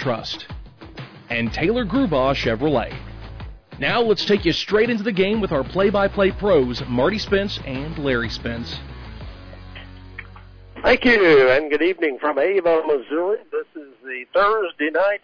trust. And Taylor Grubaugh Chevrolet. Now let's take you straight into the game with our play-by-play pros, Marty Spence and Larry Spence. Thank you, and good evening from Ava, Missouri. This is the Thursday night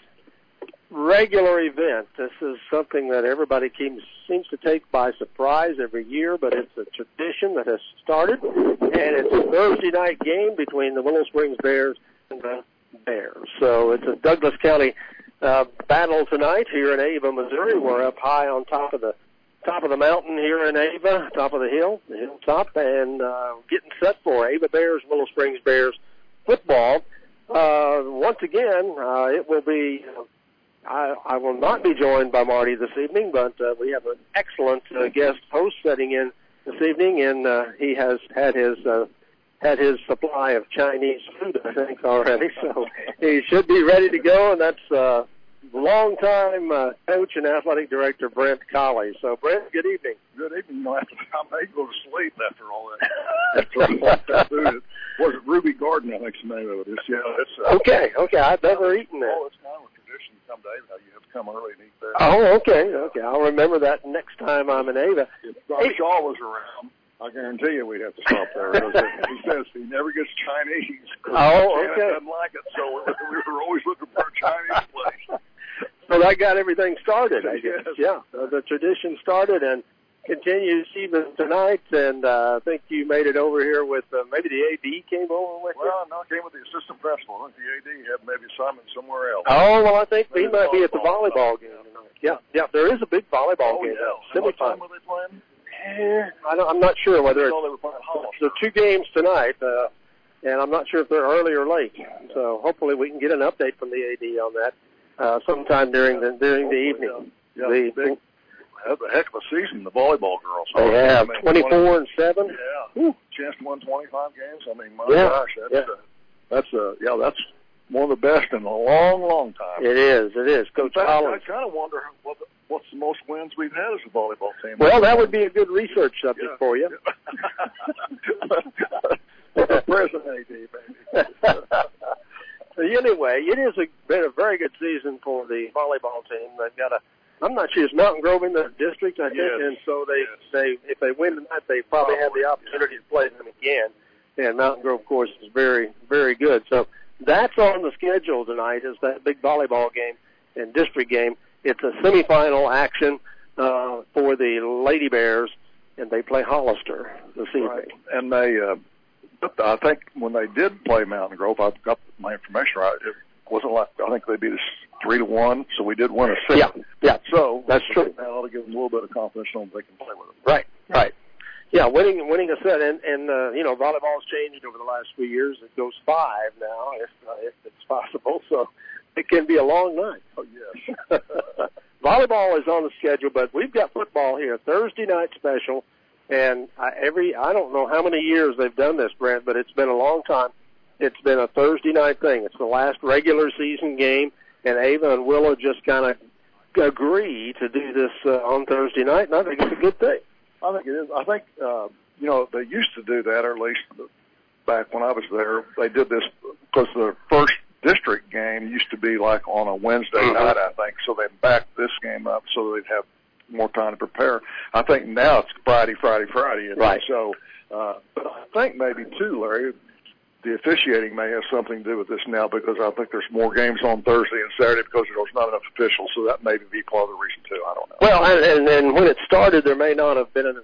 regular event. This is something that everybody seems to take by surprise every year, but it's a tradition that has started, and it's a Thursday night game between the Willow Springs Bears and the Bears. So it's a Douglas County battle tonight here in Ava, Missouri. We're up high on top of the mountain here in Ava, top of the hilltop, and getting set for Ava Bears, Willow Springs Bears football. Once again, it will be. I will not be joined by Marty this evening, but we have an excellent guest host setting in this evening, and he has had his supply of Chinese food, I think, already, so he should be ready to go, and that's longtime coach and athletic director Brent Colley. So, Brent, good evening. Good evening. I may go to sleep after all that. After all that food. Was it Ruby Garden, I think's the name of it. Okay. I've never eaten that. It's kind of a tradition to come to Ava. You have to come early and eat there. Oh, okay. I'll remember that next time I'm in Ava. If Doc Shaw was around, I guarantee you we'd have to stop there. He says he never gets Chinese. Oh, okay. Janet doesn't like it, so we were always looking for a Chinese place. So that got everything started, I guess. Yes. Yeah, the tradition started and continues even tonight, and I think you made it over here with maybe the AD came over with you? Well, no, I came with the assistant principal. I think the AD had maybe assignment somewhere else. Oh, well, I think he might be at the volleyball game tonight. Yeah, there is a big volleyball game. Yeah. What time were they playing? I'm not sure whether they were playing there are two games tonight, and I'm not sure if they're early or late. So hopefully we can get an update from the AD on that sometime during the evening. Yeah, they have a heck of a season, the volleyball girls. They have 24-7. Yeah, chance to win 25 games. I mean, my gosh, that's one of the best in a long, long time. It is. Coach Collins. I kind of wonder what's the most wins we've had as a volleyball team. Well, that would be a good research subject for you. Present AD, baby. Anyway, it has been a very good season for the volleyball team. They've got I'm not sure, is Mountain Grove in the district, I think, and so they if they win tonight, they probably have the opportunity to play them again. And Mountain Grove, of course, is very, very good. So that's on the schedule tonight, is that big volleyball game and district game. It's a semifinal action for the Lady Bears, and they play Hollister this evening. Right. And I think when they did play Mountain Grove, I've got my information right. It wasn't like, I think they beat us 3-1, so we did win a set. Yeah. So that's true. That ought to give them a little bit of confidence on they can play with them. Right. Yeah, winning a set, and volleyball's changed over the last few years. It goes 5 now, if it's possible. So it can be a long night. Oh yes. Volleyball is on the schedule, but we've got football here, Thursday night special. And I don't know how many years they've done this, Brent, but it's been a long time. It's been a Thursday night thing. It's the last regular season game, and Ava and Willow just kind of agree to do this on Thursday night, and I think it's a good thing. I think it is. I think, they used to do that, or at least back when I was there, they did this because the first district game used to be like on a Wednesday night, I think, so they backed this game up so they'd have more time to prepare. I think now it's Friday. Right. So, but I think maybe too, Larry, the officiating may have something to do with this now, because I think there's more games on Thursday and Saturday because there's not enough officials. So that may be part of the reason too. I don't know. Well, and when it started, there may not have been an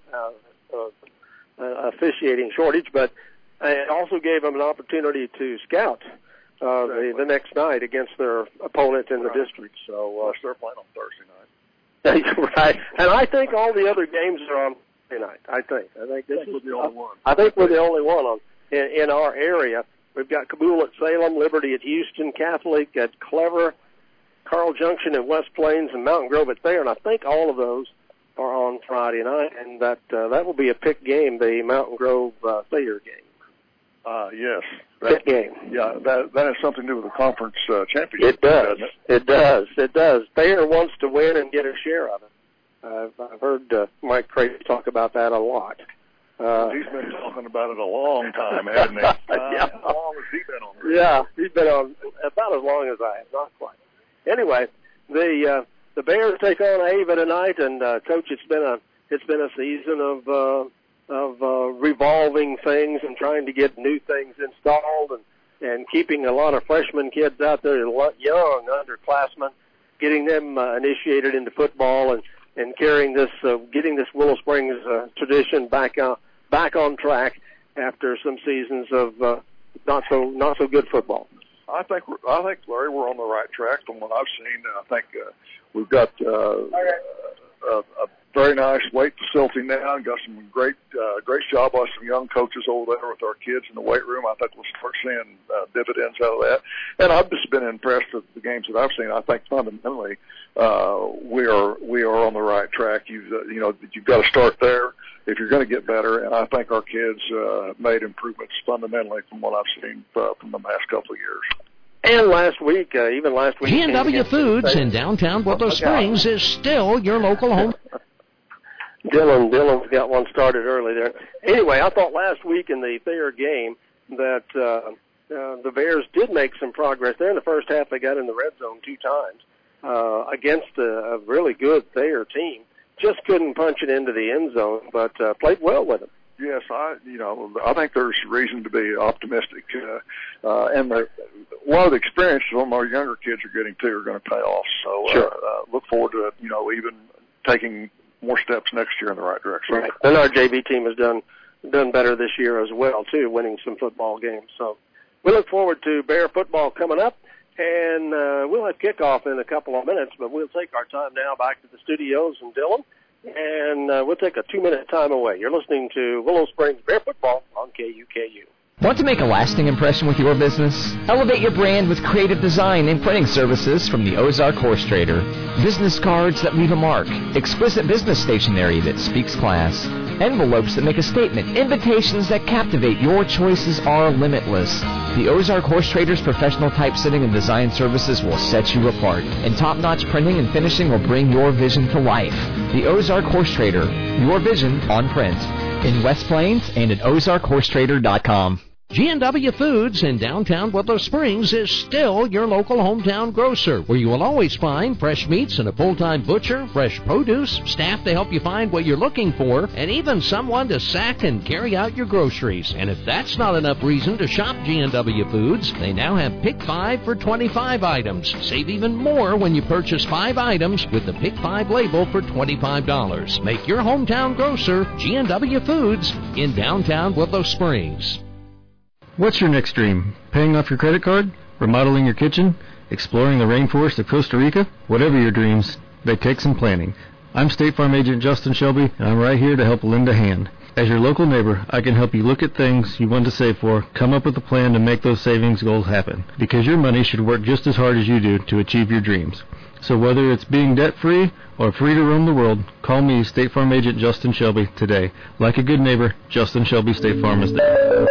officiating shortage, but it also gave them an opportunity to scout the next night against their opponent in the district. So they're playing on Thursday night. Right, and I think all the other games are on Thursday night. I think this is the only one. I think we're the only one in our area. We've got Kabul at Salem, Liberty at Houston, Catholic at Clever, Carl Junction at West Plains, and Mountain Grove at Thayer. And I think all of those are on Friday night, and that will be a pick game, the Mountain Grove Thayer game. Yes. Pick game. Yeah, that has something to do with the conference championship. It does. Doesn't it? It does. Thayer wants to win and get a share of it. I've heard Mike Craig talk about that a lot. He's been talking about it a long time, hasn't he? Yeah. How long has he been on this? Yeah, he's been on about as long as I have, not quite. anyway, the Bears take on Ava tonight, and Coach, it's been a season of revolving things and trying to get new things installed and keeping a lot of freshman kids out there, young underclassmen, getting them initiated into football and carrying this, getting this Willow Springs tradition back on track after some seasons of not so good football. I think, Larry, we're on the right track from what I've seen. I think we've got a very nice weight facility now, and got some great job by some young coaches over there with our kids in the weight room. I think we'll start seeing dividends out of that. And I've just been impressed with the games that I've seen. I think fundamentally we are on the right track. You've got to start there if you're going to get better. And I think our kids made improvements fundamentally from what I've seen from the past couple of years. And last week. G&W Foods in downtown Willow Springs is still your local home. Dylan's got one started early there. Anyway, I thought last week in the Thayer game that the Bears did make some progress there. In the first half, they got in the red zone 2 times against a really good Thayer team. Just couldn't punch it into the end zone, but played well with them. Yes, I think there's reason to be optimistic, and a lot of the experience from our younger kids are getting too are going to pay off. So sure. Look forward to even taking more steps next year in the right direction. Right. And our JV team has done better this year as well too, winning some football games. So we look forward to Bear football coming up, and we'll have kickoff in a couple of minutes. But we'll take our time now back to the studios and Dylan. And we'll take a 2-minute time away. You're listening to Willow Springs Bear Football on KUKU. Want to make a lasting impression with your business? Elevate your brand with creative design and printing services from the Ozark Horse Trader. Business cards that leave a mark, exquisite business stationery that speaks class, envelopes that make a statement, invitations that captivate. Your choices are limitless. The Ozark Horse Trader's professional typesetting and design services will set you apart, and top-notch printing and finishing will bring your vision to life. The Ozark Horse Trader, your vision on print. In West Plains and at OzarkHorseTrader.com. G&W Foods in downtown Willow Springs is still your local hometown grocer, where you will always find fresh meats and a full-time butcher, fresh produce, staff to help you find what you're looking for, and even someone to sack and carry out your groceries. And if that's not enough reason to shop G&W Foods, they now have Pick 5 for 25 items. Save even more when you purchase 5 items with the Pick 5 label for $25. Make your hometown grocer G&W Foods in downtown Willow Springs. What's your next dream? Paying off your credit card? Remodeling your kitchen? Exploring the rainforest of Costa Rica? Whatever your dreams, they take some planning. I'm State Farm Agent Justin Shelby, and I'm right here to help lend a hand. As your local neighbor, I can help you look at things you want to save for, come up with a plan to make those savings goals happen. Because your money should work just as hard as you do to achieve your dreams. So whether it's being debt-free or free to roam the world, call me, State Farm Agent Justin Shelby, today. Like a good neighbor, Justin Shelby State Farm is there.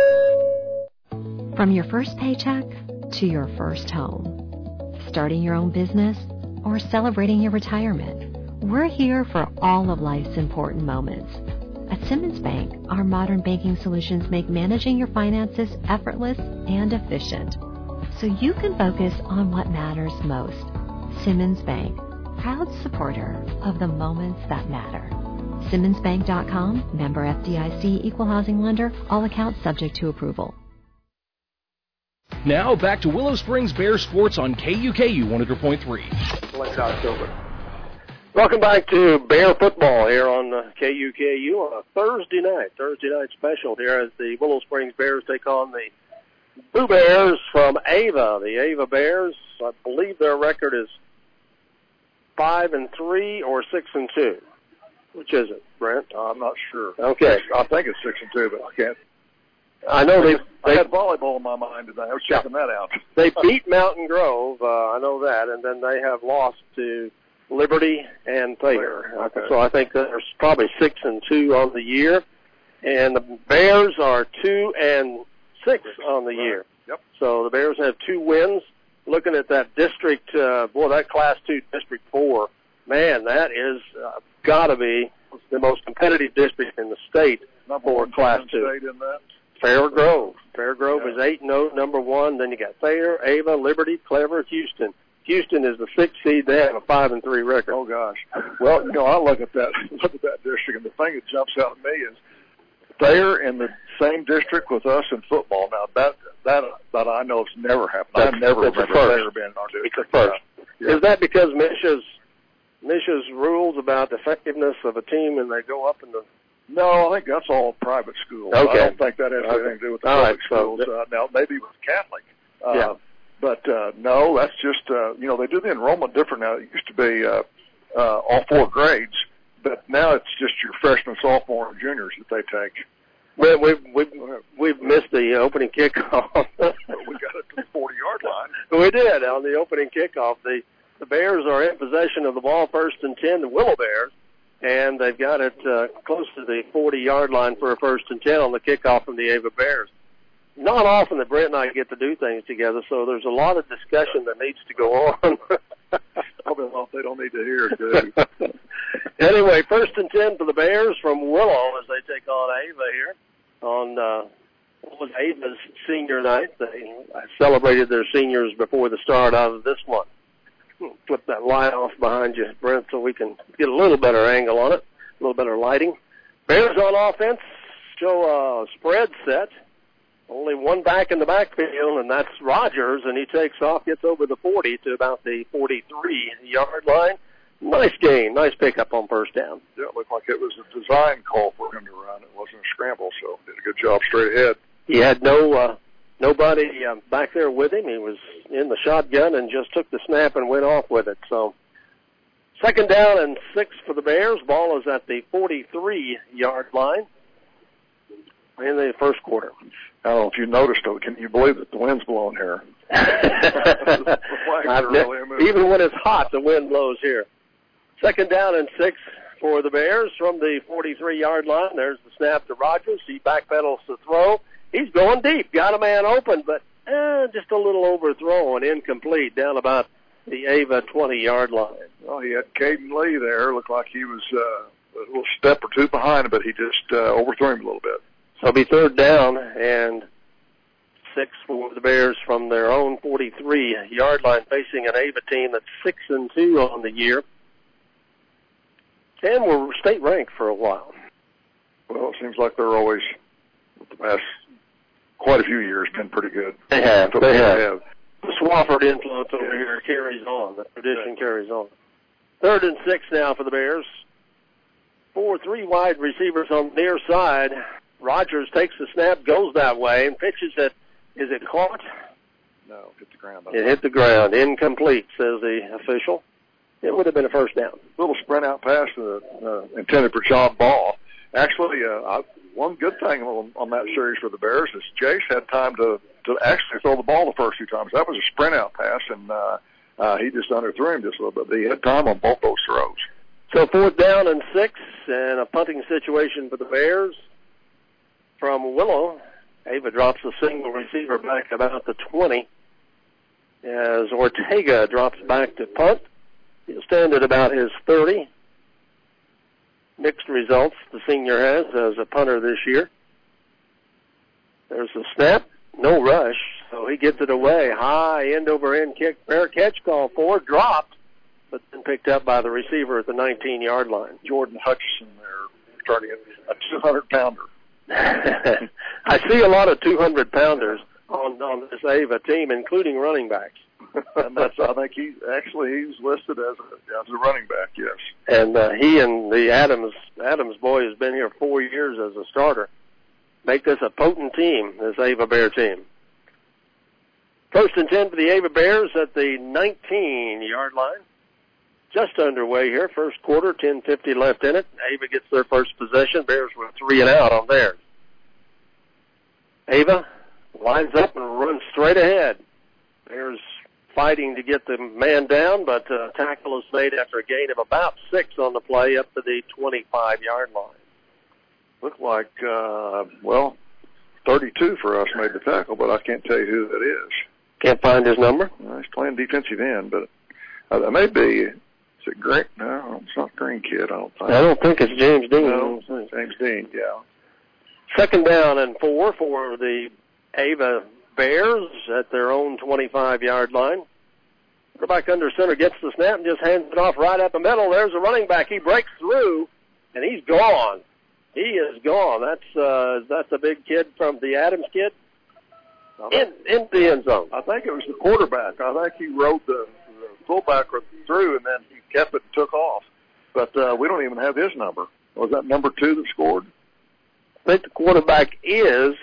From your first paycheck to your first home, starting your own business, or celebrating your retirement, we're here for all of life's important moments. At Simmons Bank, our modern banking solutions make managing your finances effortless and efficient, so you can focus on what matters most. Simmons Bank, proud supporter of the moments that matter. SimmonsBank.com, member FDIC, equal housing lender, all accounts subject to approval. Now back to Willow Springs Bear Sports on KUKU 100.3. Late October. Welcome back to Bear Football here on KUKU on a Thursday night special here as the Willow Springs Bears take on the Boo Bears from Ava. The Ava Bears, I believe their record is 5-3 or 6-2. Which is it, Brent? I'm not sure. Okay. I think it's 6-2, but I can't. I know I had volleyball in my mind today. I was checking that out. They beat Mountain Grove, I know that, and then they have lost to Liberty and Thayer. Okay. So I think there's probably 6-2 on the year, and the Bears are 2-6 on the year. Yep. So the Bears have 2 wins. Looking at that district, that Class 2 District 4, man, that is got to be the most competitive district in the state for Class 2. In that. Fair Grove. Fair Grove is 8-0, number 1. Then you got Thayer, Ava, Liberty, Clever, Houston. Houston is the 6th seed. They have a 5-3 record. Oh gosh. Well, I look at that district, and the thing that jumps out at me is they're in the same district with us in football. Now that I know it's never happened. I've never remember they've ever been in our district. It's the first. Yeah. Is that because Misha's rules about effectiveness of a team and they go up in the? No, I think that's all private schools. Okay. I don't think that has anything to do with the public schools. Now maybe with Catholic. But no, that's just they do the enrollment different now. It used to be all 4 grades, but now it's just your freshmen, sophomore, and juniors that they take. Well, we've missed the opening kickoff. We got it to the 40-yard line. We did on the opening kickoff. The Bears are in possession of the ball, 1st and 10. The Willow Bears, and they've got it close to the 40-yard line for a 1st and 10 on the kickoff from the Ava Bears. Not often that Brent and I get to do things together, so there's a lot of discussion that needs to go on. Probably a lot they don't need to hear, too. Anyway, 1st and 10 for the Bears from Willow as they take on Ava here on what was Ava's senior night. They celebrated their seniors before the start of this one. Flip that light off behind you, Brent, so we can get a little better angle on it, a little better lighting. Bears on offense show a spread set. Only one back in the backfield, and that's Rogers, and he takes off, gets over the 40 to about the 43-yard line. Nice gain, nice pickup on 1st down. Yeah, it looked like it was a design call for him to run. It wasn't a scramble, so did a good job straight ahead. He had nobody back there with him. He was in the shotgun and just took the snap and went off with it. So 2nd down and 6 for the Bears. Ball is at the 43-yard line in the 1st quarter. I don't know if you noticed, though. Can you believe that the wind's blowing here? Even when it's hot, the wind blows here. 2nd down and 6 for the Bears from the 43-yard line. There's the snap to Rogers. He backpedals to throw. He's going deep. Got a man open, but just a little overthrown, incomplete, down about the Ava 20-yard line. Well, he had Caden Lee there. Looked like he was a little step or two behind him, but he just overthrew him a little bit. So it'll be 3rd down and 6 for the Bears from their own 43-yard line, facing an Ava team that's 6-2 on the year. And were state ranked for a while. Well, it seems like they're always, the past quite a few years, been pretty good. They have. The Swafford influence over here carries on. The tradition carries on. 3rd and 6 now for the Bears. 4-3 wide receivers on the near side. Rogers takes the snap, goes that way, and pitches it. Is it caught? No, hit the ground. It hit the ground. Incomplete, says the official. It would have been a 1st down. Little sprint out pass intended for John Ball. Actually, one good thing on that series for the Bears is Jace had time to actually throw the ball the first 2 times. That was a sprint out pass, and he just underthrew him just a little bit. But he had time on both those throws. So 4th down and 6, and a punting situation for the Bears. From Willow, Ava drops a single receiver back about the 20 as Ortega drops back to punt. He'll stand at about his 30. Mixed results the senior has as a punter this year. There's a snap, no rush, so he gets it away. High end-over-end kick, fair catch call for, dropped, but then picked up by the receiver at the 19-yard line. Jordan Hutchison there, starting at a 200-pounder. I see a lot of 200-pounders on this Ava team, including running backs. And I think he's listed as a running back, yes. And he and the Adams boy has been here 4 years as a starter. Make this a potent team, this Ava Bear team. 1st and 10 for the Ava Bears at the 19-yard line. Just underway here, 1st quarter, 10:50 left in it. Ava gets their first possession. Bears were 3 and out on theirs. Ava lines up and runs straight ahead. Bears fighting to get the man down, but tackle is made after a gain of about 6 on the play up to the 25-yard line. Looked like, 32 for us made the tackle, but I can't tell you who that is. Can't find his number? He's playing defensive end, but it may be, is it Green? No, it's not Green Kid, I don't think. I don't think it's James Dean. No, James Dean, yeah. 2nd down and 4 for the Ava Bears at their own 25-yard line. Quarterback under center gets the snap and just hands it off right up the middle. There's a running back. He breaks through, and he's gone. He is gone. That's a big kid from the Adams kid in the end zone. I think it was the quarterback. I think he rode the fullback through, and then he kept it and took off. But we don't even have his number. Was that number 2 that scored? I think the quarterback is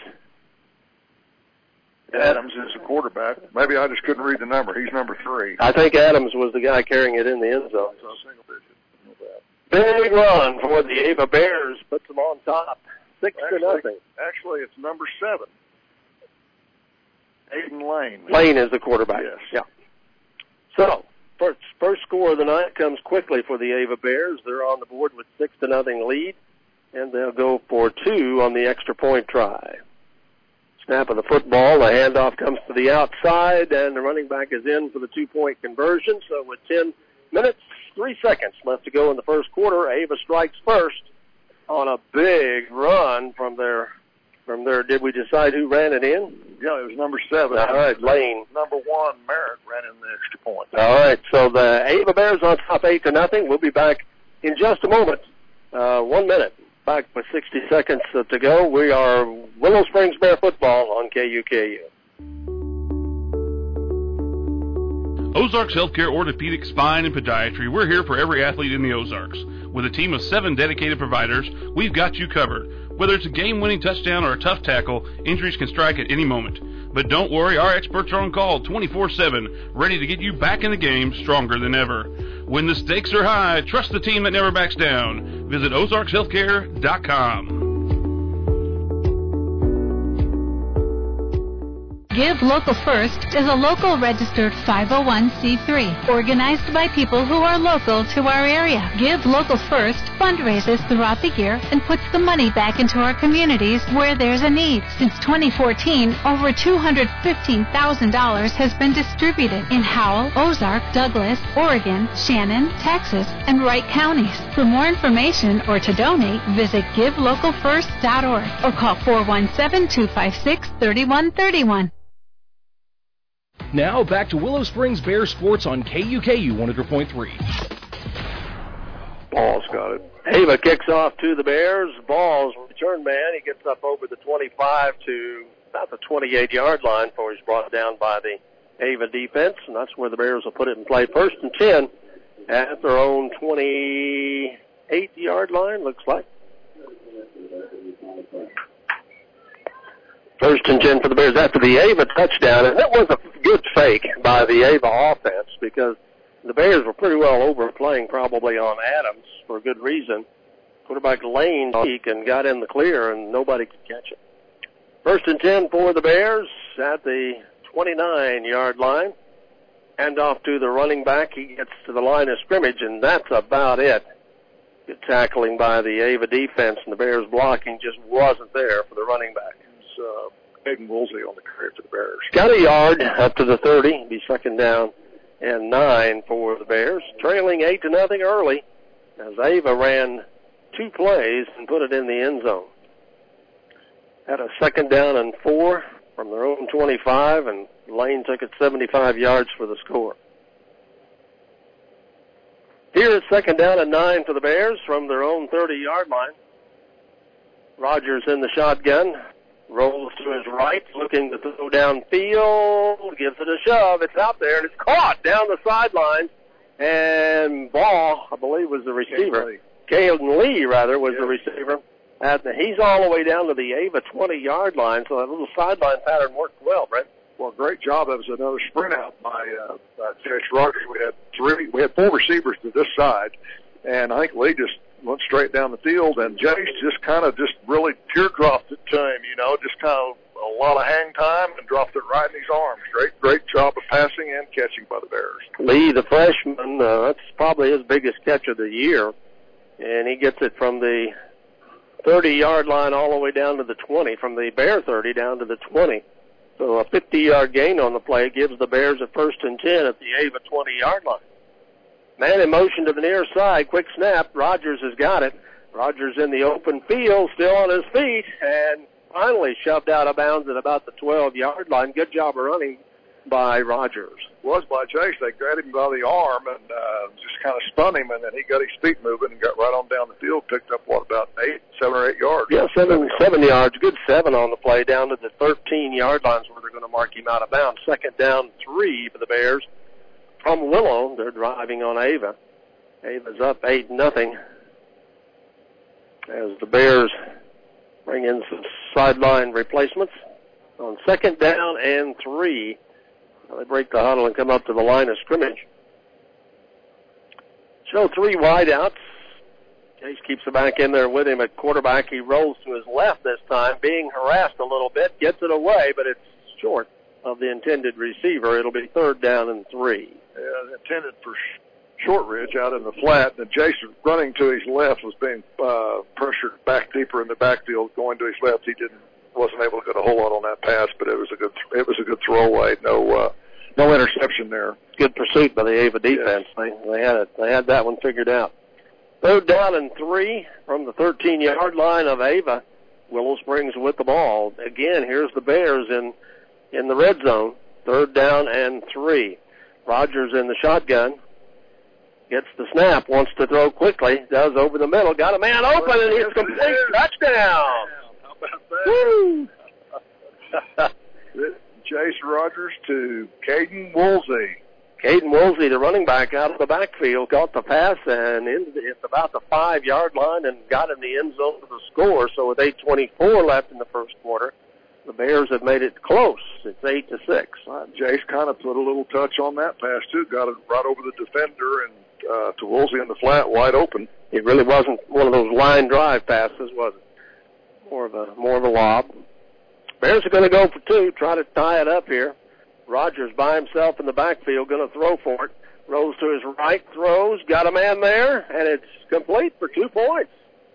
Adams is the quarterback. Maybe I just couldn't read the number. He's number 3. I think Adams was the guy carrying it in the end zone. So single digit. Big run for the Ava Bears. Puts them on top. 6-0. Actually, it's number 7. Aiden Lane. Lane is the quarterback. Yes. Yeah. So, first score of the night comes quickly for the Ava Bears. They're on the board with 6-0 lead, and they'll go for 2 on the extra point try. Snap of the football, the handoff comes to the outside, and the running back is in for the 2-point conversion. So with 10 minutes, 3 seconds left to go in the first quarter, Ava strikes first on a big run from their. Did we decide who ran it in? Yeah, it was number 7. All right, Lane. Number 1, Merritt, ran in the extra point. All right, so the Ava Bears on top 8-0. We'll be back in just a moment. 1 minute. Back with 60 seconds to go. We are Willow Springs Bear football on KUKU. Ozarks Healthcare Orthopedic Spine and Podiatry. We're here for every athlete in the Ozarks. With a team of 7 dedicated providers, we've got you covered. Whether it's a game-winning touchdown or a tough tackle, injuries can strike at any moment. But don't worry, our experts are on call 24/7, ready to get you back in the game stronger than ever. When the stakes are high, trust the team that never backs down. Visit OzarksHealthcare.com. Give Local First is a local registered 501c3 organized by people who are local to our area. Give Local First fundraises throughout the year and puts the money back into our communities where there's a need. Since 2014, over $215,000 has been distributed in Howell, Ozark, Douglas, Oregon, Shannon, Texas, and Wright counties. For more information or to donate, visit GiveLocalFirst.org or call 417-256-3131. Now back to Willow Springs Bear Sports on KUKU 100.3. Ball's got it. Ava kicks off to the Bears. Ball's return man. He gets up over the 25 to about the 28-yard line before he's brought down by the Ava defense, and that's where the Bears will put it in play. 1st and 10 at their own 28-yard line, looks like. 1st and 10 for the Bears after the Ava touchdown. And that was a good fake by the Ava offense because the Bears were pretty well overplaying probably on Adams for a good reason. Quarterback Lane and got in the clear, and nobody could catch it. 1st and 10 for the Bears at the 29-yard line. Hand off to the running back. He gets to the line of scrimmage, and that's about it. Good tackling by the Ava defense, and the Bears blocking just wasn't there for the running back. Aiden Woolsey on the carry for the Bears. Got a yard up to the 30. Be 2nd down and 9 for the Bears. Trailing 8-0 early as Ava ran 2 plays and put it in the end zone. Had a 2nd down and 4 from their own 25, and Lane took it 75 yards for the score. Here it's 2nd down and 9 for the Bears from their own 30-yard line. Rogers in the shotgun. Rolls to his right, looking to throw downfield, gives it a shove. It's out there, and it's caught down the sideline. And Ball, I believe, was the receiver. Caden Lee, was the receiver. He's all the way down to the Ava 20-yard line, so that little sideline pattern worked well, Brett. Well, great job. That was another sprint out by Jace Rogers. We had 4 receivers to this side, and I think Lee just went straight down the field, and Jace just really teardropped it to him, just kind of a lot of hang time and dropped it right in his arms. Great job of passing and catching by the Bears. Lee, the freshman, that's probably his biggest catch of the year, and he gets it from the 30-yard line all the way down to the 20, from the Bear 30 down to the 20. So a 50-yard gain on the play gives the Bears a 1st and 10 at the Ava 20-yard line. Man in motion to the near side. Quick snap. Rogers has got it. Rogers in the open field, still on his feet, and finally shoved out of bounds at about the 12-yard line. Good job of running by Rogers. Was by Chase. They grabbed him by the arm and just kind of spun him, and then he got his feet moving and got right on down the field, picked up, about 7 or 8 yards? Yeah, 7 yards. Good 7 on the play, down to the 13-yard lines where they're going to mark him out of bounds. 2nd down, 3 for the Bears. From Willow, they're driving on Ava. Ava's up 8-0 as the Bears bring in some sideline replacements. On 2nd down and 3, they break the huddle and come up to the line of scrimmage. Show 3 wideouts. Chase keeps the back in there with him at quarterback. He rolls to his left this time, being harassed a little bit, gets it away, but it's short of the intended receiver. It'll be 3rd down and 3. Yeah, intended for Shortridge out in the flat. And Jason running to his left was being pressured back deeper in the backfield. Going to his left, he wasn't able to get a whole lot on that pass, but it was a good throwaway. No interception there. Good pursuit by the Ava defense. Yes. They had that one figured out. 3rd down and 3 from the 13-yard line of Ava. Willow Springs with the ball. Again, here's the Bears in the red zone. 3rd down and 3. Rogers in the shotgun. Gets the snap, wants to throw quickly, does over the middle, got a man open, and he's complete. Touchdown! How about that? Woo! Jace Rogers to Caden Woolsey. Caden Woolsey, the running back out of the backfield, got the pass and it's about the 5-yard line and got in the end zone for the score. So with 8:24 left in the first quarter, the Bears have made it close. It's 8-6. Jace kind of put a little touch on that pass too. Got it right over the defender and to Woolsey in the flat, wide open. It really wasn't one of those line drive passes, was it? More of a lob. Bears are going to go for 2, try to tie it up here. Rogers by himself in the backfield, going to throw for it. Rolls to his right, throws, got a man there, and it's complete for 2 points.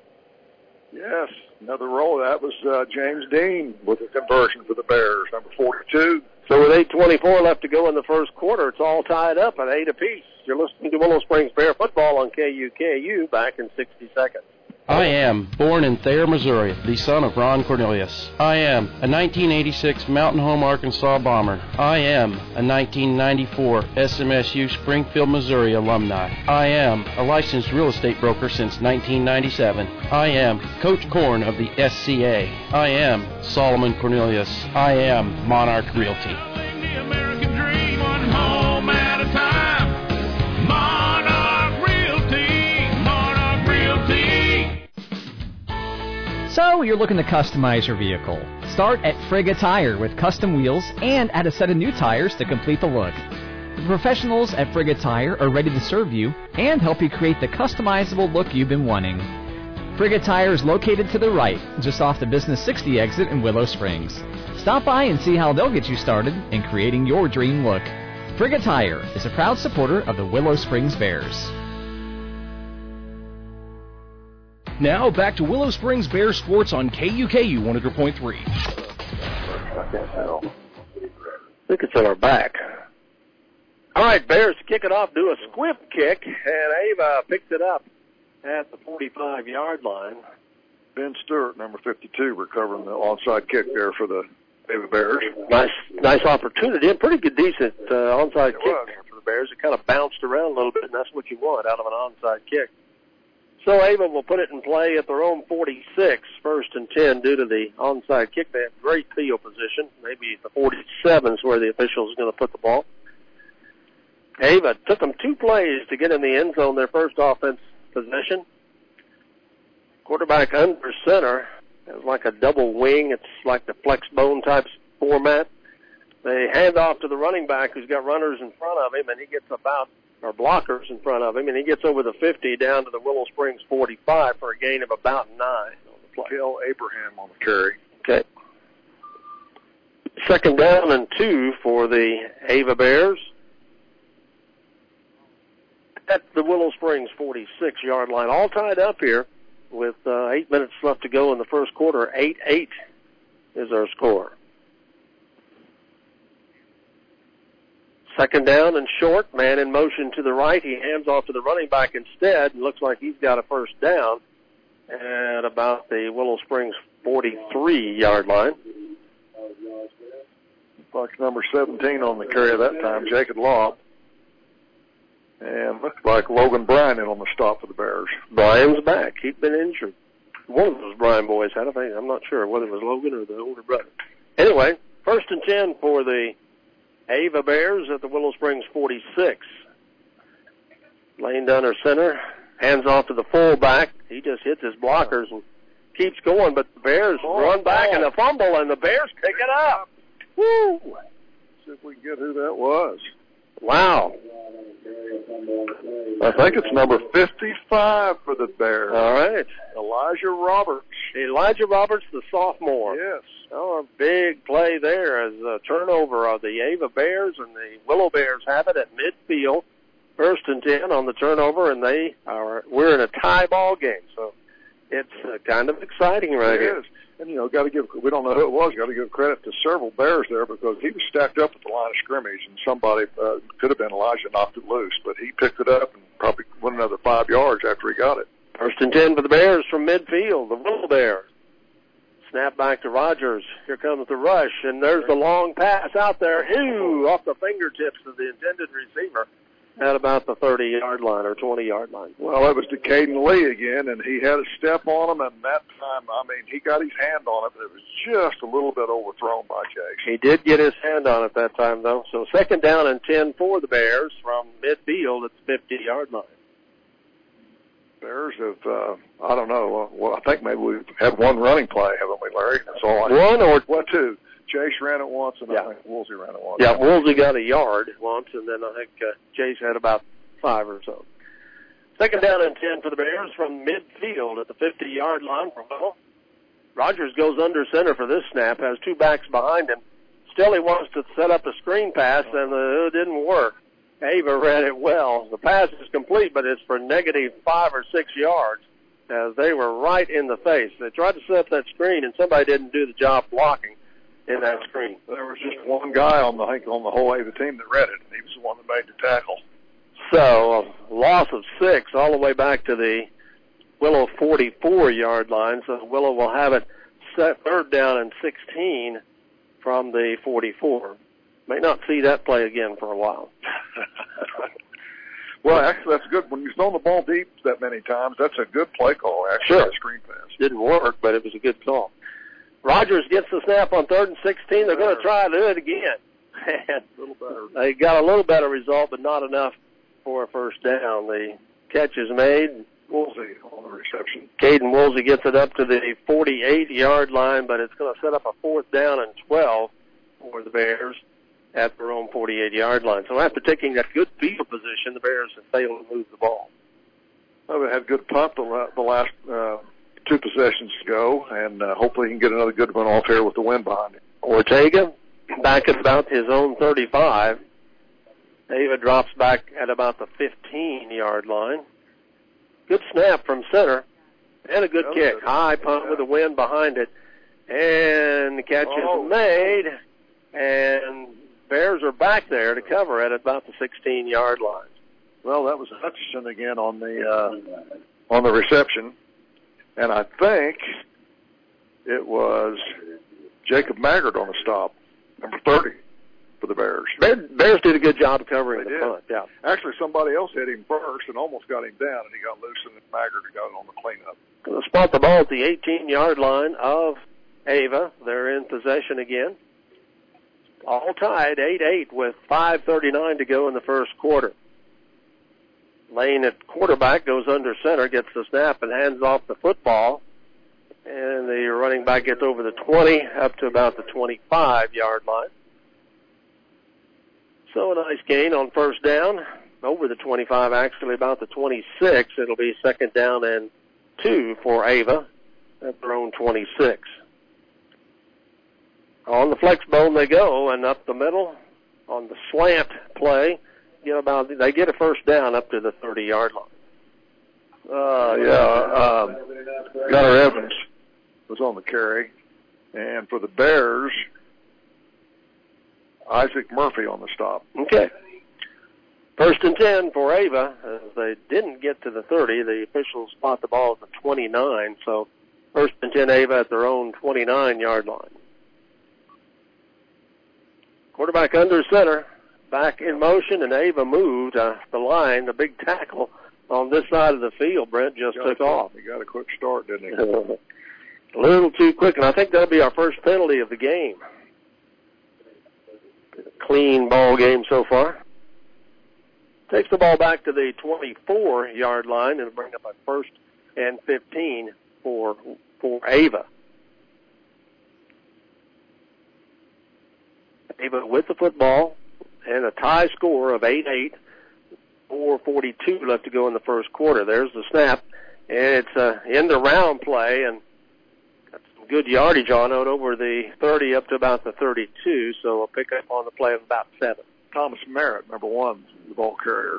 Yes, another roll. That was James Dean with a conversion for the Bears, number 42. So with 8:24 left to go in the first quarter, it's all tied up at 8 apiece. You're listening to Willow Springs Bear football on KUKU. Back in 60 seconds. I am born in Thayer, Missouri, the son of Ron Cornelius. I am a 1986 Mountain Home, Arkansas Bomber. I am a 1994 SMSU Springfield, Missouri alumni. I am a licensed real estate broker since 1997. I am Coach Korn of the SCA. I am Solomon Cornelius. I am Monarch Realty. The American dream, one home at a time. Monarch Realty, Monarch Realty. So you're looking to customize your vehicle. Start at Frigga Tire with custom wheels and add a set of new tires to complete the look. The professionals at Frigga Tire are ready to serve you and help you create the customizable look you've been wanting. Frigga Tire is located to the right, just off the Business 60 exit in Willow Springs. Stop by and see how they'll get you started in creating your dream look. Frigga Tire is a proud supporter of the Willow Springs Bears. Now back to Willow Springs Bears sports on KUKU 100.3. I think it's on our back. All right, Bears kick it off, do a squib kick, and Ava picks it up at the 45-yard line. Ben Stewart, number 52, recovering the onside kick there for the Ava Bears. Nice opportunity, and pretty good, decent onside kick for the Bears. It kind of bounced around a little bit, and that's what you want out of an onside kick. So Ava will put it in play at their own 46, 1st and 10, due to the onside kick. They have great field position. Maybe the 47 is where the official is going to put the ball. Ava took them 2 plays to get in the end zone, their first offense possession. Quarterback under center. It's like a double wing. It's like the flex bone type format. They hand off to the running back who's got runners in front of him, and he gets or blockers in front of him, and he gets over the 50 down to the Willow Springs 45 for a gain of about 9 on the play. Phil Abraham on the carry. Okay. 2nd down and 2 for the Ava Bears. At the Willow Springs 46-yard line. All tied up here with 8 minutes left to go in the first quarter. 8-8 is our score. 2nd down and short. Man in motion to the right. He hands off to the running back instead. And looks like he's got a first down at about the Willow Springs 43-yard line. like number 17 on the carry that time, Jacob Law. And looked like Logan Bryan in on the stop for the Bears. Bryan's back. He'd been injured. One of those Bryan boys had, I think. I'm not sure whether it was Logan or the older brother. Anyway, 1st and 10 for the Ava Bears at the Willow Springs 46. Lane Dunner center. Hands off to the fullback. He just hits his blockers and keeps going, but the Bears run back and a fumble, and the Bears pick it up. Woo! See if we can get who that was. Wow. I think it's number 55 for the Bears. All right. Elijah Roberts. Elijah Roberts, the sophomore. Yes. Oh, a big play there as a turnover of the Ava Bears, and the Willow Bears have it at midfield. 1st and 10 on the turnover, and we're in a tie ball game, so it's kind of exciting right here. It is. And, we don't know who it was, got to give credit to several Bears there because he was stacked up at the line of scrimmage, and somebody, could have been Elijah, knocked it loose, but he picked it up and probably went another 5 yards after he got it. 1st and 10 for the Bears from midfield, the Willow Bears. Snap back to Rogers. Here comes the rush, and there's the long pass out there. Ooh, off the fingertips of the intended receiver at about the 30-yard line or 20-yard line. Well, it was to Caden Lee again, and he had a step on him, and that time, he got his hand on it, but it was just a little bit overthrown by Chase. He did get his hand on it that time, though. So 2nd down and 10 for the Bears from midfield at the 50-yard line. Bears have, I don't know, I think maybe we've had one running play, haven't we, Larry? That's all One or two? Chase ran it once, and I think Woolsey ran it once. Yeah, Woolsey got a yard once, and then I think Chase had about 5 or so. 2nd down and 10 for the Bears from midfield at the 50-yard line from Willow. Rogers goes under center for this snap, has 2 backs behind him. Still he wants to set up a screen pass, and it didn't work. Ava ran it well. The pass is complete, but it's for negative 5 or 6 yards as they were right in the face. They tried to set up that screen, and somebody didn't do the job blocking in that screen. There was just one guy on the whole Ava team that read it, and he was the one that made the tackle. So, a loss of 6 all the way back to the Willow 44-yard line. So Willow will have it set 3rd down and 16 from the 44. May not see that play again for a while. Well, actually, that's good. When you've thrown the ball deep that many times, that's a good play call, actually, sure. A screen pass. Didn't work, but it was a good call. Rogers gets the snap on 3rd and 16. They're going to try to do it again. A little better. They got a little better result, but not enough for a 1st down. The catch is made. Woolsey on the reception. Caden Woolsey gets it up to the 48-yard line, but it's going to set up a 4th down and 12 for the Bears at their own 48-yard line. So after taking that good field position, the Bears have failed to move the ball. Well, they had a good punt the last 2 possessions to go, and hopefully he can get another good one off here with the wind behind him. Ortega back at about his own 35. Ava drops back at about the 15-yard line. Good snap from center and a good kick. High punt with the wind behind it. And the catch is made, and Bears are back there to cover it at about the 16-yard line. Well, that was Hutchison again on the reception, and I think it was Jacob Maggard on the stop, number 30 for the Bears. Bears did a good job of covering the punt. Yeah. Actually, somebody else hit him first and almost got him down, and he got loose, and then Maggard got on the cleanup. They'll spot the ball at the 18-yard line of Ava. They're in possession again. All tied, 8-8 with 5:39 to go in the first quarter. Lane at quarterback goes under center, gets the snap, and hands off the football. And the running back gets over the 20 up to about the 25-yard line. So a nice gain on 1st down, over the 25, actually about the 26. It'll be 2nd down and 2 for Ava at their own 26. On the flex bone they go, and up the middle on the slant play, they get a 1st down up to the 30-yard line. Gunnar Evans was on the carry, and for the Bears, Isaac Murphy on the stop. Okay. 1st and 10 for Ava. As they didn't get to the 30, the officials spot the ball at the 29, so 1st and 10 Ava at their own 29-yard line. Quarterback under center, back in motion, and Ava moved the line. The big tackle on this side of the field, Brent, just took off. He got a quick start, didn't he? A little too quick, and I think that'll be our first penalty of the game. Clean ball game so far. Takes the ball back to the 24-yard line and bring up a 1st and 15 for Ava. Ava with the football and a tie score of 8-8, 4:42 left to go in the first quarter. There's the snap, and it's an end-around play, and got some good yardage on it over the 30 up to about the 32, so a pickup on the play of about 7. Thomas Merritt, number 1, the ball carrier.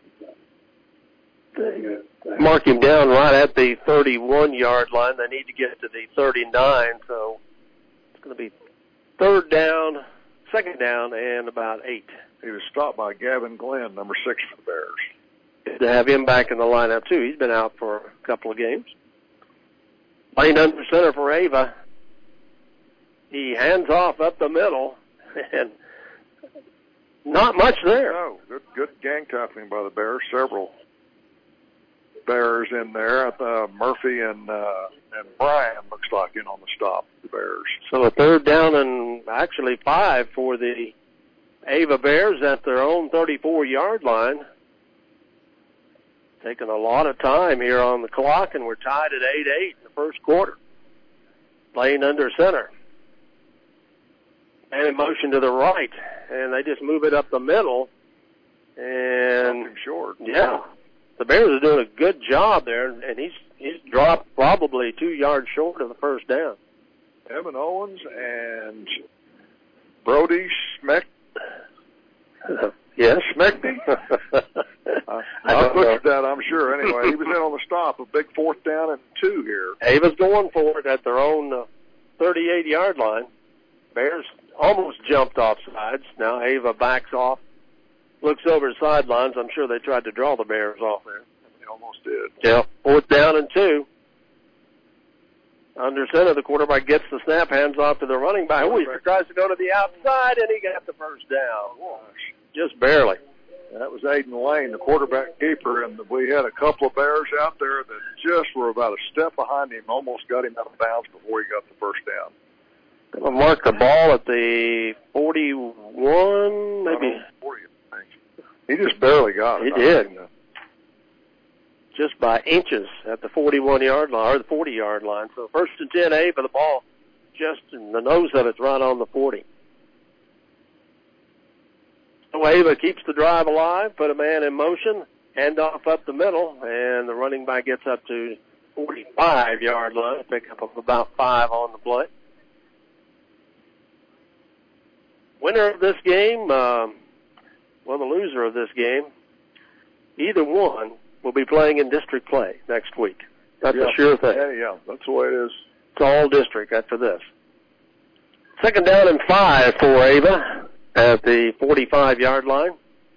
Mark him down right at the 31-yard line. They need to get to the 39, so it's going to be 2nd down, and about 8. He was stopped by Gavin Glenn, number 6 for the Bears. Good to have him back in the lineup, too. He's been out for a couple of games. Playing under center for Ava. He hands off up the middle, and not much there. No, good gang tackling by the Bears. Several Bears in there. Murphy and Bryan looks like in on the stop, the Bears. So a 3rd down and actually 5 for the Ava Bears at their own 34-yard line. Taking a lot of time here on the clock, and we're tied at 8-8 in the first quarter. Playing under center. And in motion to the right, and they just move it up the middle. And short. Yeah, the Bears are doing a good job there, and he's dropped probably 2 yards short of the 1st down. Evan Owens and Brody Schmeck. Yes, Schmeckty. I butchered that, I'm sure. Anyway, he was in on the stop, a big 4th down and 2 here. Ava's going for it at their own 38-yard line. Bears almost jumped off sides. Now Ava backs off, looks over the sidelines. I'm sure they tried to draw the Bears off there. They almost did. Yeah, 4th down and 2. Under center, the quarterback gets the snap, hands off to the running back. He tries to go to the outside, and he got the 1st down. Just barely. That was Aiden Lane, the quarterback keeper, and we had a couple of Bears out there that just were about a step behind him, almost got him out of bounds before he got the 1st down. Going to mark the ball at the 41, maybe. 40, I think. He just barely got it. He did. Just by inches at the 41-yard line, or the 40-yard line. So 1st and 10, Ava, the ball just in the nose of it's right on the 40. So Ava keeps the drive alive, put a man in motion, handoff up the middle, and the running back gets up to 45-yard line, pick up about 5 on the play. Winner of this game, the loser of this game, either one will be playing in district play next week. That's a sure thing. Yeah, that's the way it is. It's all district after this. 2nd down and 5 for Ava at the 45-yard line.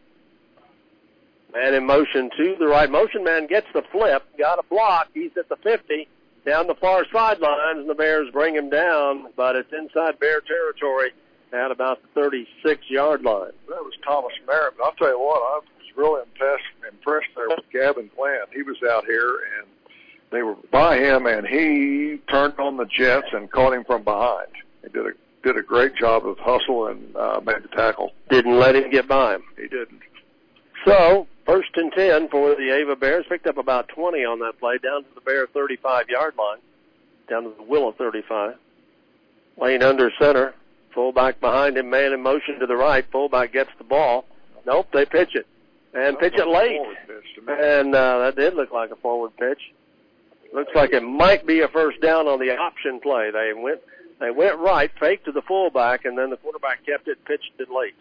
Man in motion to the right. Motion man gets the flip, got a block. He's at the 50, down the far sidelines, and the Bears bring him down, but it's inside Bear territory at about the 36-yard line. That was Thomas Merritt. But I'll tell you what, I was really impressed there with Gavin Glenn. He was out here, and they were by him, and he turned on the Jets and caught him from behind. He did a great job of hustle and made the tackle. Didn't let him get by him. He didn't. So, 1st and 10 for the Ava Bears. Picked up about 20 on that play, down to the Bear 35-yard line, down to the Willow 35. Lane under center. Fullback behind him, man in motion to the right. Fullback gets the ball. Nope, they pitch it. And pitch it late. And that did look like a forward pitch. Looks like it might be a 1st down on the option play. They went right, faked to the fullback, and then the quarterback kept it, pitched it late.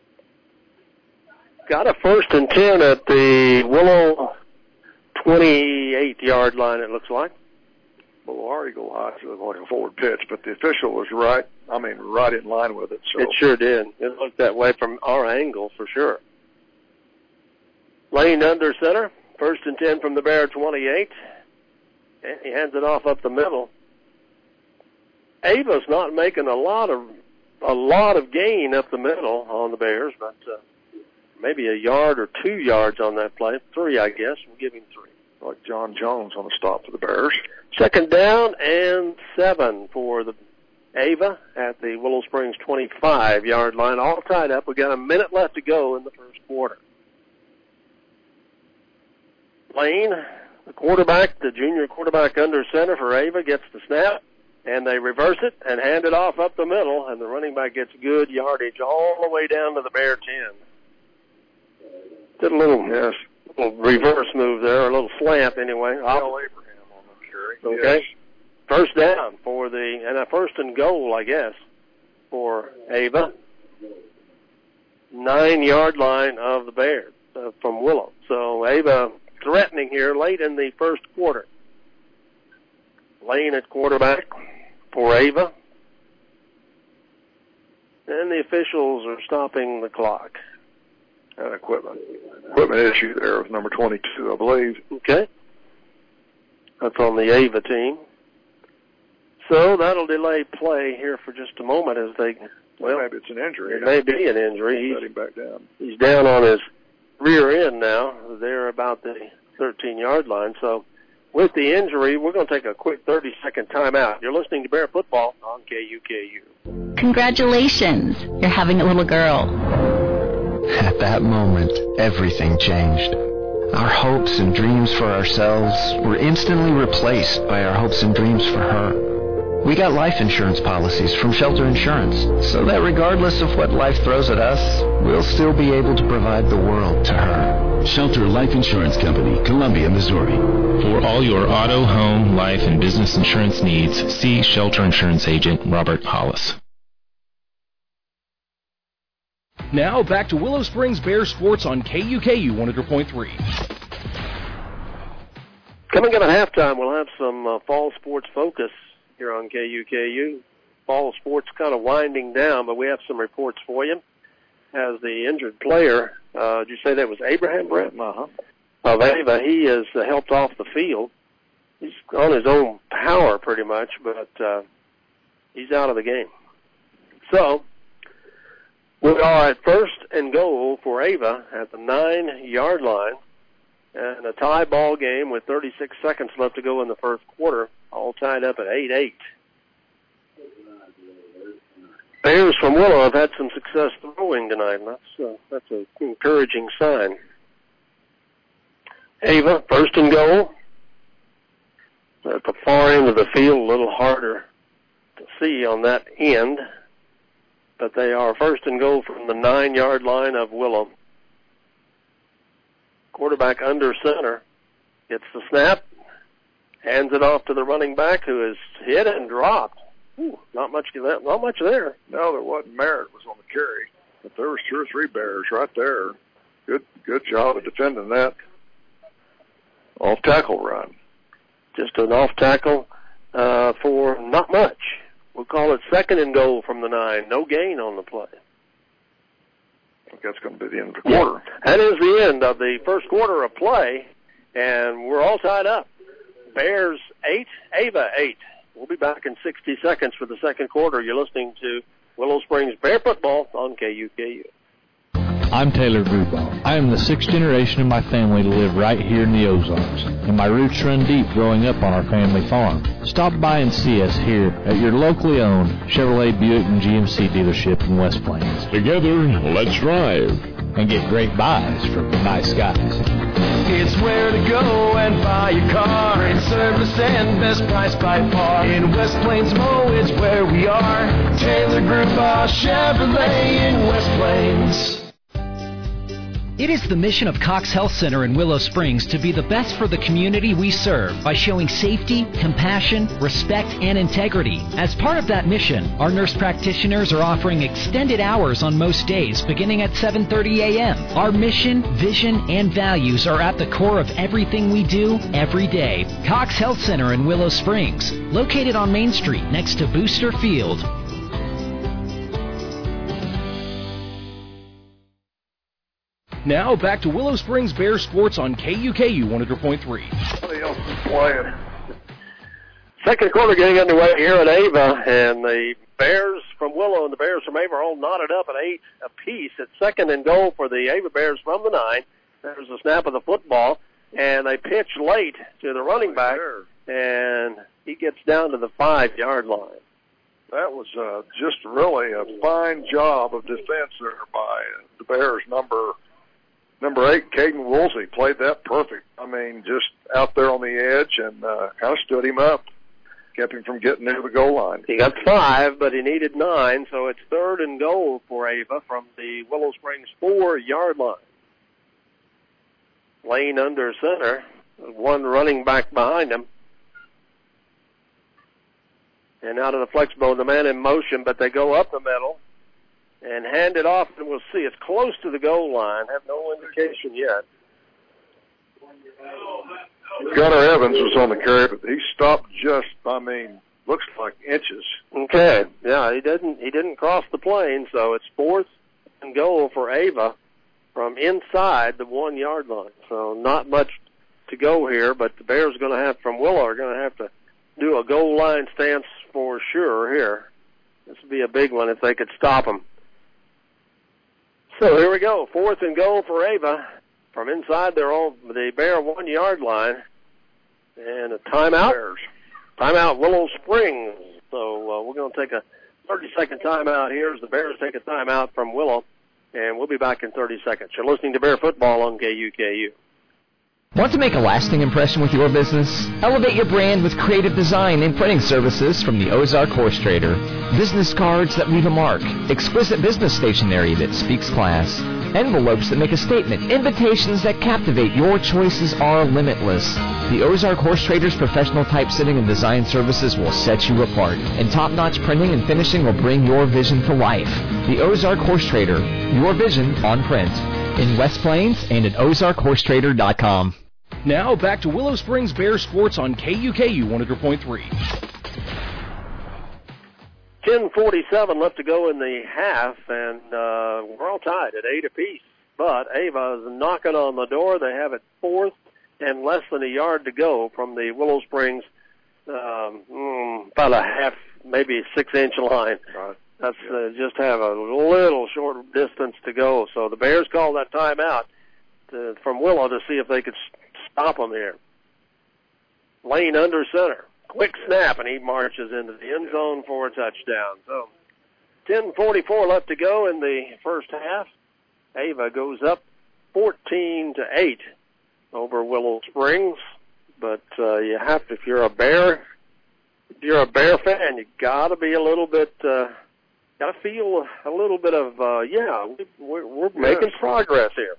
Got a 1st and 10 at the Willow 28-yard line, it looks like. Well, our Eagle High looked like a forward pitch, but the official was right in line with it. So. It sure did. It looked that way from our angle for sure. Lane under center, 1st and 10 from the Bear 28. And he hands it off up the middle. Ava's not making a lot of a lot of gain up the middle on the Bears, but maybe a yard or 2 yards on that play. 3, I guess. We'll give him 3. Like John Jones on the stop for the Bears. Second down and 7 for the Ava at the Willow Springs 25-yard line, all tied up. We got a minute left to go in the first quarter. Lane, the quarterback, the junior quarterback under center for Ava, gets the snap, and they reverse it and hand it off up the middle, and the running back gets good yardage all the way down to the Bear 10. Did a little reverse move there, a little slant anyway. Al Abraham on the carry. Okay. Yes. First down for and a first and goal, I guess, for Ava. 9-yard line of the Bears from Willow. So Ava threatening here late in the first quarter. Lane at quarterback for Ava. And the officials are stopping the clock. An equipment issue there with number 22, I believe. Okay. That's on the Ava team. So that'll delay play here for just a moment as they, maybe it's an injury. It may be an injury. He's back down. He's down on his rear end now. They're about the 13-yard line. So with the injury, we're going to take a quick 30-second timeout. You're listening to Bear Football on KUKU. Congratulations. You're having a little girl. At that moment, everything changed. Our hopes and dreams for ourselves were instantly replaced by our hopes and dreams for her. We got life insurance policies from Shelter Insurance, so that regardless of what life throws at us, we'll still be able to provide the world to her. Shelter Life Insurance Company, Columbia, Missouri. For all your auto, home, life, and business insurance needs, see Shelter Insurance Agent Robert Hollis. Now back to Willow Springs Bears Sports on KUKU 100.3. Coming up at halftime, we'll have some fall sports focus here on KUKU. Fall sports kind of winding down, but we have some reports for you. As the injured player, did you say that was Abraham, Brett? Uh-huh. Of Ava, he is helped off the field. He's on his own power pretty much, but he's out of the game. So we are at first and goal for Ava at the 9-yard line, and a tie ball game with 36 seconds left to go in the first quarter, all tied up at 8-8. Bears from Willow have had some success throwing tonight, and that's an encouraging sign. Ava, first and goal. At the far end of the field, a little harder to see on that end, but they are first and goal from the 9-yard line of Willow. Quarterback under center gets the snap, hands it off to the running back, who is hit and dropped. Ooh, not much there. No, there wasn't. Merritt was on the carry, but there was 2 or 3 Bears right there. Good job of defending that off-tackle run. Just an off-tackle for not much. We'll call it second and goal from the 9. No gain on the play. I think that's going to be the end of the quarter. Yeah, that is the end of the first quarter of play, and we're all tied up. Bears 8, Ava 8. We'll be back in 60 seconds for the second quarter. You're listening to Willow Springs Bear Football on KUKU. I'm Taylor Grubauer. I am the 6th generation of my family to live right here in the Ozarks, and my roots run deep growing up on our family farm. Stop by and see us here at your locally owned Chevrolet Buick and GMC dealership in West Plains. Together, let's drive. And get great buys from the nice guys. It's where to go and buy your car. Great service and best price by far. In West Plains Mo, it's where we are. Taylor Grubauer Chevrolet in West Plains. It is the mission of Cox Health Center in Willow Springs to be the best for the community we serve by showing safety, compassion, respect, and integrity. As part of that mission, our nurse practitioners are offering extended hours on most days beginning at 7:30 a.m. Our mission, vision, and values are at the core of everything we do every day. Cox Health Center in Willow Springs, located on Main Street next to Booster Field. Now back to Willow Springs Bears Sports on KUKU 100.3. Somebody else is playing. Second quarter getting underway here at Ava, and the Bears from Willow and the Bears from Ava are all knotted up at 8 apiece. It's second and goal for the Ava Bears from the 9. There's a snap of the football, and they pitch late to the running back, and he gets down to the 5-yard line. That was just really a fine job of defense there by the Bears. Number 8, Caden Woolsey, played that perfect. I mean, just out there on the edge and kind of stood him up, kept him from getting near the goal line. He got 5, but he needed 9, so it's third and goal for Ava from the Willow Springs 4-yard line. Lane under center, one running back behind him. And out of the flex mode, the man in motion, but they go up the middle and hand it off, and we'll see. It's close to the goal line. Have no indication yet. Gunnar Evans was on the carry, but he stopped just, looks like inches. Okay. Yeah, he didn't cross the plane, so it's fourth and goal for Ava from inside the 1-yard line. So not much to go here, but the Bears from Willow are going to have to do a goal line stance for sure here. This would be a big one if they could stop them. So here we go. Fourth and goal for Ava. From inside the Bear 1-yard line. And a timeout. Timeout Willow Springs. So we're going to take a 30-second timeout here as the Bears take a timeout from Willow. And we'll be back in 30 seconds. You're listening to Bear Football on KUKU. Want to make a lasting impression with your business? Elevate your brand with creative design and printing services from the Ozark Horse Trader. Business cards that leave a mark, exquisite business stationery that speaks class, envelopes that make a statement, invitations that captivate. Your choices are limitless. The Ozark Horse Trader's professional typesetting and design services will set you apart, and top-notch printing and finishing will bring your vision to life. The Ozark Horse Trader, your vision on print. In West Plains and at OzarkHorseTrader.com. Now back to Willow Springs Bear Sports on KUKU 100.3. 10:47 left to go in the half, and we're all tied at 8 apiece. But Ava is knocking on the door. They have it fourth and less than a yard to go from the Willow Springs, about a half, maybe 6-inch line. Right. That's just have a little short distance to go. So the Bears call that timeout from Willow to see if they could stop them here. Lane under center. Quick snap, and he marches into the end zone for a touchdown. So 10:44 left to go in the first half. Ava goes up 14-8 over Willow Springs. But you have to, if you're a Bear fan, you got to be a little bit. Got to feel a little bit of we're making progress here.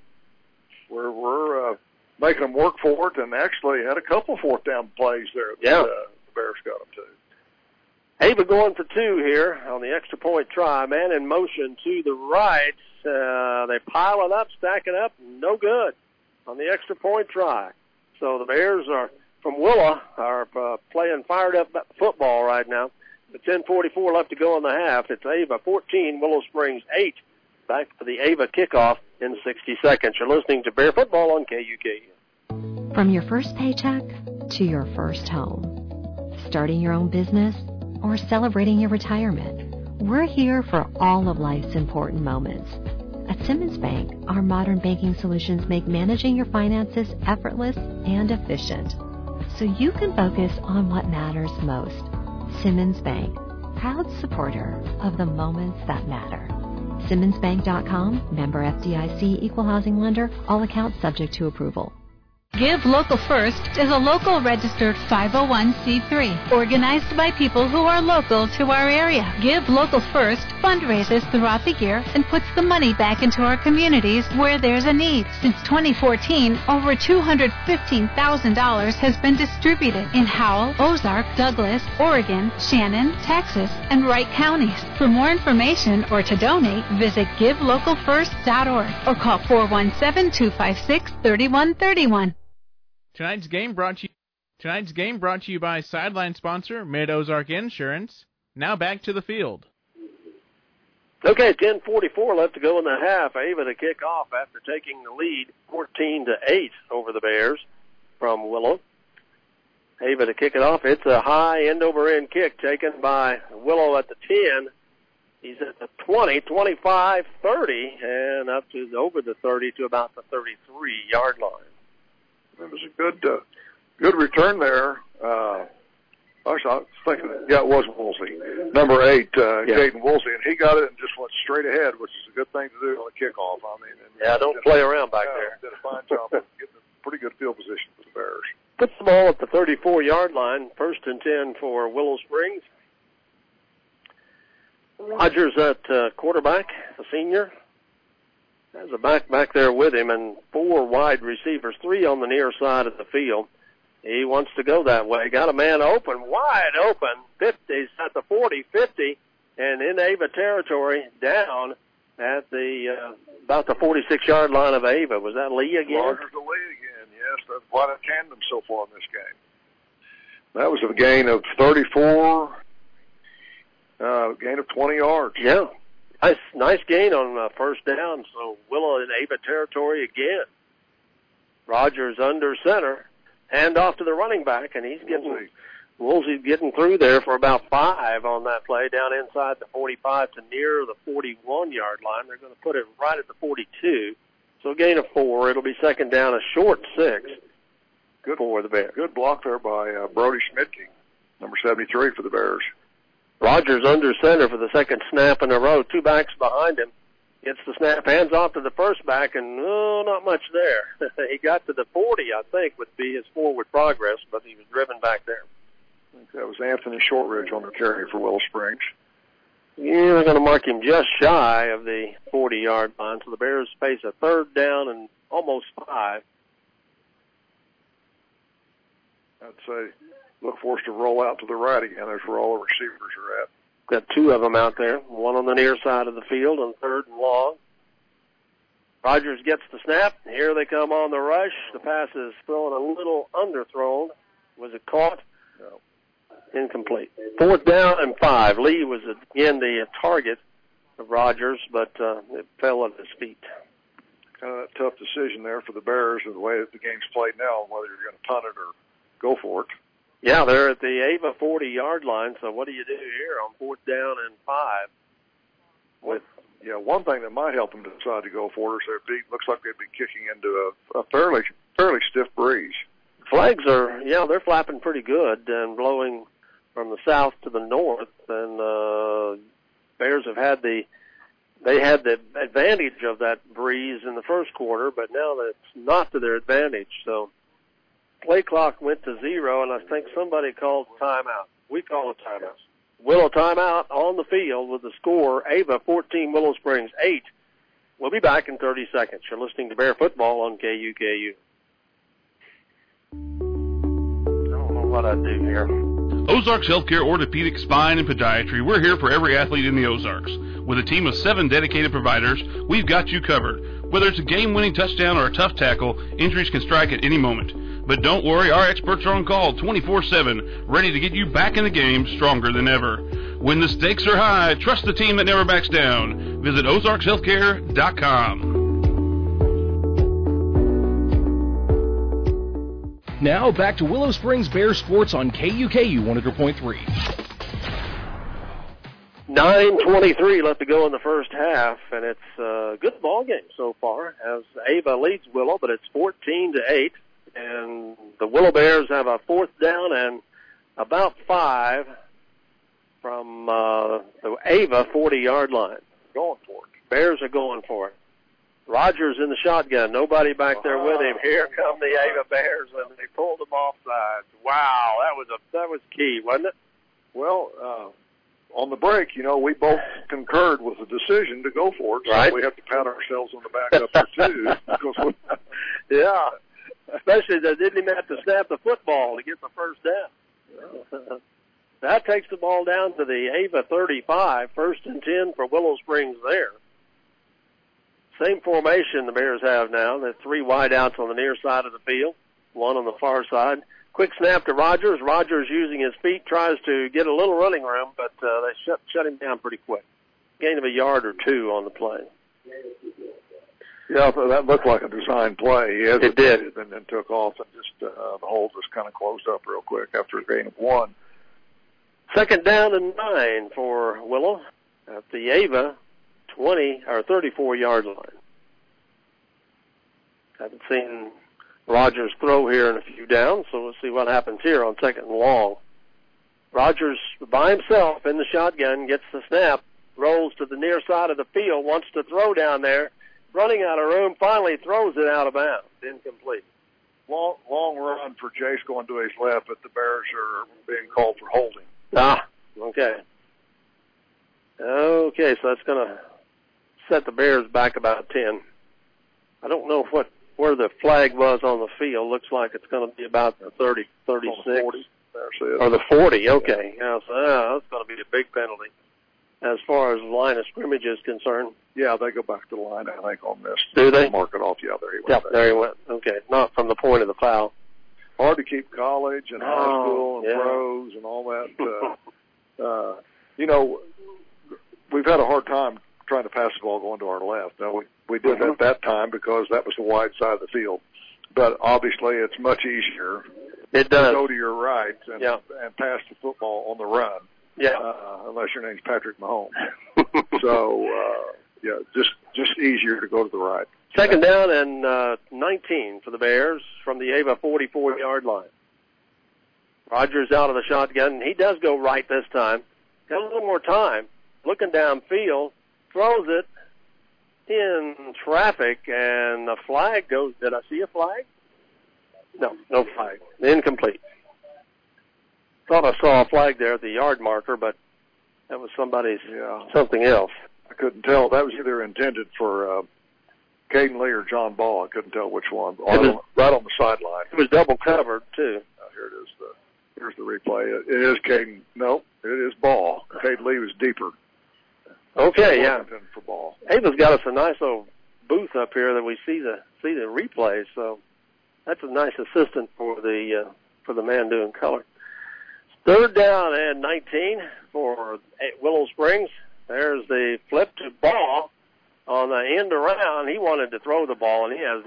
We're making them work for it, and actually had a couple fourth down plays there. Yeah, the Bears got them too. Ava going for 2 here on the extra point try. Man in motion to the right. They pile it up, stack it up, no good on the extra point try. So the Bears from Willow are playing fired up football right now. With 10:44 left to go in the half, it's Ava 14, Willow Springs 8. Back to the Ava kickoff in 60 seconds. You're listening to Bear Football on KUKU. From your first paycheck to your first home, starting your own business or celebrating your retirement, we're here for all of life's important moments. At Simmons Bank, our modern banking solutions make managing your finances effortless and efficient, so you can focus on what matters most. Simmons Bank, proud supporter of the moments that matter. SimmonsBank.com, member FDIC, equal housing lender, all accounts subject to approval. Give Local First is a local registered 501c3 organized by people who are local to our area. Give Local First fundraises throughout the year and puts the money back into our communities where there's a need. Since 2014, over $215,000 has been distributed in Howell, Ozark, Douglas, Oregon, Shannon, Texas, and Wright counties. For more information or to donate, visit GiveLocalFirst.org or call 417-256-3131. Tonight's game brought to you by sideline sponsor Mid-Ozark Insurance. Now back to the field. Okay, 10:44 left to go in the half. Ava to kick off after taking the lead 14-8 over the Bears from Willow. Ava to kick it off. It's a high end-over-end kick taken by Willow at the 10. He's at the 20, 25, 30, and up to over the 30 to about the 33-yard line. It was a good return there. Actually, I was thinking, it was Woolsey. Number 8, Caden Woolsey, and he got it and just went straight ahead, which is a good thing to do on a kickoff. I mean, don't play around back there. Did a fine job of getting a pretty good field position for the Bears. Puts the ball at the 34-yard line, 1st and 10 for Willow Springs. Rogers at quarterback, the senior. Has a back there with him and 4 wide receivers, 3 on the near side of the field. He wants to go that way. Got a man open, wide open. 50, he's at the 40, 50, and in Ava territory, down at the about the 46-yard line of Ava. Was that Lee again? Rogers to Lee again, yes. That's quite a tandem so far in this game. That was a gain of 34, gain of 20 yards. Yeah. Nice gain on first down. So Willow in Ava territory again. Rogers under center. Hand off to the running back, and Woolsey's getting through there for about 5 on that play, down inside the 45 to near the 41-yard line. They're going to put it right at the 42. So a gain of 4. It'll be second down, a short 6 for the Bears. Good block there by Brody Schmidtke, number 73 for the Bears. Rogers under center for the second snap in a row. 2 backs behind him. Gets the snap, hands off to the first back, and not much there. He got to the 40, I think, would be his forward progress, but he was driven back there. I think that was Anthony Shortridge on the carry for Willow Springs. Yeah, they're going to mark him just shy of the 40-yard line, so the Bears face a 3rd down and almost 5. I'd say look for us to roll out to the right again. That's where all the receivers are at. Got 2 of them out there, one on the near side of the field on 3rd and long. Rogers gets the snap. Here they come on the rush. The pass is thrown a little underthrown. Was it caught? No. Incomplete. 4th down and 5. Lee was again the target of Rogers, but it fell at his feet. Kind of a tough decision there for the Bears of the way that the game's played now, whether you're going to punt it or go for it. Yeah, they're at the Ava 40-yard line, so what do you do here on 4th down and 5? One thing that might help them to decide to go for it is looks like they'd be kicking into a fairly stiff breeze. Flags they're flapping pretty good and blowing from the south to the north, and Bears had the advantage of that breeze in the first quarter, but now that's not to their advantage, so play clock went to 0, and I think somebody called timeout. We call a timeout. Willow timeout on the field with the score, Ava 14, Willow Springs 8. We'll be back in 30 seconds. You're listening to Bear Football on KUKU. I don't know what I do here. Ozarks Healthcare Orthopedic Spine and Podiatry. We're here for every athlete in the Ozarks. With a team of 7 dedicated providers, we've got you covered. Whether it's a game-winning touchdown or a tough tackle, injuries can strike at any moment. But don't worry, our experts are on call 24/7, ready to get you back in the game stronger than ever. When the stakes are high, trust the team that never backs down. Visit OzarksHealthcare.com. Now back to Willow Springs Bears Sports on KUKU 100.3. 9:23 left to go in the first half, and it's a good ball game so far as Ava leads Willow, but it's 14-8. And the Willow Bears have a 4th down and about 5 from the Ava 40-yard line. Going for it. Bears are going for it. Rogers in the shotgun. Nobody back there with him. Here come the Ava Bears, and they pulled them offside. Wow, that was key, wasn't it? Well, on the break, we both concurred with the decision to go for it. So right. We have to pat ourselves on the back up there, too. Yeah. Especially they didn't even have to snap the football to get the first down. That takes the ball down to the Ava 35, 1st and 10 for Willow Springs there. Same formation the Bears have now. There's 3 wideouts on the near side of the field, 1 on the far side. Quick snap to Rogers. Rogers using his feet tries to get a little running room, but they shut him down pretty quick. Gain of a yard or 2 on the play. Yeah, that looked like a design play. It did. And then took off, and just the hole just kind of closed up real quick after a gain of 1. Second down and 9 for Willow at the Ava 34-yard line. Haven't seen Rogers throw here in a few downs, so we'll see what happens here on second and long. Rogers by himself in the shotgun, gets the snap, rolls to the near side of the field, wants to throw down there, running out of room, finally throws it out of bounds, incomplete. Long run for Jace going to his left, but the Bears are being called for holding. Okay. Okay, so that's going to set the Bears back about 10. I don't know where the flag was on the field. Looks like it's going to be about the 30, 36. The 40. Or the 40, okay. Yeah, so that's going to be a big penalty as far as the line of scrimmage is concerned. Yeah, they go back to the line, I think, on this. Do they? Mark it off. Yeah, there he went. Yep, there he went. Okay, not from the point of the foul. Hard to keep college and high school and pros and all that. We've had a hard time trying to pass the ball going to our left. Now, we did at that time because that was the wide side of the field. But obviously it's much easier to go to your right and pass the football on the run. Unless your name's Patrick Mahomes. So, just easier to go to the right. Second down and 19 for the Bears from the Ava 44-yard line. Rogers out of the shotgun. He does go right this time. Got a little more time. Looking downfield, throws it in traffic, and the flag goes. Did I see a flag? No flag. Incomplete. Thought I saw a flag there at the yard marker, but that was somebody's something else. I couldn't tell. That was either intended for Caden Lee or John Ball. I couldn't tell which one. Right on the sideline. It was double covered, too. Here it is. Here's the replay. It is Caden. No, it is Ball. Caden Lee was deeper. Okay, yeah. For Ball. Ava's got us a nice little booth up here that we see the replays, so that's a nice assistant for the man doing color. Third down and 19 for Willow Springs. There's the flip to Ball on the end around. He wanted to throw the ball, and he had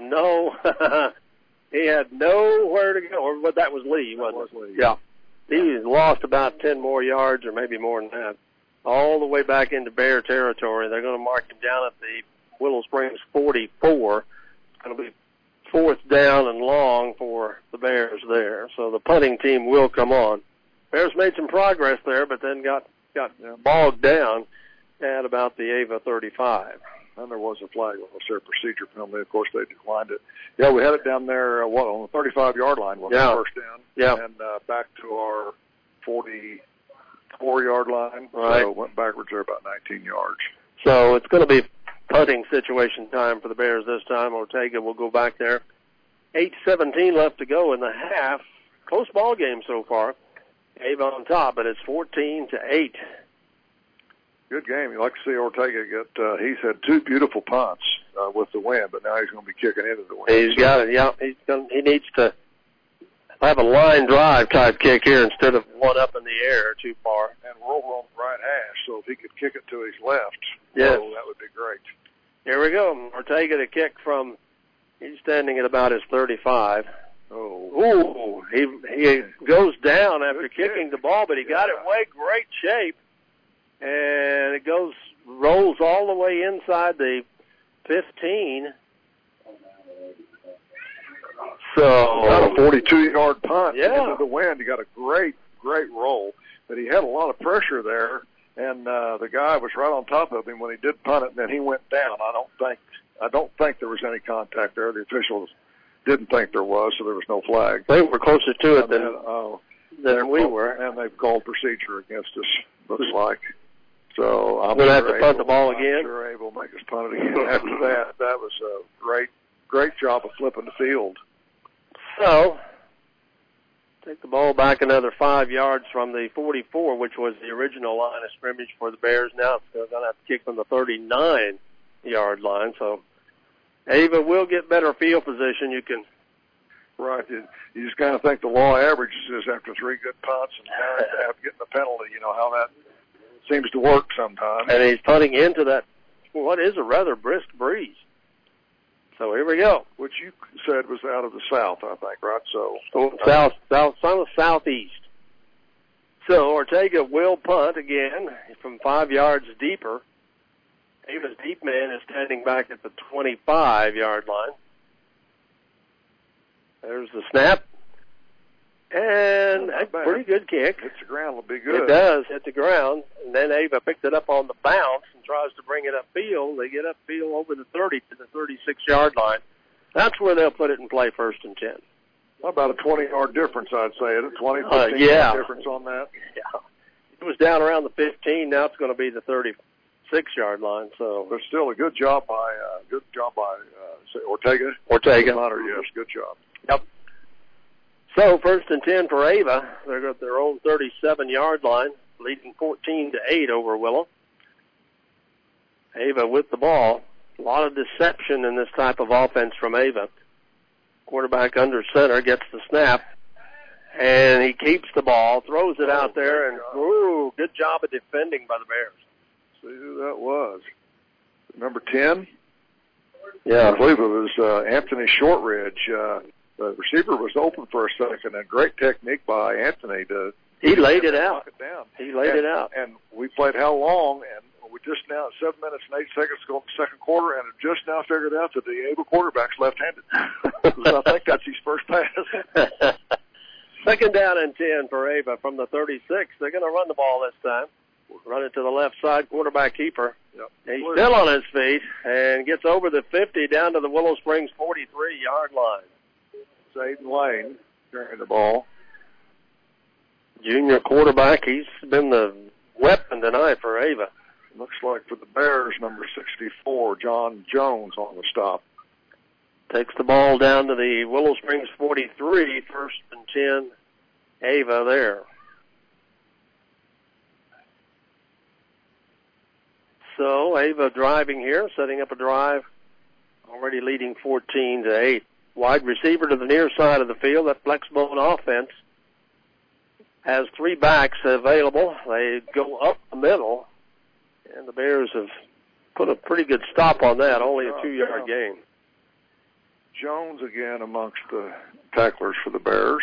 nowhere to go. Or that was Lee, wasn't it? Lee. Yeah. He lost about 10 more yards, or maybe more than that, all the way back into Bear territory. They're going to mark him down at the Willow Springs 44. It's going to be fourth down and long for the Bears there. So the punting team will come on. Bears made some progress there, but then got bogged down at about the Ava 35. And there was a flag on their procedure penalty. Of course, they declined it. Yeah, we had it down there, on the 35-yard line was the first down. Yeah. And back to our 44-yard line. Right. So went backwards there about 19 yards. So it's going to be punting situation time for the Bears this time. Ortega will go back there. 8:17 left to go in the half. Close ball game so far. Ava on top, but it's 14-8. Good game. You like to see Ortega get. He's had two beautiful punts with the wind, but now he's going to be kicking into the wind. He's got it. Yeah, he needs to have a line drive type kick here instead of one up in the air too far. And roll on the right hash, so if he could kick it to his left, yes, that would be great. Here we go. Ortega to kick from. He's standing at about his 35. Oh, he goes down after kicking the ball, but he got it way great shape. And it rolls all the way inside the 15. So got a 42-yard punt into the wind. He got a great roll, but he had a lot of pressure there, and the guy was right on top of him when he did punt it, and then he went down. I don't think there was any contact there. The officials didn't think there was, so there was no flag. They were closer to it than we were, and they've called procedure against us. Looks like. So I'm going to have to punt the ball again. I'm sure Abe will make us punt it again after that. That was a great job of flipping the field. So take the ball back another 5 yards from the 44, which was the original line of scrimmage for the Bears. Now they're going to have to kick from the 39-yard line. So Ava will get better field position. You can. Right. You just kind of think the law averages is after three good punts and getting the penalty. You know how that seems to work sometimes. And he's punting into that, what is a rather brisk breeze. So here we go. Which you said was out of the south, I think, right? So southeast. So Ortega will punt again from 5 yards deeper. Ava's deep man is standing back at the 25-yard line. There's the snap. And a pretty good kick. Hits the ground, will be good. It does hit the ground. And then Ava picked it up on the bounce and tries to bring it upfield. They get upfield over the 30 to the 36-yard line. That's where they'll put it in play, 1st and 10. About a 20-yard difference, I'd say. A 20, 15 yeah. yard difference on that. Yeah. It was down around the 15. Now it's going to be the 36-yard line. So, but still a good job by Ortega. Hunter, yes, good job. Yep. So 1st and 10 for Ava. They're at their own 37-yard line, leading 14-8 over Willow. Ava with the ball. A lot of deception in this type of offense from Ava. Quarterback under center gets the snap, and he keeps the ball, throws it out there, and good job of defending by the Bears. See who that was. Number 10? Yeah. I believe it was Anthony Shortridge. The receiver was open for a second, and great technique by Anthony to... He laid it out. He laid it out. And we played how long, and we just now, 7 minutes and 8 seconds to go in the second quarter, and have just now figured out that the Ava quarterback's left-handed. So I think that's his first pass. 2nd down and 10 for Ava from the 36. They're going to run the ball this time. Run it to the left side, quarterback keeper. Yep. He's still on his feet and gets over the 50 down to the Willow Springs 43-yard line. It's Aiden Lane carrying the ball. Junior quarterback. He's been the weapon tonight for Ava. Looks like for the Bears, number 64, John Jones on the stop. Takes the ball down to the Willow Springs 43, 1st and 10, Ava there. So Ava driving here, setting up a drive, already leading 14-8. Wide receiver to the near side of the field. That flexbone offense has 3 backs available. They go up the middle, and the Bears have put a pretty good stop on that, only a 2-yard gain. Jones again amongst the tacklers for the Bears.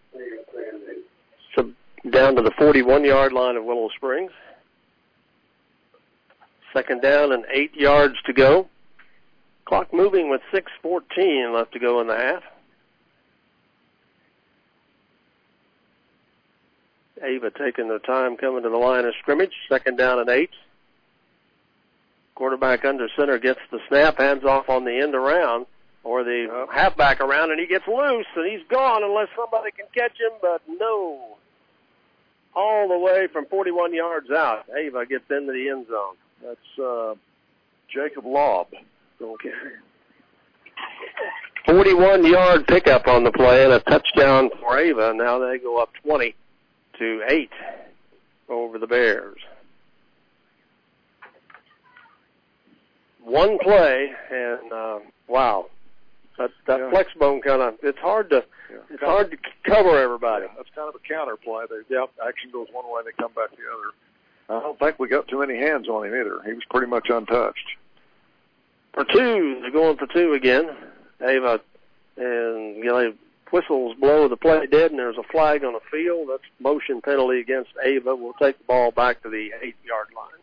So down to the 41-yard line of Willow Springs. 2nd down and 8 yards to go. Clock moving with 6:14 left to go in the half. Ava taking the time coming to the line of scrimmage. 2nd down and 8. Quarterback under center gets the snap, hands off on the end around, or the halfback around, and he gets loose, and he's gone unless somebody can catch him, but no. All the way from 41 yards out, Ava gets into the end zone. That's Jacob Lobb. Okay. 41-yard pickup on the play and a touchdown for Ava. Now they go up 20-8 over the Bears. One play, and wow, that flexbone kind of, it's hard to cover everybody. Yeah, that's kind of a counter play. Action goes one way, they come back the other. I don't think we got too many hands on him either. He was pretty much untouched. For 2, they're going for 2 again. Ava, and whistles blow the play dead, and there's a flag on the field. That's motion penalty against Ava. We'll take the ball back to the 8-yard line.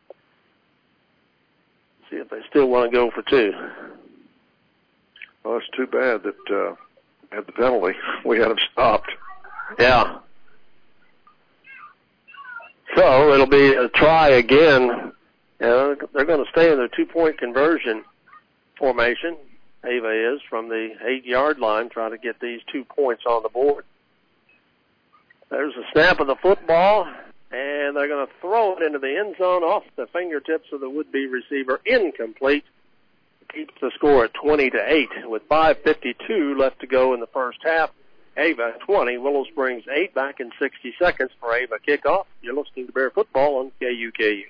See if they still want to go for 2. Well, it's too bad that had the penalty. We had him stopped. Yeah. So it'll be a try again. They're going to stay in their 2-point conversion formation. Ava is from the 8-yard line, trying to get these 2 points on the board. There's a snap of the football, and they're going to throw it into the end zone off the fingertips of the would-be receiver. Incomplete. Keeps the score at 20-8 with 5:52 left to go in the first half. Ava 20, Willow Springs 8, back in 60 seconds for Ava kickoff. You're listening to Bear Football on KUKU.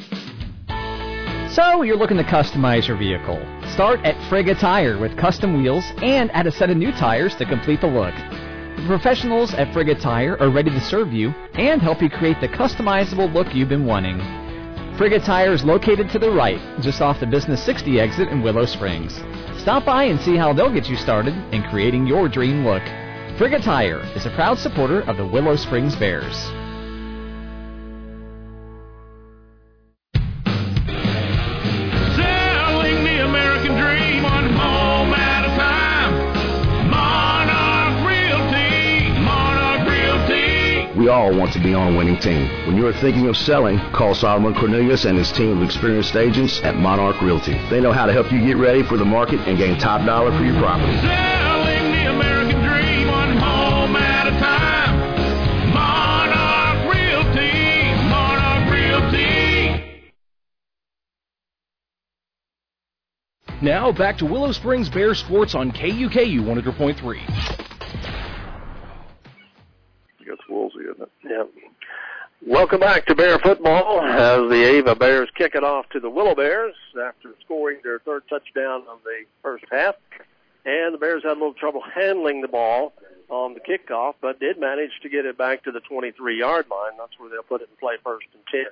So you're looking to customize your vehicle. Start at Frigga Tire with custom wheels and add a set of new tires to complete the look. The professionals at Frigga Tire are ready to serve you and help you create the customizable look you've been wanting. Frigga Tire is located to the right, just off the Business 60 exit in Willow Springs. Stop by and see how they'll get you started in creating your dream look. Frigga Tire is a proud supporter of the Willow Springs Bears. Selling the American dream one home at a time. Monarch Realty. Monarch Realty. We all want to be on a winning team. When you are thinking of selling, call Solomon Cornelius and his team of experienced agents at Monarch Realty. They know how to help you get ready for the market and gain top dollar for your property. Selling the American dream one home at a time. Monarch Realty. Monarch Realty. Now back to Willow Springs Bears sports on KUKU 100.3. That's Woolsey, isn't it? Yeah. Welcome back to Bear football as the Ava Bears kick it off to the Willow Bears after scoring their third touchdown of the first half. And the Bears had a little trouble handling the ball on the kickoff, but did manage to get it back to the 23-yard line. That's where they'll put it in play 1st and 10.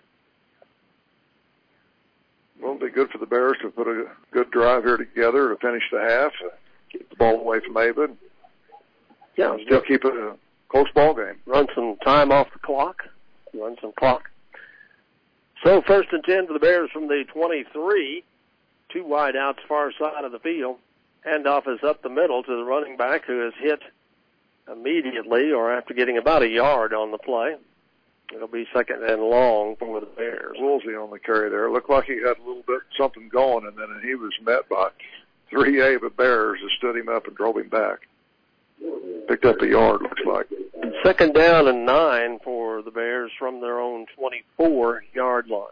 Well, it'll be good for the Bears to put a good drive here together to finish the half, keep the ball away from Ava. Yeah, still keep it a close ball game. Run some time off the clock. Run some clock. So 1st and 10 for the Bears from the 23. 2 wide outs, far side of the field. Handoff is up the middle to the running back, who is hit immediately or after getting about a yard on the play. It'll be 2nd and long for the Bears. Woolsey on the carry there. It looked like he had a little bit something going, and then he was met by 3 Ava Bears that stood him up and drove him back. Picked up a yard, looks like. 2nd down and 9 for the Bears from their own 24-yard line.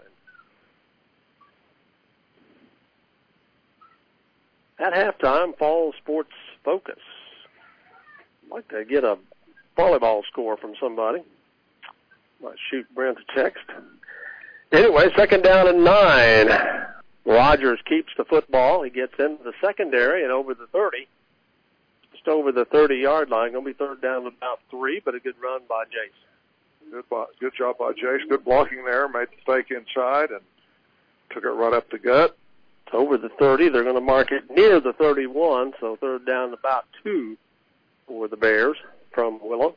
At halftime, Fall Sports Focus. I'd like to get a volleyball score from somebody. Might shoot Brent a text. Anyway, 2nd down and 9. Rogers keeps the football. He gets into the secondary and over the 30. Just over the 30-yard line. Going to be 3rd down about 3, but a good run by Jace. Good job by Jace. Good blocking there. Made the fake inside and took it right up the gut. It's over the 30. They're going to mark it near the 31, so 3rd down about 2 for the Bears from Willow.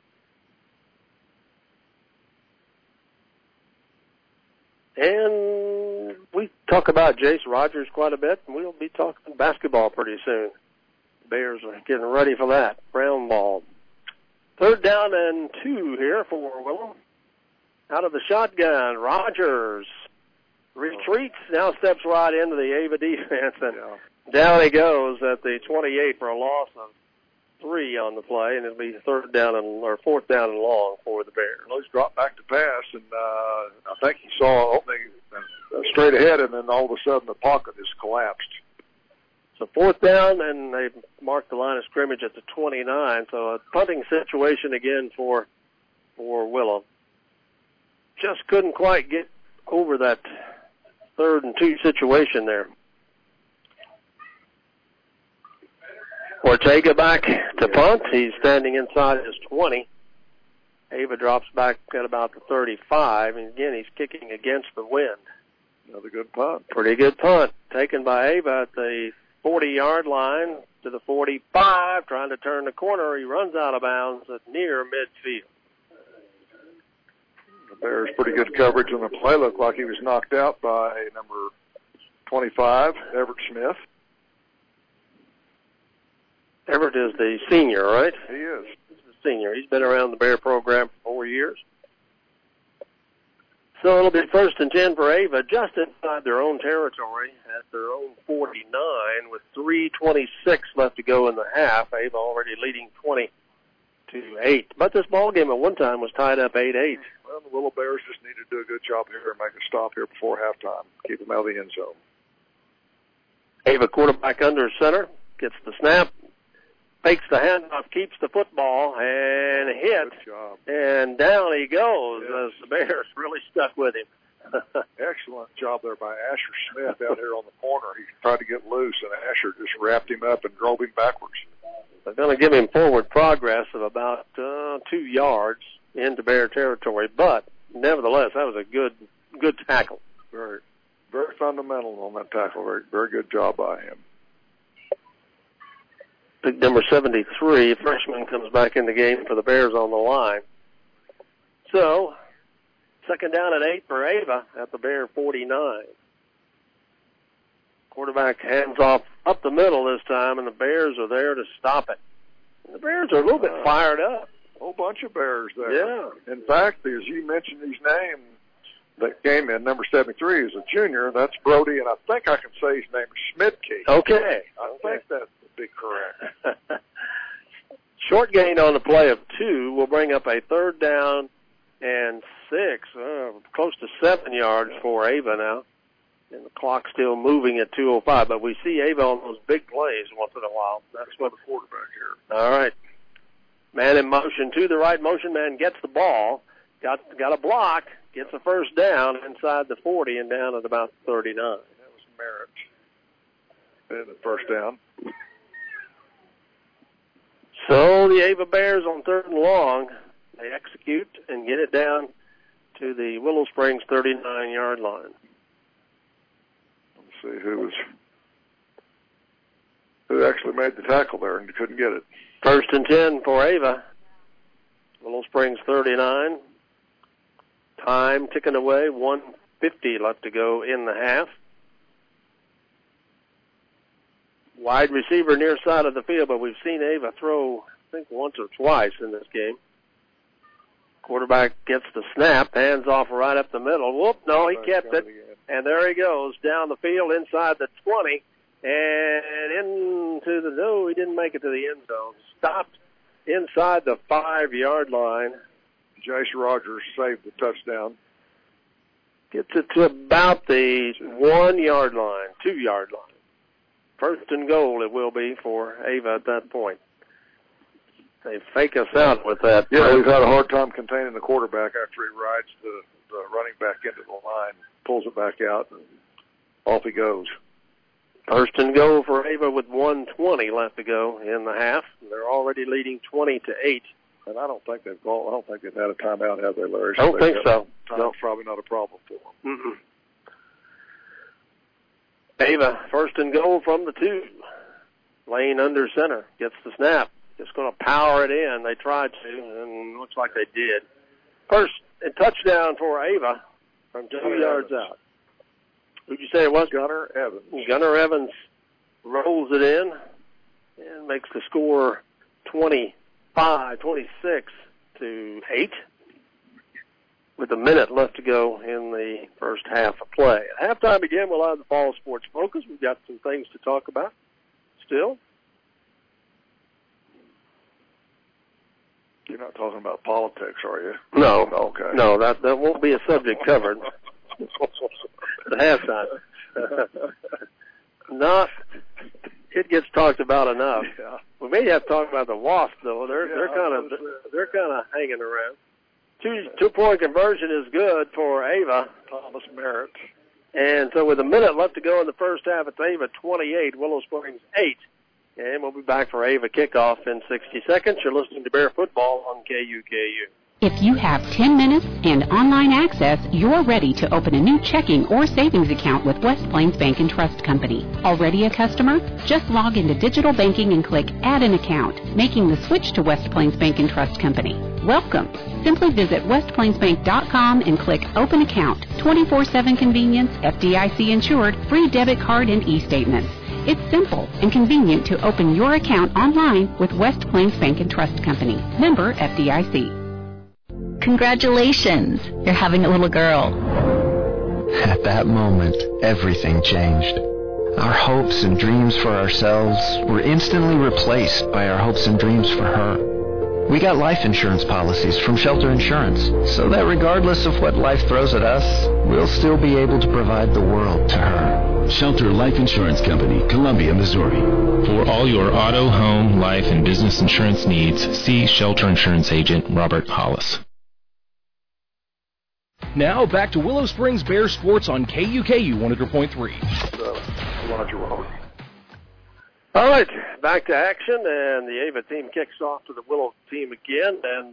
And we talk about Jace Rogers quite a bit, and we'll be talking basketball pretty soon. Bears are getting ready for that. Brown ball. 3rd down and 2 here for Willow. Out of the shotgun, Rogers retreats, now steps right into the Ava defense, and down he goes at the 28 for a loss of 3 on the play, and it'll be 4th down and long for the Bears. Well, he's dropped back to pass, and I think he saw opening straight ahead, and then all of a sudden the pocket just collapsed. So 4th down, and they marked the line of scrimmage at the 29, so a punting situation again for Willow. Just couldn't quite get over that 3rd and 2 situation there. Ortega back to punt. He's standing inside his 20. Ava drops back at about the 35, and again he's kicking against the wind. Another good punt. Pretty good punt taken by Ava at the 40-yard line to the 45, trying to turn the corner. He runs out of bounds at near midfield. The Bears pretty good coverage on the play. Looked like he was knocked out by number 25, Everett Smith. Everett is the senior, right? He is. He's the senior. He's been around the Bear program for 4 years. So it'll be 1st and 10 for Ava, just inside their own territory at their own 49 with 3:26 left to go in the half. Ava already leading 20-8. But this ball game at one time was tied up 8-8. Well, the Willow Bears just need to do a good job here and make a stop here before halftime. Keep them out of the end zone. Ava quarterback under center, gets the snap, fakes the handoff, keeps the football, and hits. Good job. And down he goes as the Bears really stuck with him. Excellent job there by Asher Smith out here on the corner. He tried to get loose, and Asher just wrapped him up and drove him backwards. They're going to give him forward progress of about 2 yards into Bear territory, but nevertheless, that was a good tackle. Very, very fundamental on that tackle. Very, very good job by him. Pick number 73, freshman, comes back in the game for the Bears on the line. So, second down and 8 for Ava at the Bear 49. Quarterback hands off up the middle this time, and the Bears are there to stop it. And the Bears are a little bit fired up. A whole bunch of Bears there. Yeah. In fact, as you mentioned his name that came in, number 73 is a junior. That's Brody, and I think I can say his name is Schmidtke. Okay. I think that would be correct. Short gain on the play of 2 will bring up a third down and 6, close to 7 yards for Ava now. And the clock's still moving at 2:05, but we see Ava on those big plays once in a while. That's what the quarterback here. All right. Man in motion to the right. Motion man gets the ball. Got a block. Gets a first down inside the 40 and down at about 39. That was Merritt. And the first down. So the Ava Bears on 3rd and long, they execute and get it down to the Willow Springs 39-yard line. See who actually made the tackle there and couldn't get it. 1st and 10 for Ava. Willow Springs 39. Time ticking away, 1:50 left to go in the half. Wide receiver near side of the field, but we've seen Ava throw, I think, once or twice in this game. Quarterback gets the snap, hands off right up the middle. Whoop, no, he kept it. And there he goes, down the field inside the 20 and into the, no, he didn't make it to the end zone. Stopped inside the 5-yard line. Jace Rogers saved the touchdown. Gets it to about the 1-yard line, 2-yard line. 1st and goal it will be for Ava at that point. They fake us out with that. Yeah, we've had a hard time containing the quarterback after he rides the running back into the line, pulls it back out, and off he goes. 1st and goal for Ava with 1:20 left to go in the half. They're already leading 20-8. And I don't think they've had a timeout, have they, Larry? I don't think so. Time's probably not a problem for them. Ava, 1st and goal from the 2. Lane under center, gets the snap. Just going to power it in. They tried to, and looks like they did. First and touchdown for Ava from 2 yards out. Who'd you say it was? Gunnar Evans. Gunnar Evans rolls it in and makes the score 26-8 with a minute left to go in the first half of play. At halftime again, we'll have the Fall Sports Focus. We've got some things to talk about still. You're not talking about politics, are you? No. Okay. No, that won't be a subject covered at halftime. Not. It gets talked about enough. Yeah. We may have to talk about the Wasps, though. They're kind of hanging around. 2-point conversion is good for Ava. Thomas Merritt. And so with a minute left to go in the first half, it's Ava 28, Willow Springs 8. And we'll be back for Ava kickoff in 60 seconds. You're listening to Bear Football on KUKU. If you have 10 minutes and online access, you're ready to open a new checking or savings account with West Plains Bank and Trust Company. Already a customer? Just log into digital banking and click Add an Account, making the switch to West Plains Bank and Trust Company. Welcome. Simply visit westplainsbank.com and click Open Account. 24/7 convenience, FDIC insured, free debit card and e-statements. It's simple and convenient to open your account online with West Plains Bank and Trust Company. Member FDIC. Congratulations, you're having a little girl. At that moment, everything changed. Our hopes and dreams for ourselves were instantly replaced by our hopes and dreams for her. We got life insurance policies from Shelter Insurance, so that regardless of what life throws at us, we'll still be able to provide the world to her. Shelter Life Insurance Company, Columbia, Missouri. For all your auto, home, life, and business insurance needs, see Shelter Insurance Agent Robert Hollis. Now back to Willow Springs Bears Sports on KUKU 100.3. Roger, Robert. All right, back to action, and the Ava team kicks off to the Willow team again, and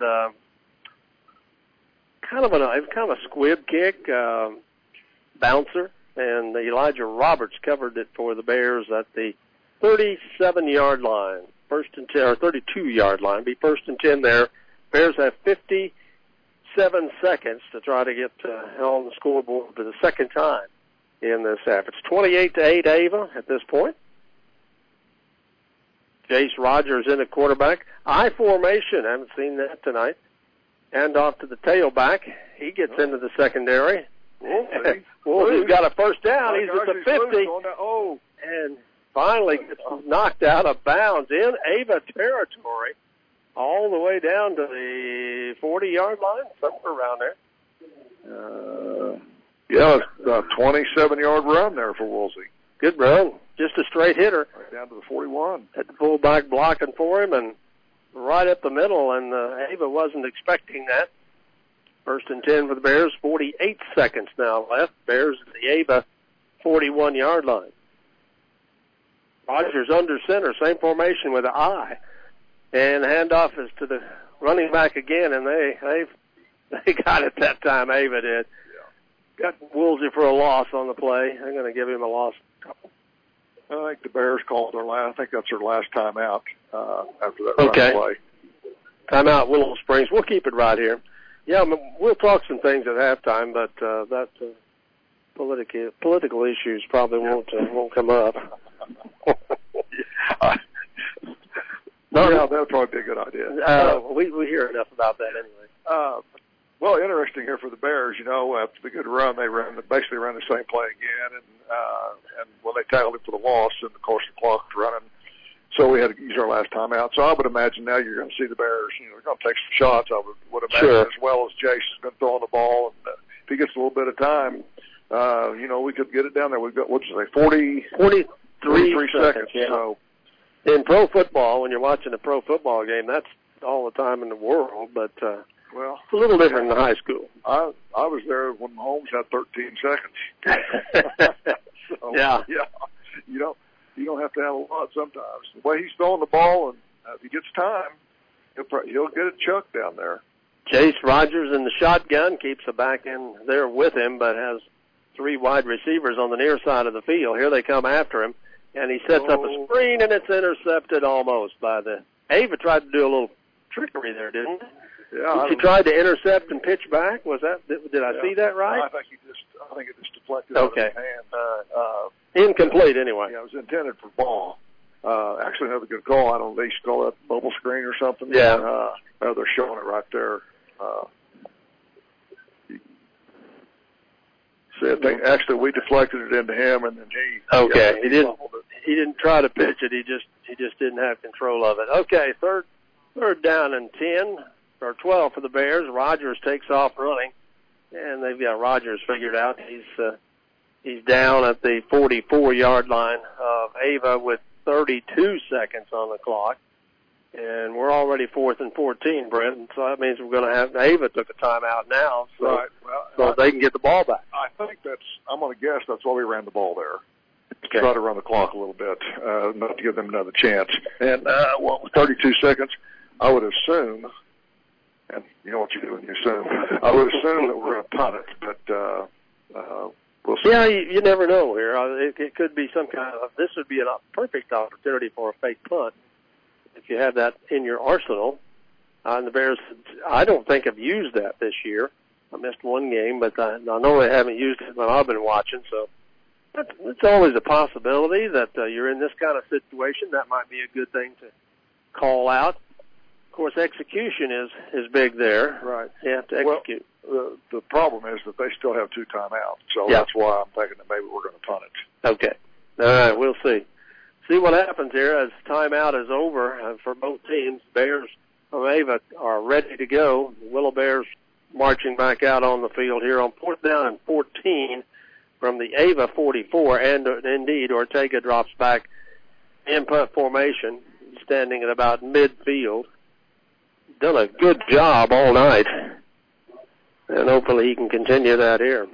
kind of a squib kick, bouncer, and Elijah Roberts covered it for the Bears at the 37-yard line. first and 10, or 32-yard line. Be first and 10 there. Bears have 57 seconds to try to get on the scoreboard for the second time in this half. It's 28-8 Ava at this point. Jace Rogers in at quarterback. I formation. I haven't seen that tonight. And off to the tailback. He gets into the secondary. Woolsey's got a first down. He's at the 50. And finally gets knocked out of bounds in Ava territory all the way down to the 40-yard line, somewhere around there. Yeah, a 27-yard run there for Woolsey. Good run. Just a straight hitter. Right down to the 41. Had the fullback blocking for him and right up the middle, and Ava wasn't expecting that. First and 10 for the Bears, 48 seconds now left. Bears at the Ava 41-yard line. Rogers under center, same formation with an I. And handoff is to the running back again, and they got it that time, Ava did. Yeah. Got Woolsey for a loss on the play. I'm going to give him a loss. I think the Bears called I think that's their last timeout after that run play. Timeout, Willow Springs. We'll keep it right here. Yeah, we'll talk some things at halftime, but that political issues probably won't come up. Yeah, that'll probably be a good idea. We hear enough about that anyway. Well, interesting here for the Bears. After the good run, they basically ran the same play again, and when they tackled it for the loss, and of course the clock's running, so we had to use our last timeout. So I would imagine now you're going to see the Bears. They're going to take some shots. I would imagine as well as Jace has been throwing the ball, and if he gets a little bit of time, we could get it down there. We've got 43 seconds. Yeah. So in pro football, when you're watching a pro football game, that's all the time in the world, but. Well, it's a little different in high school. I was there when Mahomes had 13 seconds. So, yeah. You don't have to have a lot sometimes. The way he's throwing the ball, and if he gets time, he'll get it chucked down there. Jace Rogers in the shotgun keeps the back in there with him, but has three wide receivers on the near side of the field. Here they come after him, and he sets up a screen, and it's intercepted almost by the. Ava tried to do a little trickery there, didn't he? Yeah, he tried to intercept and pitch back. Was that? Did I see that right? I think it just deflected out of his hand. Incomplete anyway. Yeah, it was intended for ball. Actually, another good call. I don't know. They should call that bubble screen or something. Yeah. They're showing it right there. Actually, we deflected it into him, and then he didn't try to pitch it. He just didn't have control of it. Okay, third down and 10. Or 12 for the Bears. Rogers takes off running, and they've got Rogers figured out. He's down at the 44-yard line of Ava with 32 seconds on the clock, and we're already 4th and 14, Brent. So that means we're going to have Ava took a timeout now, so they can get the ball back. I think I'm going to guess that's why we ran the ball there. To try to run the clock a little bit, not to give them another chance. And with 32 seconds, I would assume. And you know what you do when you assume. I would assume that we're going to punt it, but we'll see. Yeah, you never know here. It could be some kind of. This would be a perfect opportunity for a fake punt if you have that in your arsenal. And the Bears, I don't think have used that this year. I missed one game, but I know they haven't used it when I've been watching. So it's always a possibility that you're in this kind of situation. That might be a good thing to call out. Of course, execution is big there. Right. You have to execute. Well, the problem is that they still have 2 timeouts, so that's why I'm thinking that maybe we're going to punt it. Okay. All right, we'll see. See what happens here as timeout is over for both teams. Bears of Ava are ready to go. The Willow Bears marching back out on the field here on 4th down and 14 from the Ava 44, and indeed Ortega drops back in punt formation, standing at about midfield. Done a good job all night, and hopefully he can continue that here.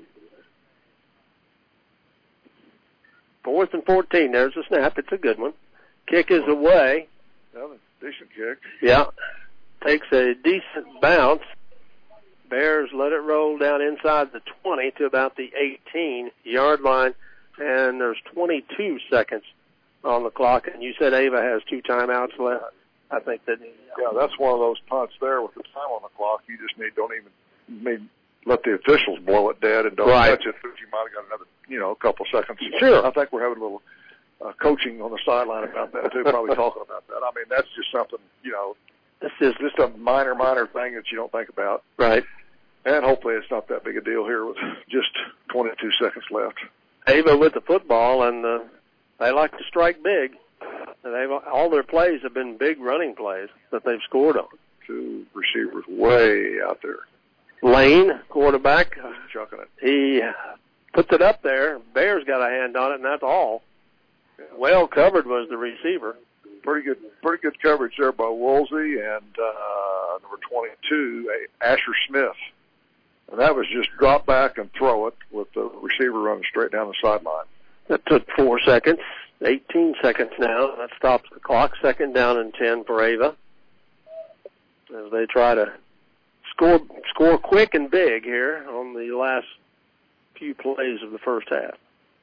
4th and 14. There's a snap. It's a good one. Kick is away. Well, decent kick. Yeah. Takes a decent bounce. Bears let it roll down inside the 20 to about the 18-yard line, and there's 22 seconds on the clock, and you said Ava has 2 timeouts left. I think that. Yeah, that's one of those punts there with the time on the clock. You just don't even let the officials blow it dead and don't touch it, because you might have got another, a couple seconds. Sure. I think we're having a little coaching on the sideline about that too, probably talking about that. I mean, that's just something, it's just a minor thing that you don't think about. Right. And hopefully it's not that big a deal here with just 22 seconds left. Ava with the football, and they like to strike big. All their plays have been big running plays that they've scored on. 2 receivers way out there. Lane, quarterback, chucking it. He puts it up there. Bears got a hand on it, and that's all. Yeah. Well covered was the receiver. Pretty good coverage there by Woolsey and number 22, Asher Smith. And that was just drop back and throw it with the receiver running straight down the sideline. That took 4 seconds. 18 seconds now. That stops the clock. 2nd down and 10 for Ava, as they try to score quick and big here on the last few plays of the first half.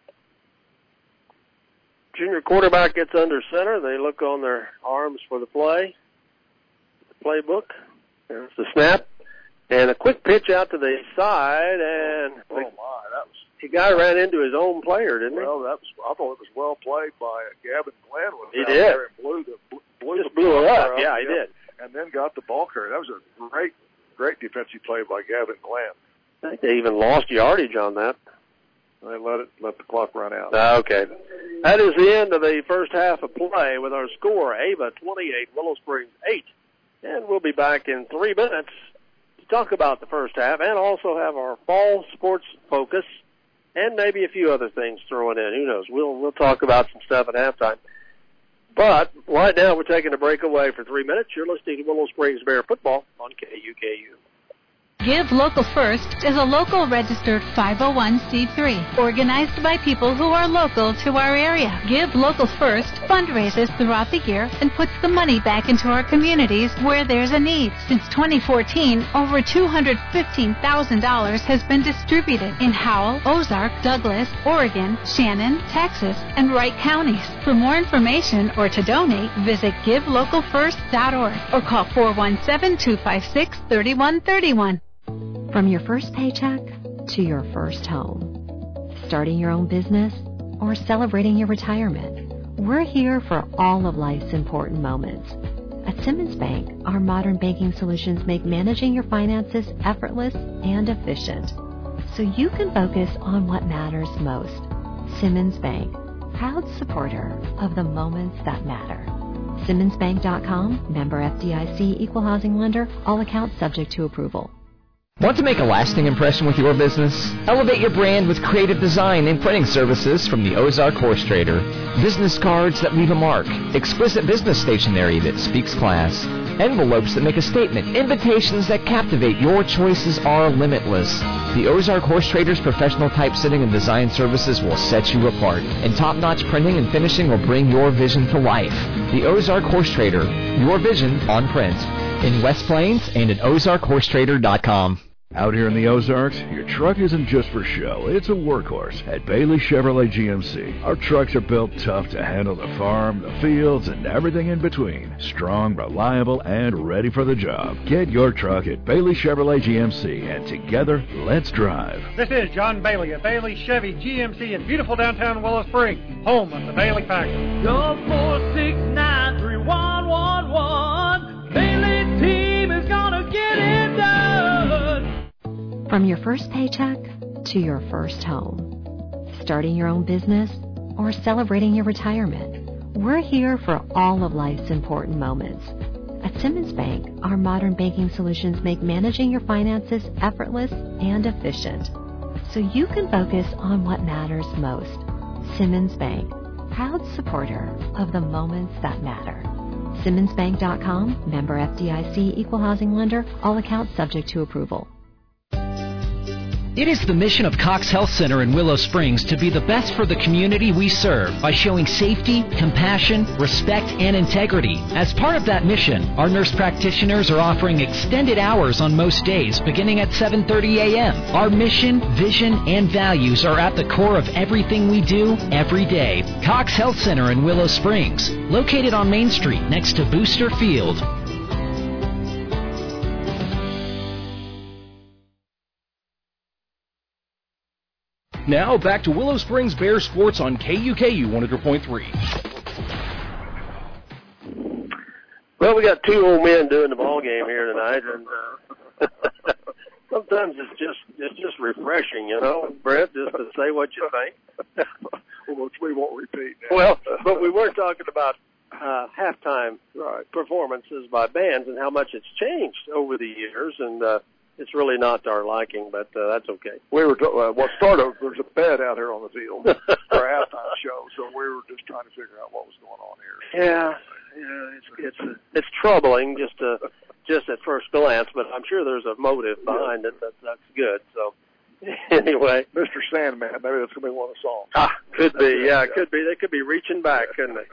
Junior quarterback gets under center. They look on their arms for the play. The playbook. There's the snap. And a quick pitch out to the side, and the guy ran into his own player, didn't he? Well, I thought it was well played by Gavin Glenn. He did. There and blew it up. Yeah, he did. And then got the ball carrier. That was a great defensive play by Gavin Glenn. I think they even lost yardage on that. They let the clock run out. Okay. That is the end of the first half of play with our score, Ava 28, Willow Springs 8. And we'll be back in 3 minutes to talk about the first half and also have our fall sports focus and maybe a few other things thrown in. Who knows? We'll talk about some stuff at halftime. But right now we're taking a break away for 3 minutes. You're listening to Willow Springs Bear Football on KUKU. Give Local First is a local registered 501c3 organized by people who are local to our area. Give Local First fundraises throughout the year and puts the money back into our communities where there's a need. Since 2014, over $215,000 has been distributed in Howell, Ozark, Douglas, Oregon, Shannon, Texas, and Wright counties. For more information or to donate, visit givelocalfirst.org or call 417-256-3131. From your first paycheck to your first home, starting your own business or celebrating your retirement, we're here for all of life's important moments. At Simmons Bank, our modern banking solutions make managing your finances effortless and efficient, so you can focus on what matters most. Simmons Bank, proud supporter of the moments that matter. SimmonsBank.com, member FDIC, equal housing lender, all accounts subject to approval. Want to make a lasting impression with your business? Elevate your brand with creative design and printing services from the Ozark Horse Trader. Business cards that leave a mark, exquisite business stationery that speaks class, envelopes that make a statement, invitations that captivate. Your choices are limitless. The Ozark Horse Trader's professional typesetting and design services will set you apart, and top-notch printing and finishing will bring your vision to life. The Ozark Horse Trader, your vision on print. In West Plains and at OzarkHorseTrader.com. Out here in the Ozarks, your truck isn't just for show, it's a workhorse. At Bailey Chevrolet GMC, our trucks are built tough to handle the farm, the fields, and everything in between. Strong, reliable, and ready for the job. Get your truck at Bailey Chevrolet GMC, and together, let's drive. This is John Bailey at Bailey Chevy GMC in beautiful downtown Willow Springs, home of the Bailey Factory. Go 4693111. Bailey's team is gonna get it done. From your first paycheck to your first home, starting your own business or celebrating your retirement, we're here for all of life's important moments. At Simmons Bank, our modern banking solutions make managing your finances effortless and efficient, so you can focus on what matters most. Simmons Bank, proud supporter of the moments that matter. SimmonsBank.com, member FDIC, equal housing lender, all accounts subject to approval. It is the mission of Cox Health Center in Willow Springs to be the best for the community we serve by showing safety, compassion, respect, and integrity. As part of that mission, our nurse practitioners are offering extended hours on most days beginning at 7:30 a.m. Our mission, vision, and values are at the core of everything we do every day. Cox Health Center in Willow Springs, located on Main Street next to Booster Field. Now back to Willow Springs Bears sports on KUKU 100.3. Well, we got two old men doing the ball game here tonight, and sometimes it's just refreshing, you know, Brett, just to say what you think. Which we won't repeat now. Well, but we were talking about halftime performances by bands and how much it's changed over the years, and it's really not to our liking, but that's okay. We were what started. There's a bed out here on the field for a halftime show, so we were just trying to figure out what was going on here. Yeah, it's troubling just at first glance, but I'm sure there's a motive behind it. That's good. So anyway, Mr. Sandman, maybe that's gonna be one of the songs. Could be. Yeah, it could be. They could be reaching back, couldn't they?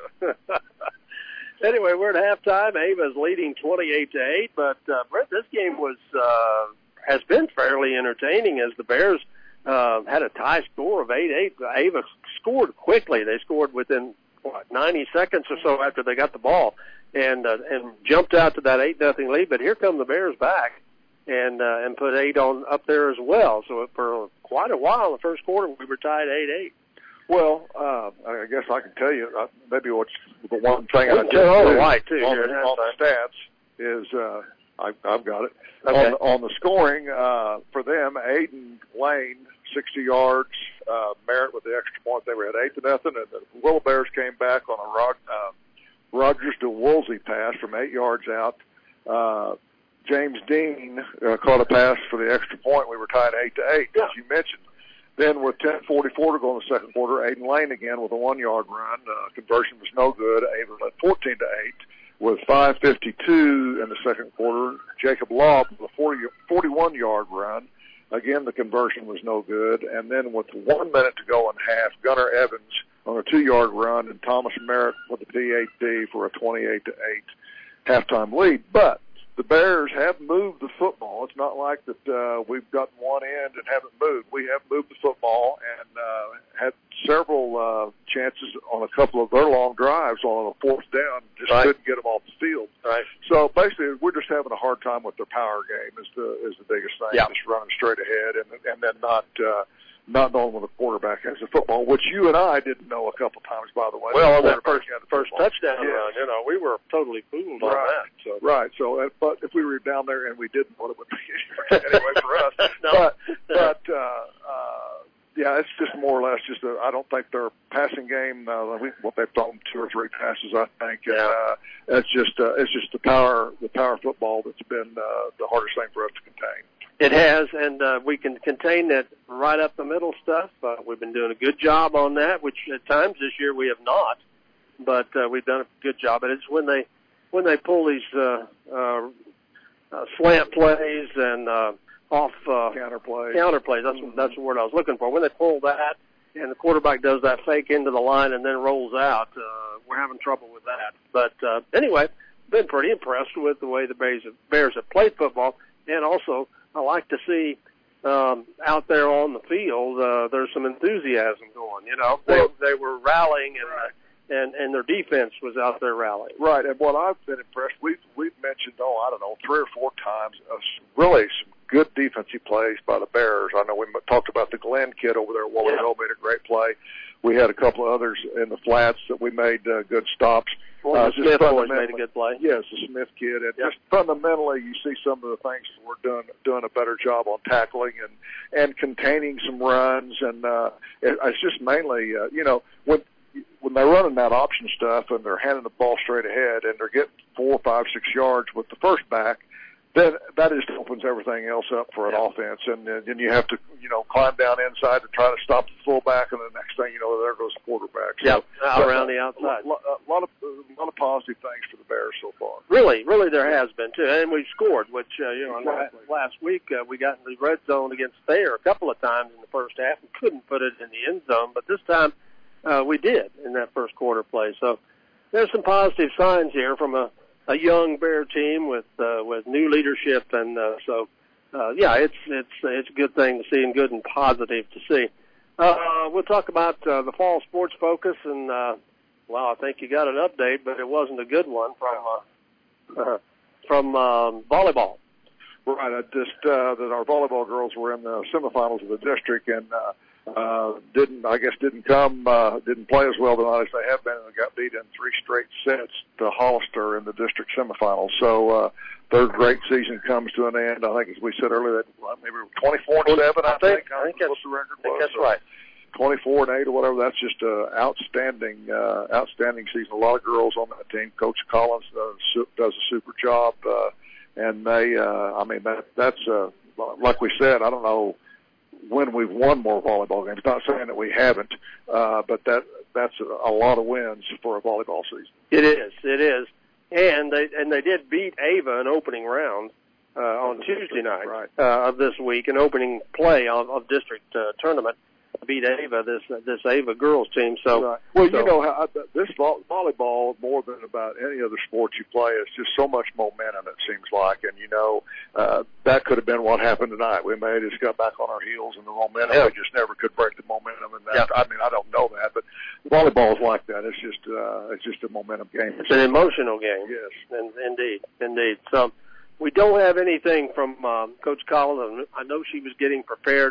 Anyway, we're at halftime. Ava's leading 28-8, but Brett, this game has been fairly entertaining as the Bears had a tie score of 8-8. Ava scored quickly. They scored within 90 seconds or so after they got the ball, and jumped out to that 8-0 lead. But here come the Bears back and put 8 on up there as well. So for quite a while in the first quarter, we were tied 8-8. Well, I guess I can tell you maybe what's the one thing I just too on the stats is I've got it. Okay. On the scoring for them, Aiden Lane 60 yards, Merritt with the extra point. They were at 8-0, and the Willow Bears came back on a Rogers to Woolsey pass from 8 yards out. James Dean caught a pass for the extra point. We were tied 8-8, as you mentioned. Then with 10:44 to go in the second quarter, Aiden Lane again with a 1-yard run. Conversion was no good. Ava led 14-8 with 5:52 in the second quarter. Jacob Law with a 41-yard run. Again, the conversion was no good. And then with 1 minute to go in half, Gunnar Evans on a 2-yard run and Thomas Merritt with a PAT for a 28-8 halftime lead. But the Bears have moved the football. It's not like that we've gotten one end and haven't moved. We have moved the football and had several chances on a couple of their long drives on a fourth down. Just couldn't get them off the field. Right. So basically, we're just having a hard time with their power game is the biggest thing. Yeah. Just running straight ahead and then not knowing when the quarterback has the football, which you and I didn't know a couple times, by the way. Well, on that first touchdown run, we were totally fooled on that. So. Right. So, but if we were down there and we didn't, what it would be anyway for us. No. But yeah, it's just more or less just I don't think their passing game. They've thrown 2 or 3 passes, I think. Yeah. It's just the power football that's been the hardest thing for us to contain. It has, and we can contain that right up the middle stuff. We've been doing a good job on that, which at times this year we have not, but we've done a good job. But it's when they pull these slant plays and off counter plays. That's the word I was looking for. When they pull that and the quarterback does that fake into the line and then rolls out, we're having trouble with that. But anyway, been pretty impressed with the way the Bears have played football, and also I like to see out there on the field there's some enthusiasm going. You know, they were rallying and their defense was out there rallying. Right, and what I've been impressed, we've mentioned 3 or 4 times really some good defensive plays by the Bears. I know we talked about the Glenn kid over there at Waller Hill made a great play. We had a couple of others in the flats that we made good stops. Well, Smith always made a good play. Yes, the Smith kid. And just fundamentally, you see some of the things that we're doing a better job on tackling and containing some runs. And it's just mainly, when they're running that option stuff and they're handing the ball straight ahead and they're getting 4, 5, 6 yards with the first back, then that just opens everything else up for an offense. And then you have to, climb down inside to try to stop the fullback, and the next thing you know, there goes the quarterback. So, around the outside. A lot of positive things for the Bears so far. Really there has been too, and we've scored. Which last week we got in the red zone against Thayer a couple of times in the first half and couldn't put it in the end zone, but this time we did in that first quarter play. So there's some positive signs here from a young Bear team with new leadership, and it's a good thing to see and good and positive to see. We'll talk about the fall sports focus, and I think you got an update, but it wasn't a good one from volleyball. Right, that our volleyball girls were in the semifinals of the district and didn't play as well tonight as they have been, and got beat in 3 straight sets to Hollister in the district semifinals. So their great season comes to an end. I think, as we said earlier, maybe 24-7. I think that's what the record was. That's right. 24-8 or whatever. That's just an outstanding season. A lot of girls on that team. Coach Collins does a super job, and they. That's like we said. I don't know when we've won more volleyball games. Not saying that we haven't, but that's a lot of wins for a volleyball season. It is, and they did beat Ava in opening round on Tuesday night of this week, an opening play of district tournament. Beat Ava, this Ava girls team. So, how this volleyball, more than about any other sport you play, is just so much momentum. It seems like, and that could have been what happened tonight. We may have just got back on our heels, and the momentum we just never could break the momentum. And that, I don't know that, but volleyball is like that. It's just a momentum game. It's an emotional game. Yes, indeed. So, we don't have anything from Coach Collins. I know she was getting prepared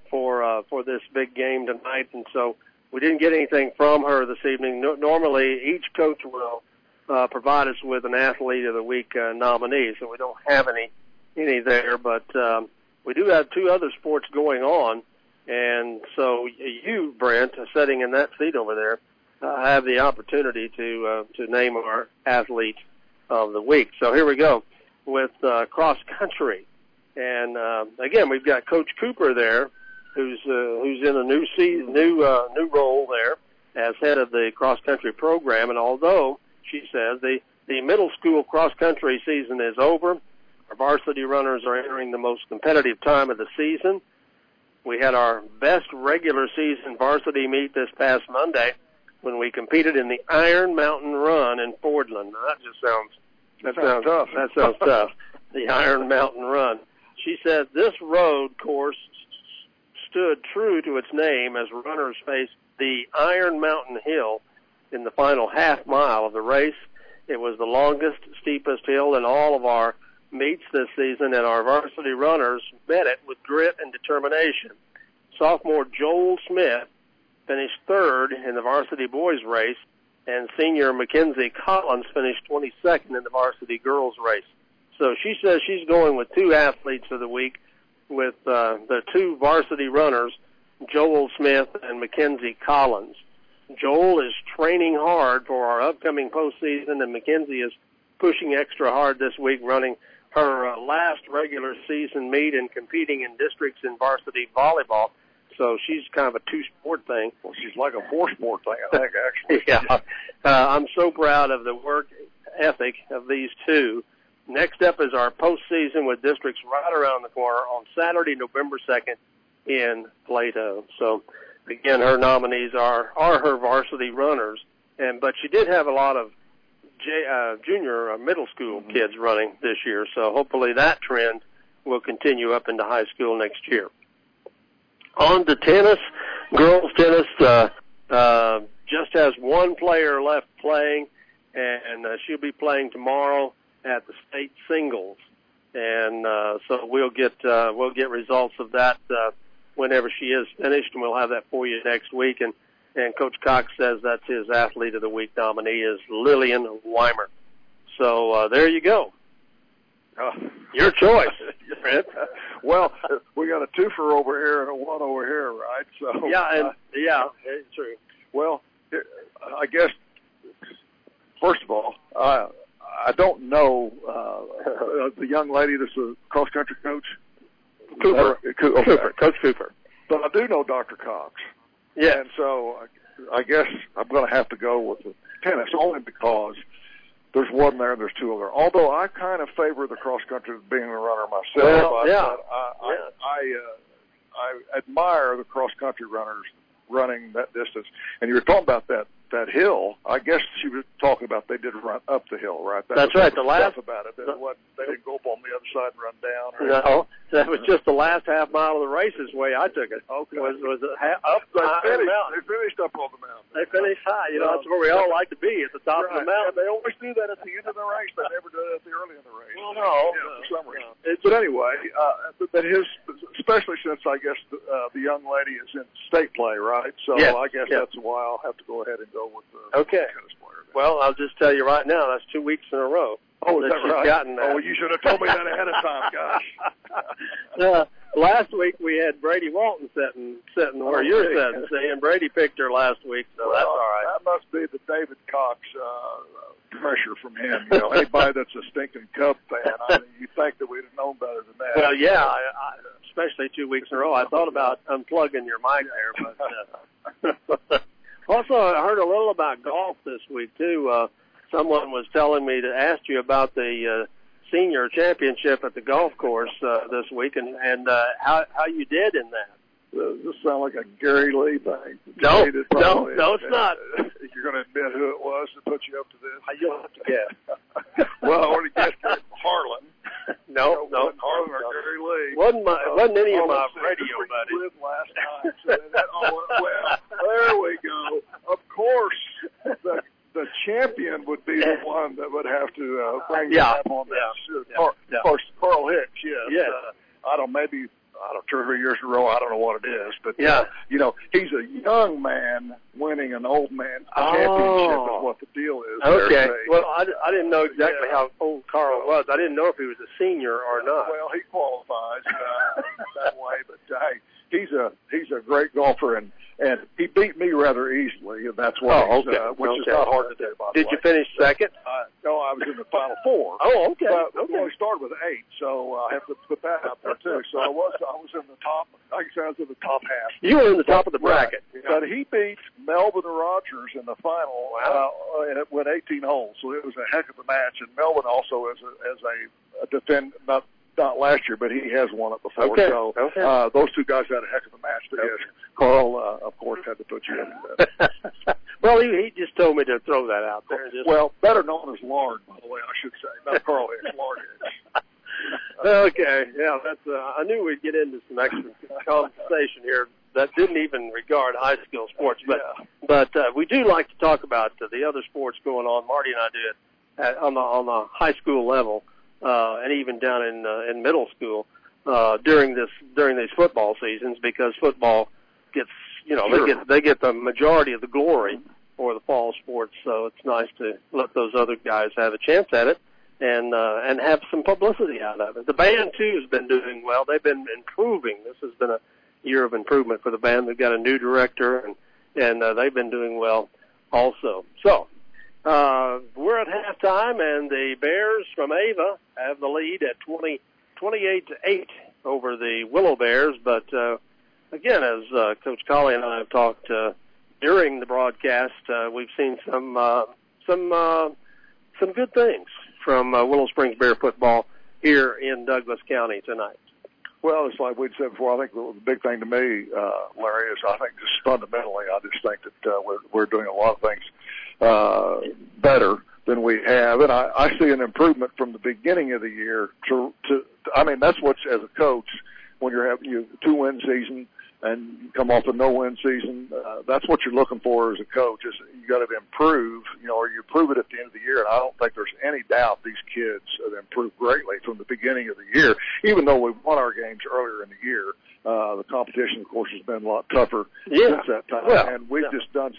for this big game tonight, and so we didn't get anything from her this evening. Normally, each coach will provide us with an Athlete of the Week nominee, so we don't have any there, but we do have 2 other sports going on, and so you, Brent, sitting in that seat over there, have the opportunity to name our Athlete of the Week. So here we go with cross country, and again, we've got Coach Cooper there, who's in a new role there as head of the cross country program. And although she says the middle school cross country season is over, our varsity runners are entering the most competitive time of the season. We had our best regular season varsity meet this past Monday when we competed in the Iron Mountain Run in Fordland. Now, that sounds tough. That sounds tough. The Iron Mountain Run. She said this road course stood true to its name as runners faced the Iron Mountain Hill in the final half mile of the race. It was the longest, steepest hill in all of our meets this season, and our varsity runners met it with grit and determination. Sophomore Joel Smith finished 3rd in the varsity boys race, and senior Mackenzie Collins finished 22nd in the varsity girls race. So she says she's going with 2 athletes of the week, with the 2 varsity runners, Joel Smith and Mackenzie Collins. Joel is training hard for our upcoming postseason, and Mackenzie is pushing extra hard this week, running her last regular season meet and competing in districts in varsity volleyball. So she's kind of a 2-sport thing. Well, she's like a 4-sport thing, I think, actually. Yeah. I'm so proud of the work ethic of these 2. Next up is our postseason with districts right around the corner on Saturday, November 2nd in Plato. So, again, her nominees are her varsity runners, but she did have a lot of junior middle school kids running this year, so hopefully that trend will continue up into high school next year. On to tennis. Girls tennis just has 1 player left playing, and she'll be playing tomorrow at the state singles, and so we'll get results of that whenever she is finished, and we'll have that for you next week. And Coach Cox says that's his Athlete of the Week nominee is Lillian Weimer. So there you go. Your choice, Brent. Well, we got a 2-fer over here and a 1 over here, right? So it's true. Well, I guess first of all, I don't know the young lady that's a cross-country coach. Cooper. Coach Cooper. But I do know Dr. Cox. Yeah. And so I guess I'm going to have to go with the tennis only because there's one there and there's two over there. Although I kind of favor the cross-country being a runner myself. I admire the cross-country runners running that distance. And you were talking about that hill. I guess she was talking about they did run up the hill, right? That's right. The last about it. They didn't go up on the other side and run down. No, that was just the last half mile of the race's way I took it. Okay. Was up the mountain. They finished up on the mountain. They finished high. That's where we all like to be, at the top of the mountain. And they always do that at the end of the race. They never do it at the early in the race. Well, no. For some reason. But anyway, but especially since I guess the young lady is in state play, right? So I guess that's why I'll have to go ahead and go with the tennis player. Well, I'll just tell you right now, that's 2 weeks in a row. Oh, is that right? Gotten that. Oh, you should have told me that ahead of time, gosh. Last week we had Brady Walton sitting where you're sitting. See, and Brady picked her last week, so that's all right. That must be the David Cox pressure from him. Anybody that's a stinking Cub fan, I mean, you think that we'd have known better than that. Well, yeah, especially 2 weeks in a row. I thought about unplugging your mic there, but also I heard a little about golf this week too. Someone was telling me to ask you about the senior championship at the golf course this week, and how you did in that. This sounds like a Gary Lee thing. No, it's not. You're going to admit who it was that put you up to this? You'll have to guess. Well, I already guessed Harlan. No. Harlan or Gary Lee. Wasn't any of my radio buddies. Last time. Well, there we go. Of course, the champion would be the one that would have to bring the name on that. Of course, Carl Hicks, yes. I don't know, maybe 2 or 3 years in a row. I don't know what it is, but he's a young man winning an old man championship is what the deal is. Okay. Well, I didn't know exactly how old Carl was. I didn't know if he was a senior or not. Well, he qualifies that way, but he's a great golfer, and he beat me rather easily, and that's why, which is not hard to do. By the way. Did you finish second? No, I was in the final four. Oh, okay. But we only started with 8, so I have to put that out there too. So I was in the top. Like I said, I was in the top half. You were in the top of the bracket. Right. But he beat Melvin Rogers in the final. And it went 18 holes, so it was a heck of a match. And Melvin also as a defend not last year, but he has won it before. Okay. So those two guys had a heck of a match together. Carl, of course, had to put you in that. Well, he just told me to throw that out there. Well, better known as Lard, by the way, I should say. Not Carl Hicks, Lard Hicks. Okay, yeah, that's. I knew we'd get into some extra conversation here that didn't even regard high school sports, but we do like to talk about the other sports going on. Marty and I do it on the high school level, and even down in middle school during these football seasons, because football gets they get the majority of the glory for the fall sports. So it's nice to let those other guys have a chance at it. And have some publicity out of it. The band, too, has been doing well. They've been improving. This has been a year of improvement for the band. They've got a new director, and they've been doing well also. So we're at halftime, and the Bears from Ava have the lead at 28-8 over the Willow Bears. But, again, as Coach Colley and I have talked during the broadcast, we've seen some good things from Willow Springs Bear football here in Douglas County tonight. Well, it's like we'd said before. I think the big thing to me, Larry, is I think just fundamentally, I just think that we're doing a lot of things better than we have, and I see an improvement from the beginning of the year to I mean, that's what's, as a coach, when you're having a 2-win season and you come off a no-win season, that's what you're looking for as a coach. Is you got to improve, or you prove it at the end of the year. And I don't think there's any doubt these kids have improved greatly from the beginning of the year. even though we won our games earlier in the year, the competition, of course, has been a lot tougher since that time. Well, and we've just done,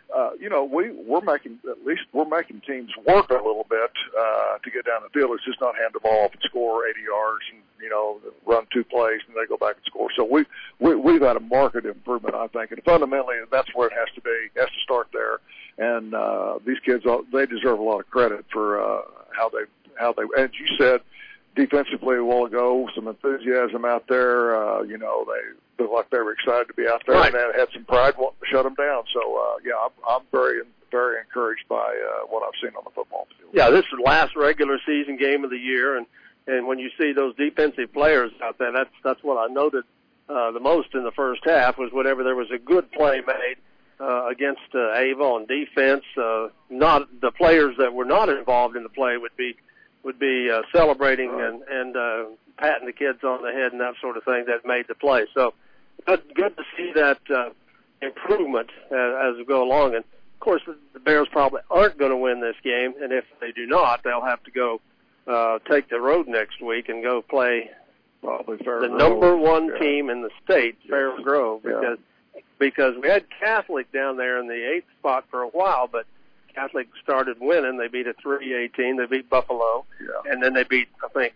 we're making teams work a little bit to get down the field. It's just not hand the ball off and score 80 yards and, run 2 plays and they go back and score. So we've had a marked improvement, I think. And fundamentally, that's where it has to be. It has to start there. And these kids, they deserve a lot of credit for how they, as you said, defensively a while ago, some enthusiasm out there. They looked like they were excited to be out there, right. And they had some pride wanting to shut them down. So, I'm very, very encouraged by what I've seen on the football field. Yeah, this is the last regular season game of the year, and when you see those defensive players out there, that's what I noted the most in the first half was whenever there was a good play made against Ava on defense. Not the players that were not involved in the play would be celebrating and patting the kids on the head and that sort of thing that made the play. So good to see that improvement as we go along. And, of course, the Bears probably aren't going to win this game, and if they do not, they'll have to go take the road next week and go play probably Fair Grove, number one team in the state, Fair Grove, because we had Catholic down there in the 8th spot for a while, but Catholic started winning. They beat a 3-18. They beat Buffalo. Yeah. And then they beat, I think,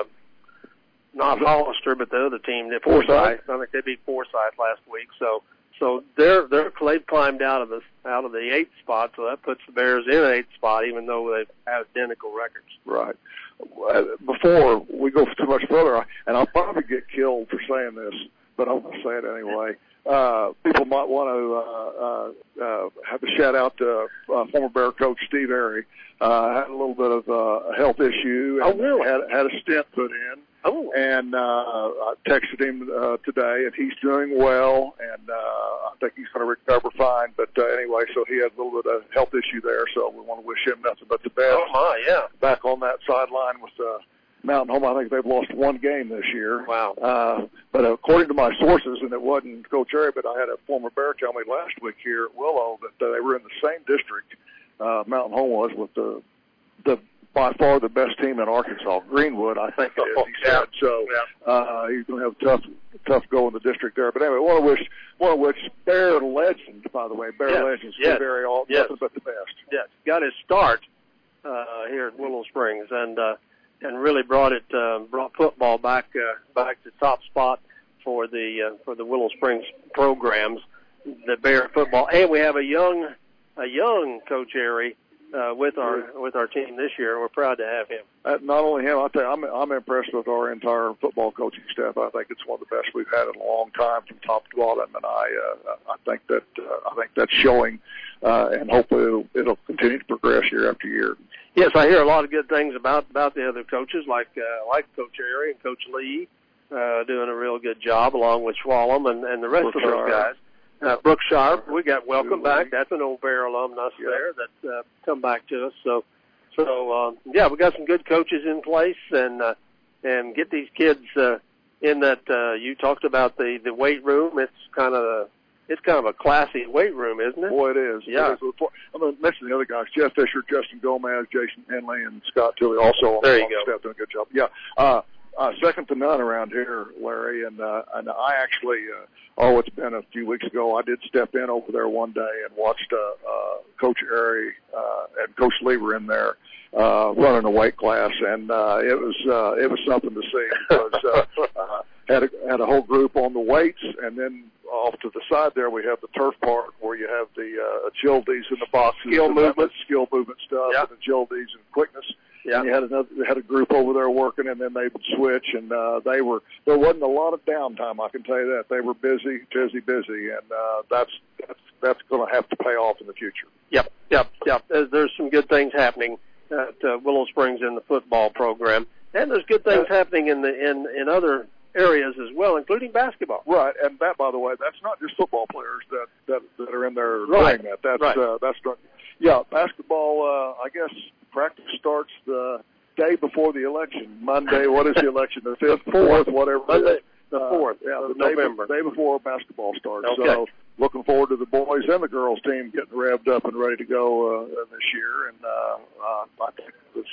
not Hollister, but the other team, Forsyth. I think they beat Forsyth last week. So they've climbed out of the 8th spot, so that puts the Bears in 8th spot, even though they have identical records. Right. Before we go too much further, and I'll probably get killed for saying this, but I'm going to say it anyway. People might want to have a shout out to former Bear coach Steve Airy. Had a little bit of a health issue. And really? Had a stent put in. Oh. And I texted him today, and he's doing well, and I think he's going to recover fine. But anyway, so he had a little bit of health issue there, so we want to wish him nothing but the best. Oh, my, yeah. Back on that sideline with Mountain Home. I think they've lost 1 game this year. Wow. But according to my sources, and it wasn't Coach Airy, but I had a former Bear tell me last week here at Willow that they were in the same district Mountain Home was with the by far the best team in Arkansas, Greenwood, I think it is, he said. So he's going to have a tough go in the district there. But anyway, want to wish Bear legend, by the way, Legends, Steve Airy, nothing but the best. Yes, got his start here at Willow Springs, and really brought football back to top spot for the Willow Springs programs, the Bear football, and we have a young Coach Airy with our team this year. We're proud to have him. Not only him, I'll tell you, I'm impressed with our entire football coaching staff. I think it's one of the best we've had in a long time, from top to bottom, and I think that's showing, and hopefully it'll continue to progress year after year. Yes, I hear a lot of good things about the other coaches, like Coach Airy and Coach Lee, doing a real good job, along with Schwalm and the rest of those guys. Brooke Sharp, we got welcome back. That's an old Bear alumnus there that's come back to us. So we got some good coaches in place, and get these kids in that. You talked about the weight room. It's kind of a classy weight room, isn't it? Boy, it is. Yeah. It is. I'm going to mention the other guys: Jeff Fisher, Justin Gomez, Jason Henley, and Scott Tilley. Also on the staff, doing a good job. Yeah. Second to none around here, Larry, and I actually, it's been a few weeks ago, I did step in over there one day and watched Coach Airy and Coach Lee were in there running a weight class, and it was something to see, because had a whole group on the weights, and then off to the side there we have the turf park where you have the agilities in the boxes, skill movement stuff, and agilities and quickness. Yeah. And you had a group over there working, and then they would switch, and there wasn't a lot of downtime, I can tell you that. They were busy, and that's going to have to pay off in the future. Yep. There's some good things happening at Willow Springs in the football program, and there's good things happening in other areas as well, including basketball. Right, and that, by the way, that's not just football players that are in there doing that. That's basketball. I guess practice starts the day before the election. Monday, what is the election? The 5th, 4th, whatever. Monday, the 4th, November. Day before basketball starts. Okay. So looking forward to the boys and the girls team getting revved up and ready to go this year. And I think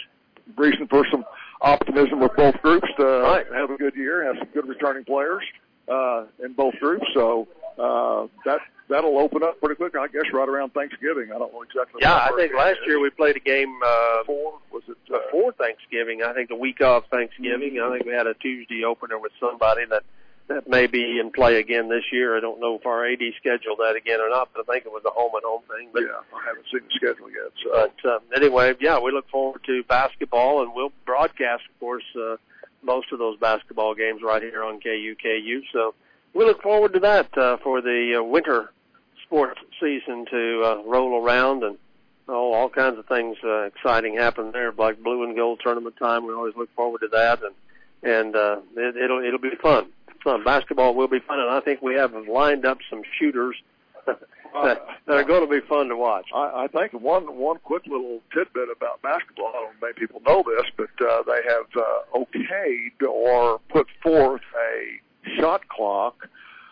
reason for some optimism with both groups to have a good year, have some good returning players in both groups. So that'll open up pretty quick, I guess, right around Thanksgiving. I don't know exactly. Yeah, I think last year we played a game before Thanksgiving. I think the week of Thanksgiving. I think we had a Tuesday opener with somebody that may be in play again this year. I don't know if our AD scheduled that again or not, but I think it was a home-and-home thing. But, yeah, I haven't seen the schedule yet. So. But anyway, yeah, we look forward to basketball, and we'll broadcast, of course, most of those basketball games right here on KUKU. So we look forward to that for the winter sports season to roll around, and all kinds of things exciting happen there, like blue and gold tournament time. We always look forward to that, and it'll be fun. Basketball will be fun, and I think we have lined up some shooters that are going to be fun to watch. I think one quick little tidbit about basketball, I don't know if many people know this, but they have okayed or put forth a shot clock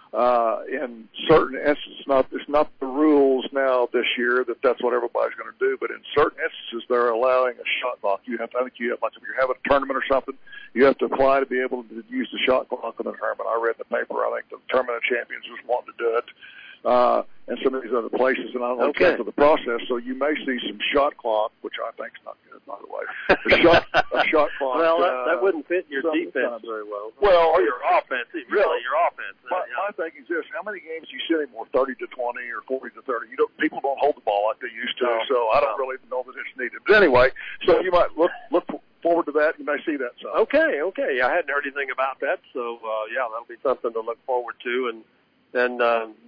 in certain instances. It's not the rules now this year that's what everybody's going to do, but in certain instances they're allowing a shot clock. I think you have, like if you have a tournament or something, you have to apply to be able to use the shot clock in the tournament. I read in the paper, I think the Tournament of Champions was wanting to do it, and some of these other places, and I don't know exactly the process, so you may see some shot clock, which I think is not good, by the way. A shot clock. Well, that wouldn't fit your defense very well. Well, or your offense, really, your offense. My thing is this, how many games do you see anymore, 30 to 20 or 40 to 30? People don't hold the ball like they used to, so I don't really know that it's needed. But anyway, so you might look forward to that. You may see that. So. Okay. I hadn't heard anything about that, so that'll be something to look forward to. And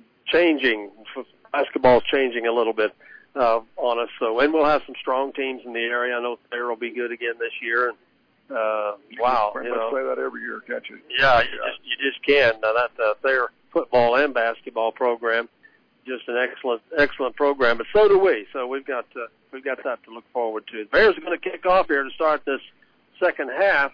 basketball's changing a little bit on us. So, and we'll have some strong teams in the area. I know Thayer will be good again this year. And wow, say that every year, can't you? Yeah, you just can. That Thayer football and basketball program, just an excellent program. But so do we. So we've got that to look forward to. The Bears are going to kick off here to start this second half,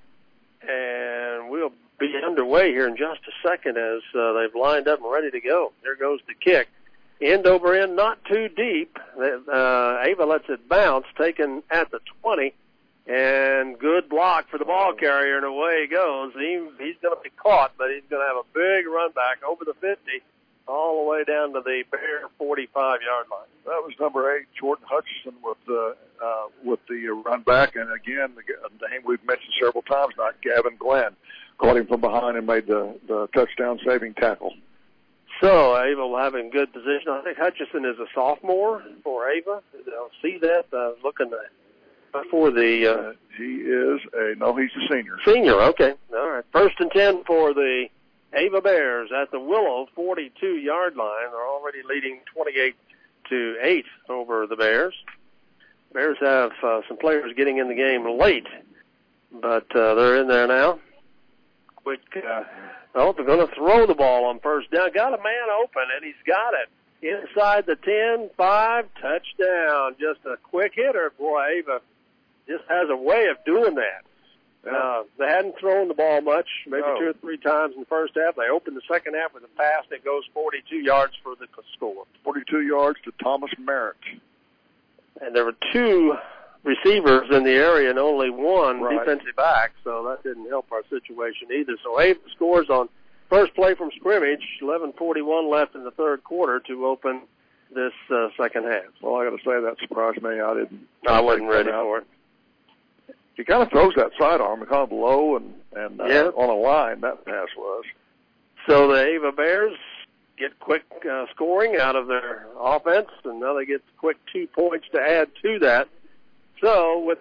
and we'll be underway here in just a second as they've lined up and ready to go. There goes the kick. End over end, not too deep. Ava lets it bounce, taken at the 20, and good block for the ball carrier, and away he goes. He's going to be caught, but he's going to have a big run back over the 50, all the way down to the Bear 45-yard line. That was number 8, Jordan Hutchison, with the run back, and again, the name we've mentioned several times, not Gavin Glenn, caught him from behind and made the touchdown-saving tackle. So Ava will have in good position. I think Hutchison is a sophomore for Ava. I'll see that looking before the. He is he's a senior. Senior, okay, all right. 1st and 10 for the Ava Bears at the Willow 42-yard line. They're already leading 28-8 over the Bears. Bears have some players getting in the game late, but they're in there now. Quick. They're going to throw the ball on first down. Got a man open, and he's got it. Inside the 10, 5, touchdown. Just a quick hitter. Boy, Ava just has a way of doing that. They hadn't thrown the ball much, maybe 2 or 3 times in the first half. They opened the second half with a pass that goes 42 yards for the score. 42 yards to Thomas Merritt. And there were 2 receivers in the area and only 1 defensive back, so that didn't help our situation either. So Ava scores on first play from scrimmage, 11:41 left in the third quarter to open this second half. Well, I got to say that surprised me. I wasn't ready for it. He kind of throws that sidearm, kind of low and on a line, that pass was. So the Ava Bears get quick scoring out of their offense, and now they get quick 2 points to add to that. So with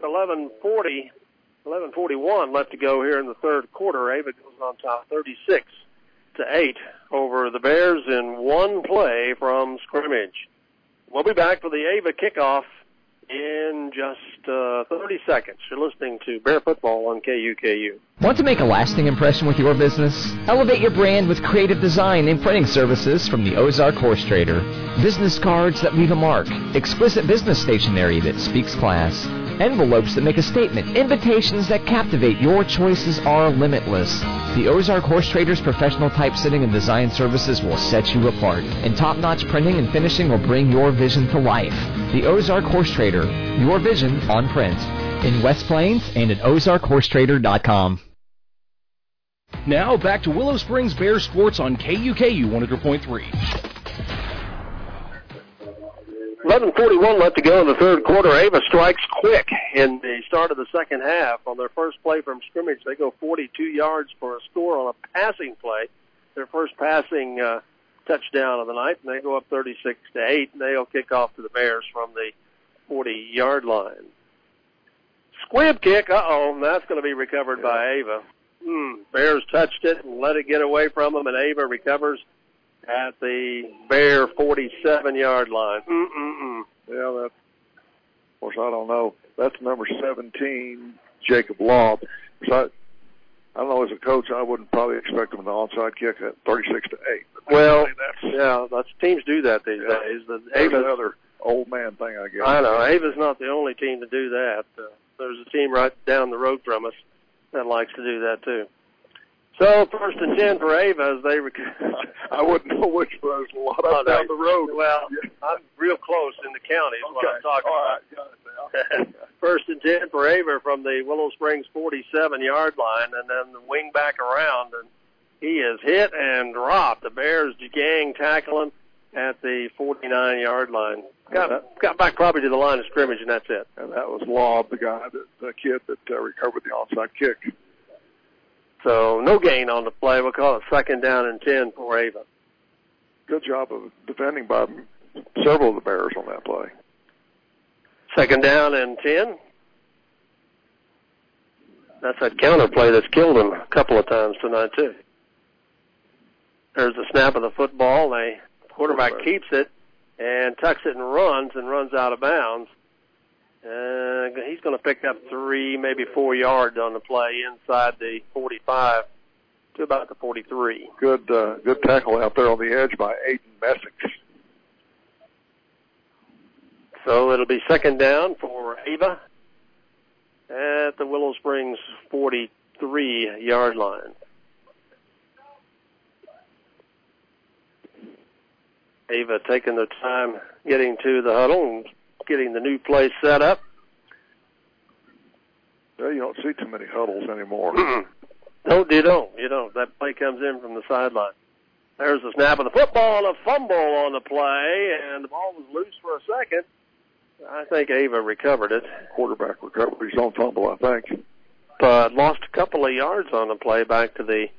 11:41 left to go here in the third quarter, Ava goes on top 36-8 over the Bears in 1 play from scrimmage. We'll be back for the Ava kickoff in just 30 seconds. You're listening to Bear Football on KUKU. Want to make a lasting impression with your business? Elevate your brand with creative design and printing services from the Ozark Horse Trader. Business cards that leave a mark, exquisite business stationery that speaks class, envelopes that make a statement, invitations that captivate. Your choices are limitless. The Ozark Horse Trader's professional typesetting and design services will set you apart, and top-notch printing and finishing will bring your vision to life. The Ozark Horse Trader, your vision on print. in West Plains and at OzarkHorseTrader.com. Now back to Willow Springs Bears Sports on KUKU 100.3. 11:41 left to go in the third quarter. Ava strikes quick in the start of the second half. On their first play from scrimmage, they go 42 yards for a score on a passing play. Their first passing touchdown of the night, and they go up 36-8, and they'll kick off to the Bears from the 40-yard line. Squib kick, that's going to be recovered by Ava. Bears touched it and let it get away from them, and Ava recovers at the Bear 47-yard line. Yeah, of course, I don't know. That's number 17, Jacob Laub. So I don't know, as a coach, I wouldn't probably expect him an onside kick at 36-8. Well, that's teams do that these days. That's another old man thing, I guess. I know. Ava's not the only team to do that. There's a team right down the road from us that likes to do that too. So 1st and 10 for Ava as they I wouldn't know which was a lot up down the road. Well, I'm real close in the county is what I'm talking about. 1st and 10 for Ava from the Willow Springs 47-yard line, and then the wing back around, and he is hit and dropped. The Bears gang tackle him at the 49-yard line. Got back probably to the line of scrimmage, and that's it. And that was Laub, the kid that recovered the onside kick. So no gain on the play. We'll call it 2nd down and 10 for Ava. Good job of defending by several of the Bears on that play. 2nd down and 10. That's that counter play that's killed him a couple of times tonight, too. There's the snap of the football. The quarterback keeps it and tucks it and runs out of bounds. He's going to pick up 3, maybe 4 yards on the play inside the 45 to about the 43. Good tackle out there on the edge by Aiden Messick. So it'll be 2nd down for Ava at the Willow Springs 43-yard line. Ava taking their time getting to the huddle and getting the new play set up. Well, you don't see too many huddles anymore. No, you don't. That play comes in from the sideline. There's the snap of the football and a fumble on the play, and the ball was loose for a second. I think Ava recovered it. Quarterback recovered his own fumble, I think. But lost a couple of yards on the play back to the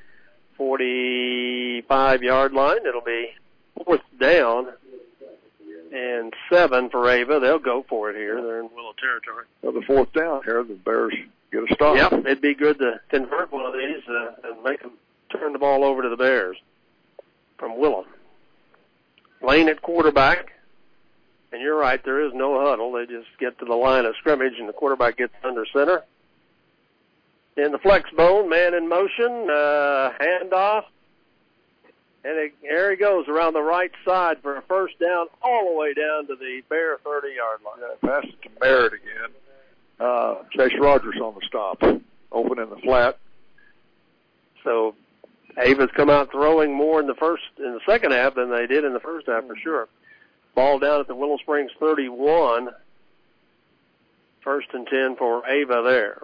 45-yard line. It'll be 4th down and 7 for Ava. They'll go for it here. They're in Willow territory. Well, the 4th down here, the Bears get a stop. Yep, it'd be good to convert one of these and make them turn the ball over to the Bears from Willow. Lane at quarterback. And you're right, there is no huddle. They just get to the line of scrimmage, and the quarterback gets under center. In the flex bone, man in motion, handoff. And there he goes around the right side for a 1st down all the way down to the Bear 30-yard line. Yeah, pass it to Merritt again. Chase Rogers on the stop, open in the flat. So Ava's come out throwing more in the second half than they did in the first half for sure. Ball down at the Willow Springs 31. 1st and 10 for Ava there.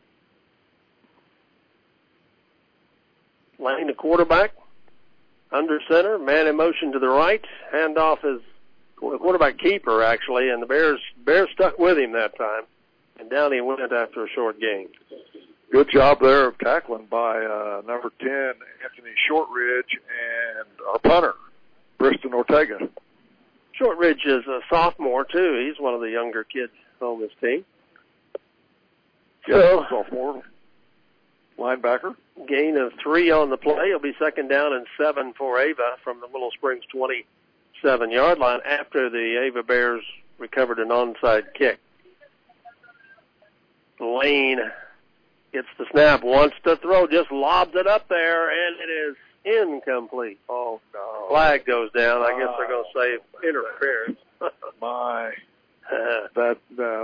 Lane, the quarterback, under center, man in motion to the right. Handoff is the quarterback keeper, actually, and the Bears stuck with him that time. And down he went after a short gain. Good job there of tackling by number 10, Anthony Shortridge, and our punter, Briston Ortega. Shortridge is a sophomore, too. He's one of the younger kids on this team. So, sophomore linebacker. Gain of 3 on the play. It'll be 2nd down and 7 for Ava from the Willow Springs 27-yard line after the Ava Bears recovered an onside kick. Lane gets the snap, wants to throw, just lobs it up there, and it is incomplete. Oh, no. Flag goes down. I guess they're going to say interference. That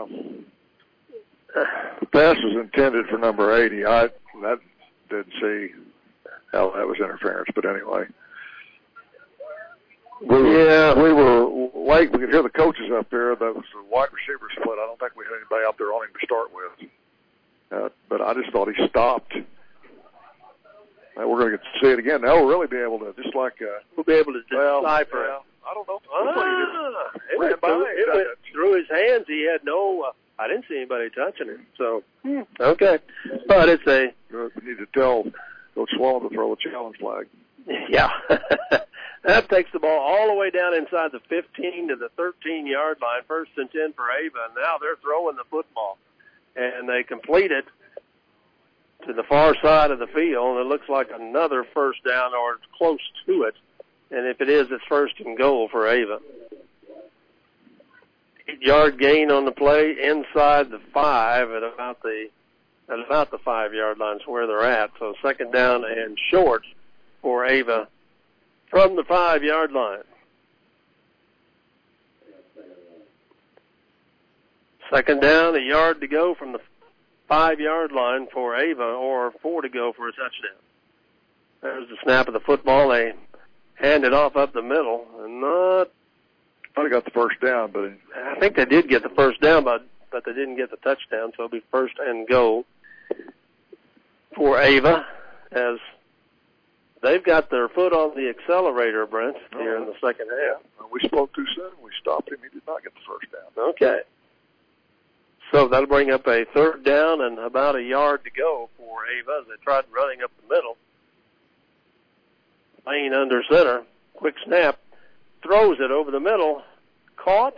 pass was intended for number 80. I didn't see how that was interference, but anyway. We were late. We could hear the coaches up there. That was the wide receiver split. I don't think we had anybody out there on him to start with. But I just thought he stopped. Now we're going to get to see it again. Now we'll really be able to, just like... we'll be able to decipher it. I don't know. It went through his hands. He had no... I didn't see anybody touching him. So, okay. But it's a... We need to tell Coach Swan to throw a challenge flag. Yeah. That takes the ball all the way down inside the 15 to the 13-yard line. 1st and 10 for Ava. And now they're throwing the football. And they complete it to the far side of the field. It looks like another first down, or it's close to it. And if it is, it's 1st and goal for Ava. 8-yard gain on the play inside the 5 at about the 5-yard line is where they're at. So 2nd down and short for Ava from the 5-yard line. 2nd down, a yard to go from the 5-yard line for Ava, or 4 to go for a touchdown. There's the snap of the football. They hand it off up the middle, and not. Might have got the first down, but I think they did get the first down, but they didn't get the touchdown, so it'll be 1st and goal for Ava, as they've got their foot on the accelerator, Brent, here in the second half. We spoke too soon. We stopped him. He did not get the first down. Okay. So that'll bring up a 3rd down and about a yard to go for Ava as they tried running up the middle. Lane under center. Quick snap. Throws it over the middle. Caught.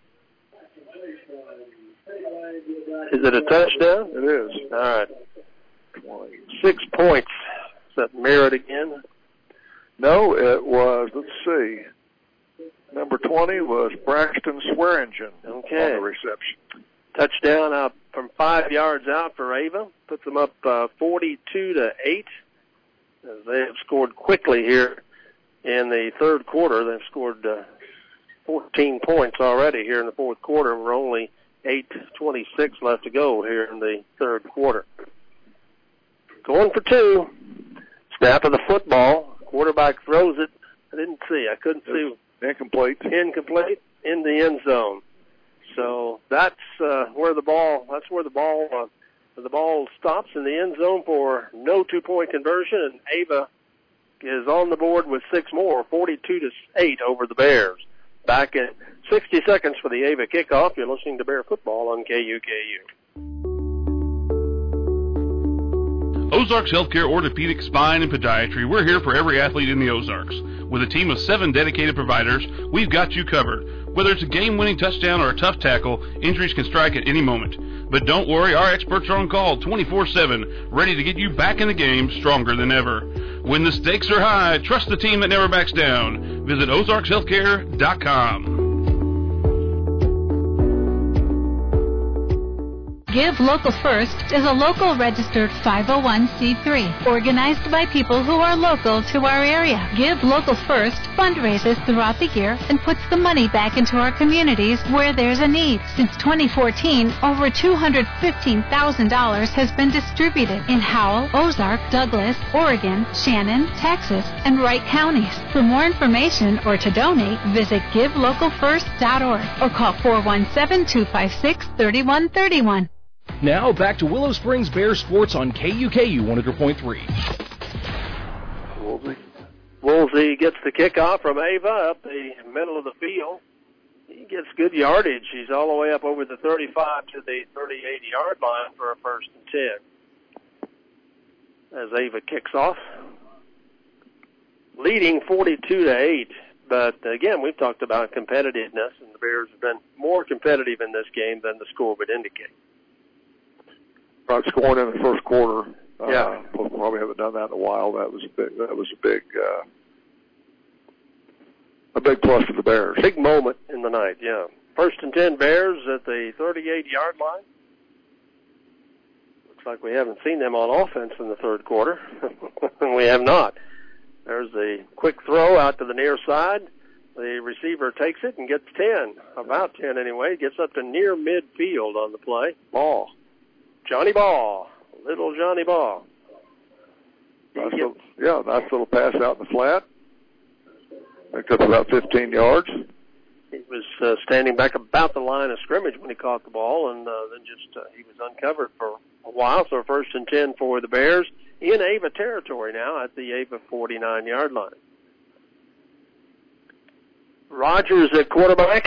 Is it a touchdown? It is. All right. 6 points. Is that Merritt again? No, it was, let's see. Number 20 was Braxton Swearingen on the reception. Touchdown out from 5 yards out for Ava. Puts them up 42-8. As they have scored quickly here in the 3rd quarter. They've scored 14 points already here in the 4th quarter. We're only 8:26 left to go here in the 3rd quarter. Going for 2. Snap of the football. Quarterback throws it. I didn't see. I couldn't see. Incomplete. Incomplete in the end zone. So that's where the ball stops in the end zone for no 2-point conversion, and Ava is on the board with 6 more, 42-8 over the Bears. Back in 60 seconds for the Ava kickoff. You're listening to Bear Football on KUKU. Ozarks Healthcare Orthopedic, Spine, and Podiatry. We're here for every athlete in the Ozarks. With a team of 7 dedicated providers, we've got you covered. Whether it's a game-winning touchdown or a tough tackle, injuries can strike at any moment. But don't worry, our experts are on call 24/7, ready to get you back in the game stronger than ever. When the stakes are high, trust the team that never backs down. Visit ozarkshealthcare.com. Give Local First is a local registered 501c3 organized by people who are local to our area. Give Local First fundraises throughout the year and puts the money back into our communities where there's a need. Since 2014, over $215,000 has been distributed in Howell, Ozark, Douglas, Oregon, Shannon, Texas, and Wright counties. For more information or to donate, visit givelocalfirst.org or call 417-256-3131. Now back to Willow Springs Bears Sports on KUKU 100.3. Woolsey gets the kickoff from Ava up the middle of the field. He gets good yardage. He's all the way up over the 35 to the 38-yard line for a 1st and 10. As Ava kicks off, leading 42-8. But again, we've talked about competitiveness, and the Bears have been more competitive in this game than the score would indicate. About scoring in the 1st quarter. Yeah, we probably haven't done that in a while. That was a big plus for the Bears. Big moment in the night. Yeah, 1st and 10 Bears at the 38-yard line. Looks like we haven't seen them on offense in the 3rd quarter. We have not. There's a quick throw out to the near side. The receiver takes it and gets 10, about 10 anyway. Gets up to near midfield on the play. Ball. Johnny Ball. Little Johnny Ball. Nice little pass out in the flat. Picked up about 15 yards. He was standing back about the line of scrimmage when he caught the ball, and then he was uncovered for a while. So 1st and 10 for the Bears in Ava territory now at the Ava 49-yard line. Rogers at quarterback.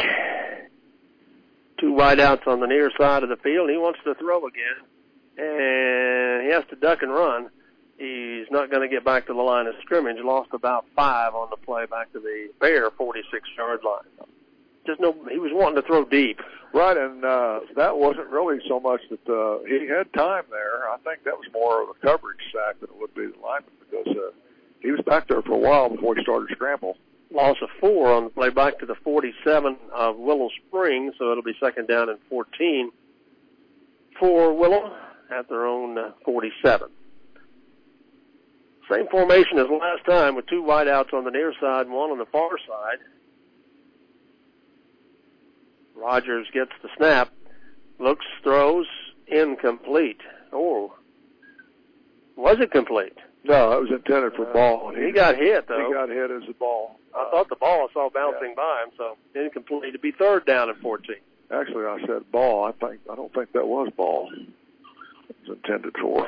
2 wideouts on the near side of the field. He wants to throw again, and he has to duck and run. He's not going to get back to the line of scrimmage. Lost about 5 on the play back to the Bear 46-yard line. He was wanting to throw deep. Right, and that wasn't really so much that he had time there. I think that was more of a coverage sack than it would be the lineman, because he was back there for a while before he started to scramble. Loss of 4 on the play back to the 47 of Willow Springs, so it'll be 2nd down and 14 for Willow at their own 47. Same formation as last time with 2 wideouts on the near side and 1 on the far side. Rogers gets the snap, looks, throws, incomplete. Oh, was it complete? No, it was intended for ball. He got hit, though. He got hit as a ball. I thought the ball I saw bouncing by him, so incomplete. To be 3rd down and 14. Actually, I said ball. I don't think that was ball. It was intended for.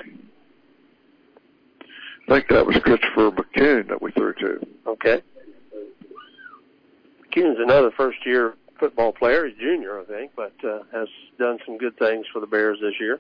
I think that was Christopher McCune that we threw to. Okay. McCune's another first-year football player. He's junior, I think, but has done some good things for the Bears this year.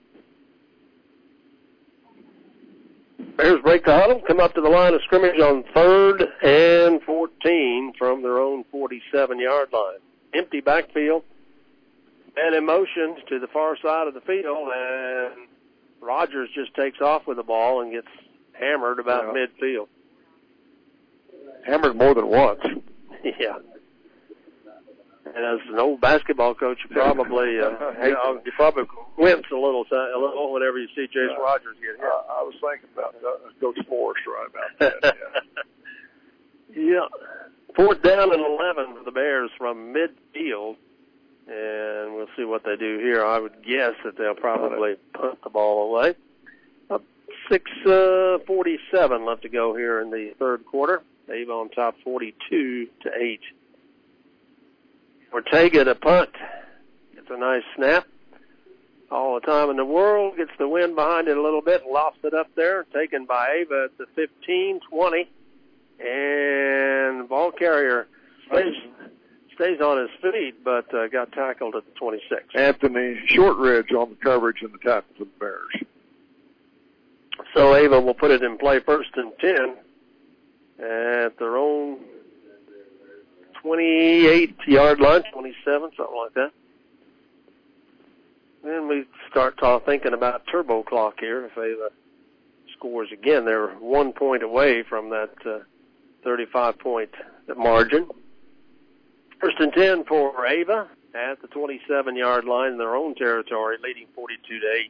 Bears break the huddle, come up to the line of scrimmage on 3rd and 14 from their own 47-yard line. Empty backfield, and in motion to the far side of the field, and Rogers just takes off with the ball and gets hammered about midfield. Hammered more than once. Yeah. And as an old basketball coach, you probably you probably wince a little whenever you see Jace Rogers get hit. I was thinking about Coach Forrest right about that. Yeah. 4th down and 11 for the Bears from midfield, and we'll see what they do here. I would guess that they'll probably punt the ball away. 6:47 left to go here in the 3rd quarter. Ava on top 42-8. Ortega to punt. Gets a nice snap. All the time in the world. Gets the wind behind it a little bit. Lost it up there. Taken by Ava at the 15-20. And ball carrier stays on his feet, but got tackled at the 26. Anthony Shortridge on the coverage and the tackle for the Bears. So Ava will put it in play 1st and 10 at their own 28-yard line, 27, something like that. Then we start thinking about turbo clock here. If Ava scores again, they're 1 point away from that 35-point margin. 1st and 10 for Ava at the 27-yard line in their own territory, leading 42-8.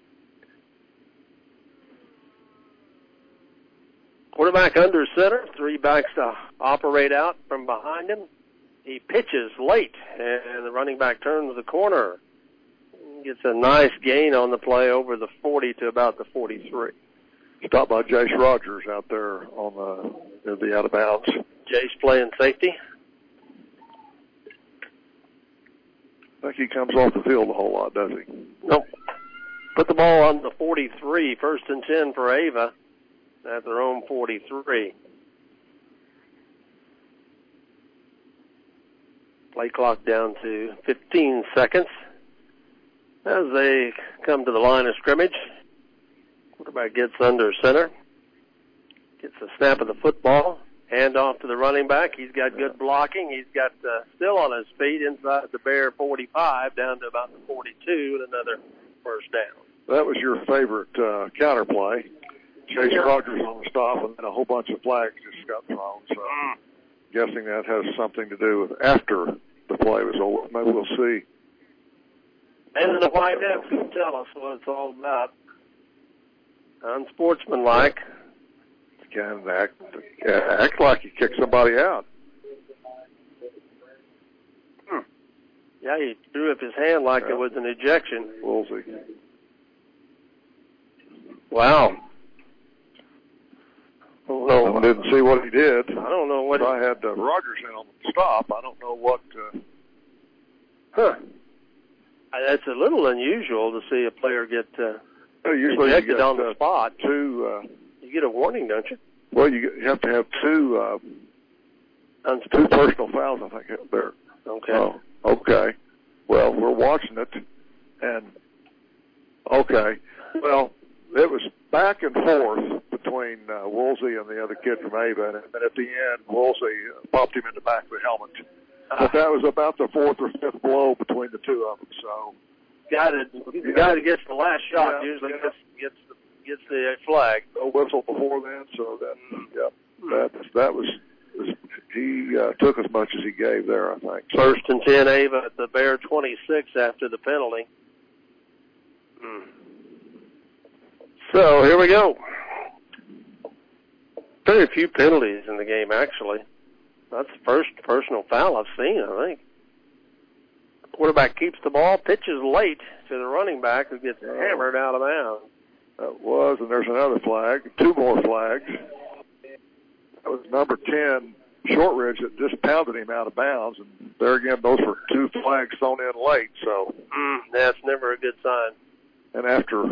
Quarterback under center, 3 backs to operate out from behind him. He pitches late, and the running back turns the corner. Gets a nice gain on the play over the 40 to about the 43. Stopped by Jace Rogers out there on the out of bounds. Jace playing safety. I think he comes off the field a whole lot, does he? Nope. Put the ball on the 43, 1st and 10 for Ava at their own 43. Play clock down to 15 seconds as they come to the line of scrimmage. Quarterback gets under center, gets a snap of the football, hand off to the running back. He's got good blocking. He's got still on his feet inside the Bear 45 down to about the 42 and another 1st down. That was your favorite counter play. Chase Rogers on the stop, and then a whole bunch of flags just got thrown. So guessing that has something to do with after the play was over. Maybe we'll see. And the Whitecaps can tell us what it's all about. Unsportsmanlike. Can act like he kicked somebody out. Yeah, he threw up his hand like it was an ejection. Woolsey. Wow. I didn't see what he did. I don't know what. I had Rogers in on the stop. I don't know what Huh. That's a little unusual to see a player get usually ejected you get, on the spot. You get a warning, don't you? Well, you have to have two personal fouls, I think, there. Okay. Oh, okay. Well, we're watching it, and okay. Well, it was back and forth between Woolsey and the other kid from Ava, and then at the end, Woolsey popped him in the back of the helmet. But that was about the fourth or fifth blow between the two of them. So, the guy that gets the last shot usually gets the flag. No whistle before then, so that was he took as much as he gave there, I think. 1st and 10, Ava at the Bear 26 after the penalty. So here we go. Very few penalties in the game, actually. That's the first personal foul I've seen, I think. Quarterback keeps the ball, pitches late to the running back who gets hammered out of bounds. That was, and there's another flag, two more flags. That was number 10, Shortridge, that just pounded him out of bounds. And there again, those were two flags thrown in late, so. That's never a good sign. And after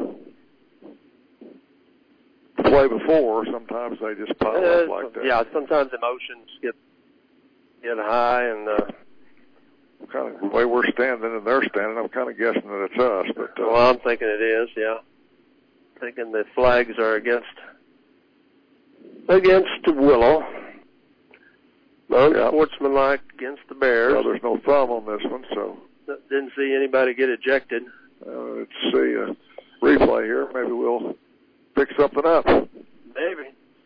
the play before, sometimes they just pile up like that. Yeah, sometimes emotions get high, and kind of the way we're standing and they're standing, I'm kind of guessing that it's us. But well, I'm thinking it is, yeah. Thinking the flags are against Willow. Unsportsmanlike against the Bears. Well, there's no thumb on this one, so. Didn't see anybody get ejected. Let's see a replay here. Maybe we'll pick something up. Maybe.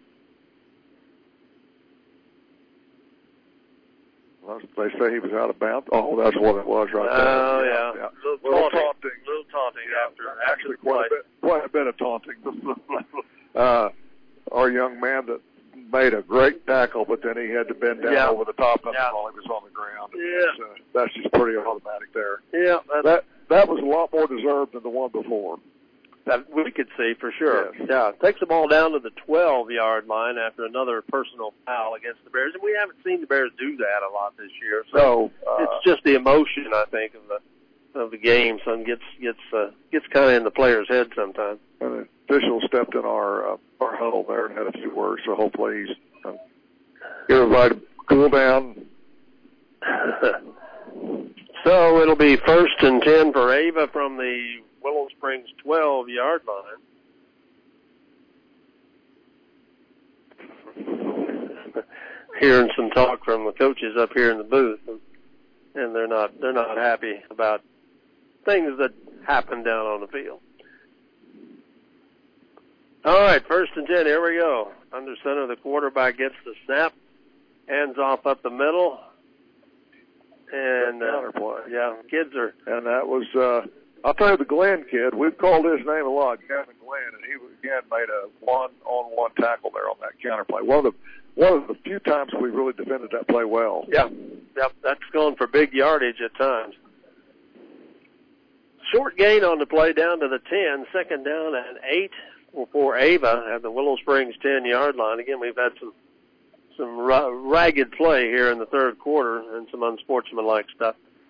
Well, they say he was out of bounds. Oh, that's what it was right there. Oh, yeah. Little taunting. Little taunting Actually, quite a bit of taunting. Our young man that made a great tackle, but then he had to bend down over the top of him while he was on the ground. And that's just pretty automatic there. Yeah. That was a lot more deserved than the one before. That we could see for sure. Yes. Yeah, takes the ball down to the 12-yard line after another personal foul against the Bears, and we haven't seen the Bears do that a lot this year. So it's just the emotion, I think, of the game. Some gets kind of in the player's head sometimes. And the official stepped in our huddle there and had a few words. So hopefully he's get everybody to cool down. So it'll be 1st and 10 for Ava from the Willow Springs 12-yard line. Hearing some talk from the coaches up here in the booth, and they're not happy about things that happen down on the field. All right, 1st and 10. Here we go. Under center, the quarterback gets the snap, hands off up the middle, and kids are. And that was. I'll tell you, the Glenn kid, we've called his name a lot, Gavin Glenn, and he again made a one-on-one tackle there on that counter play. One of the few times we really defended that play well. Yeah, that's going for big yardage at times. Short gain on the play down to the 10, 2nd down and 8 for Ava at the Willow Springs 10-yard line. Again, we've had some ragged play here in the third quarter and some unsportsmanlike stuff.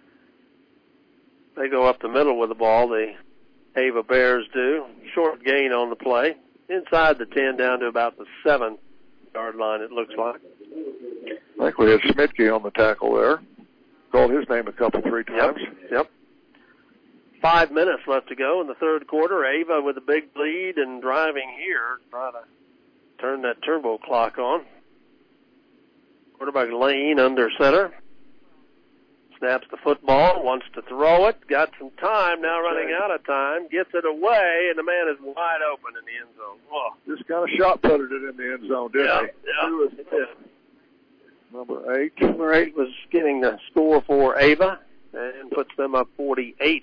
They go up the middle with the ball, the Ava Bears do. Short gain on the play. Inside the 10 down to about the 7-yard line, it looks like. I think we had Schmidtke on the tackle there. Called his name a couple, 3 times. Yep. 5 minutes left to go in the third quarter. Ava with a big lead and driving here. Trying to turn that turbo clock on. Quarterback Lane under center. Snaps the football, wants to throw it, got some time, now running out of time, gets it away, and the man is wide open in the end zone. Oh. Just kind of shot-putted it in the end zone, didn't he? Yeah. Number 8 was getting the score for Ava and puts them up 48-8.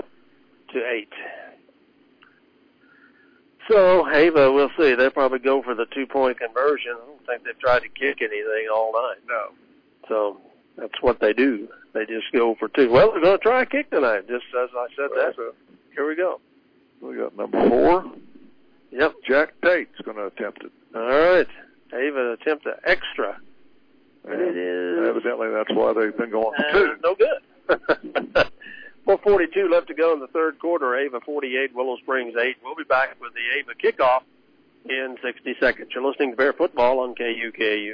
So Ava, we'll see. They'll probably go for the 2-point conversion. I don't think they've tried to kick anything all night. No. So that's what they do. They just go for 2. Well, they're going to try a kick tonight, just as I said that. Here we go. We got number 4. Yep. Jack Tate's going to attempt it. All right. Ava attempt an extra. And it is. Evidently, that's why they've been going for 2. No good. 4:42 left to go in the third quarter. Ava 48, Willow Springs 8. We'll be back with the Ava kickoff in 60 seconds. You're listening to Bear Football on KUKU.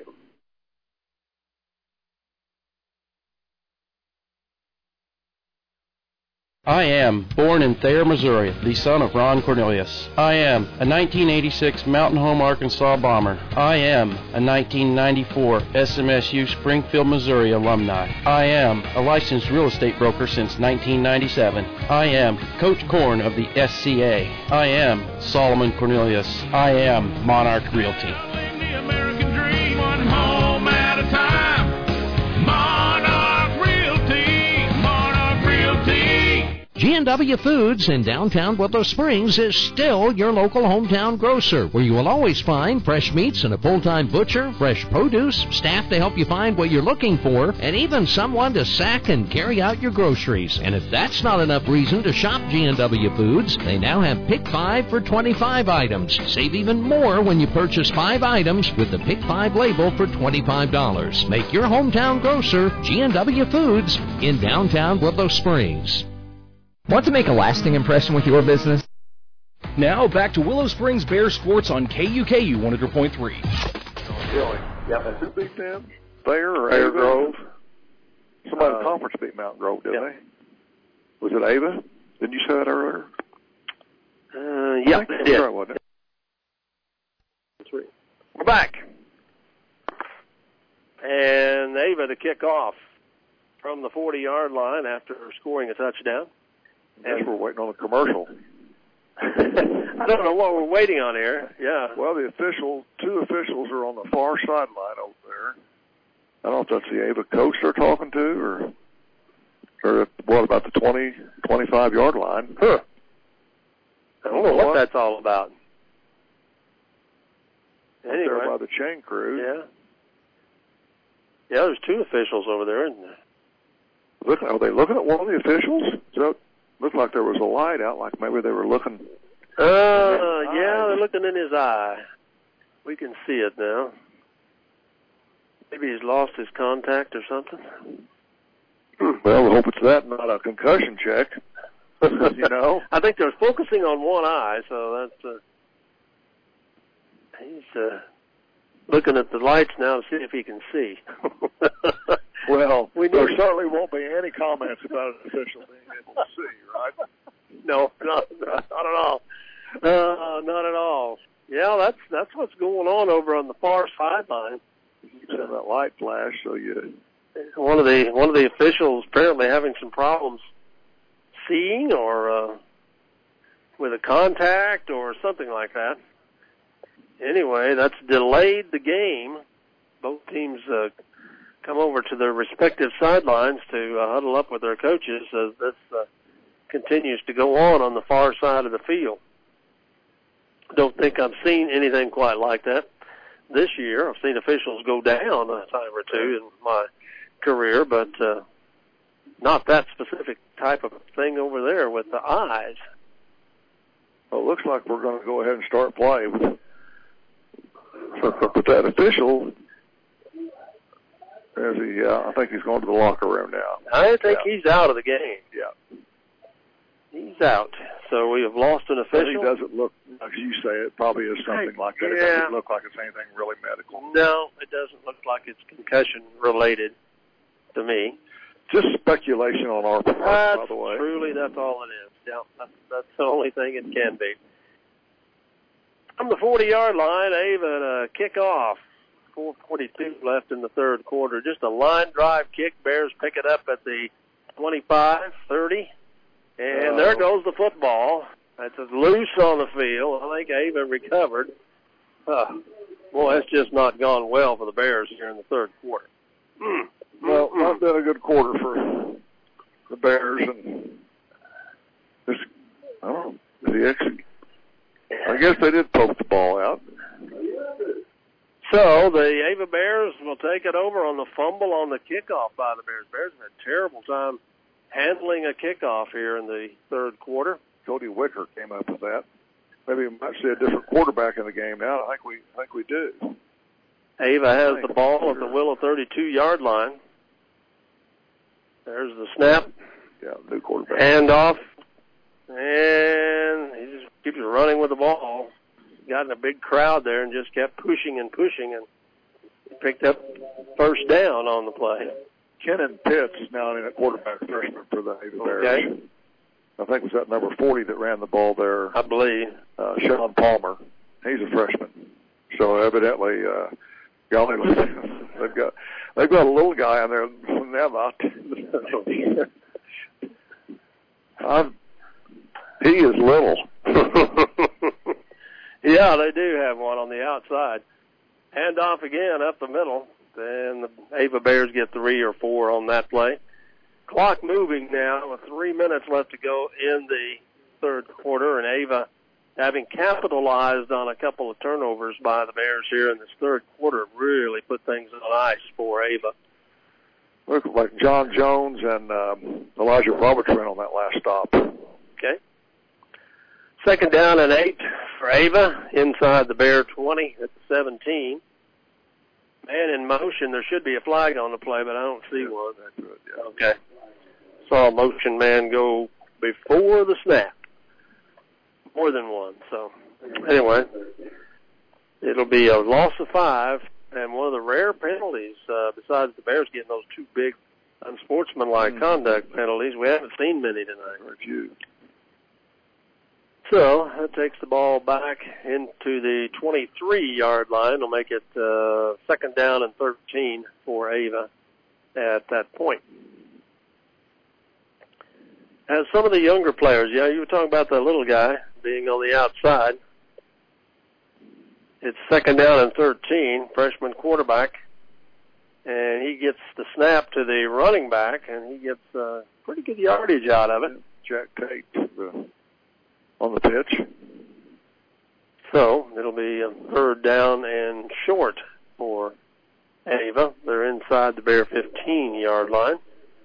I am born in Thayer, Missouri, the son of Ron Cornelius. I am a 1986 Mountain Home, Arkansas Bomber. I am a 1994 SMSU Springfield, Missouri alumni. I am a licensed real estate broker since 1997. I am Coach Korn of the SCA. I am Solomon Cornelius. I am Monarch Realty. The American dream, one home at a time. Monarch Realty, Monarch Realty. G&W Foods in downtown Willow Springs is still your local hometown grocer, where you will always find fresh meats and a full-time butcher, fresh produce, staff to help you find what you're looking for, and even someone to sack and carry out your groceries. And if that's not enough reason to shop G&W Foods, they now have Pick 5 for 25 items. Save even more when you purchase 5 items with the Pick 5 label for $25. Make your hometown grocer G&W Foods in downtown Willow Springs. Want to make a lasting impression with your business? Now back to Willow Springs Bear Sports on KUKU 100.3. Really? Yeah. Who beat them? Thayer or Ava? Grove? Somebody in the conference beat Mountain Grove, didn't they? Was it Ava? Didn't you say that earlier? Yeah, they did. Right, wasn't it? We're back. And Ava to kick off from the 40-yard line after scoring a touchdown. I guess we're waiting on a commercial. I don't know what we're waiting on here. Yeah. Well, two officials are on the far sideline over there. I don't know if that's the Ava coach they're talking to or what about the 25-yard line. Huh. I don't know what that's all about. Anyway. There by the chain crew. Yeah. Yeah, there's 2 officials over there, isn't there? Are they looking at one of the officials? So looked like there was a light out, like maybe they were looking. Yeah, they're looking in his eye. We can see it now. Maybe he's lost his contact or something. Well, we hope it's that, not a concussion check. You know? I think they're focusing on one eye, so that's he's looking at the lights now to see if he can see. Well, there certainly won't be any comments about an official being able to see, right? No, not at all. Not at all. Yeah, that's what's going on over on the far sideline. You said that light flash, so you. One of the officials apparently having some problems seeing, or with a contact, or something like that. Anyway, that's delayed the game. Both teams come over to their respective sidelines to huddle up with their coaches as this continues to go on the far side of the field. Don't think I've seen anything quite like that this year. I've seen officials go down a time or two in my career, but not that specific type of thing over there with the eyes. Well, it looks like we're going to go ahead and start play with that official. I think he's going to the locker room now. I think he's out of the game. Yeah. He's out. So we have lost an official. He doesn't look, like you say, it probably is something like that. It doesn't look like it's anything really medical. No, it doesn't look like it's concussion related to me. Just speculation on our part, by the way. Truly, that's all it is. Yeah, that's the only thing it can be. From the 40-yard line, Ava to kick off. 4:42 left in the third quarter. Just a line drive kick. Bears pick it up at the 25, 30. And there goes the football. It's loose on the field. I think Ava recovered. Boy, it's just not gone well for the Bears here in the third quarter. Well, not been a good quarter for the Bears. And this, I don't know, I guess they did poke the ball out. So the Ava Bears will take it over on the fumble on the kickoff by the Bears. Bears have had a terrible time handling a kickoff here in the third quarter. Cody Wicker came up with that. Maybe we might see a different quarterback in the game now. I think we do. Ava has the ball at the Willow 32-yard line. There's the snap. Yeah, new quarterback. Handoff, and he just keeps running with the ball. Got in a big crowd there and just kept pushing and picked up first down on the play. Kenan Pitts is now in a quarterback freshman for the Ava Bears. Okay. I think it was that number 40 that ran the ball there. I believe. Sean Palmer. He's a freshman. So evidently, they've got a little guy on there. He is little. Yeah, they do have one on the outside. Hand off again up the middle. Then the Ava Bears get 3 or 4 on that play. Clock moving now with 3 minutes left to go in the third quarter, and Ava, having capitalized on a couple of turnovers by the Bears here in this third quarter, really put things on ice for Ava. Look like John Jones and Elijah Roberts ran on that last stop. Okay. Second down and 8 for Ava inside the Bear 20 at the 17. Man in motion. There should be a flag on the play, but I don't see one. Okay. Saw a motion man go before the snap. More than one. So, anyway, it'll be a loss of 5, and one of the rare penalties, besides the Bears getting those 2 big unsportsmanlike conduct penalties. We haven't seen many tonight. Or few. So that takes the ball back into the 23-yard line. It'll make it second down and 13 for Ava at that point. As some of the younger players, yeah, you were talking about the little guy being on the outside. It's second down and 13, freshman quarterback. And he gets the snap to the running back, and he gets pretty good yardage out of it. Jack Tate on the pitch. So it'll be a third down and short for Ava. They're inside the Bear 15-yard line.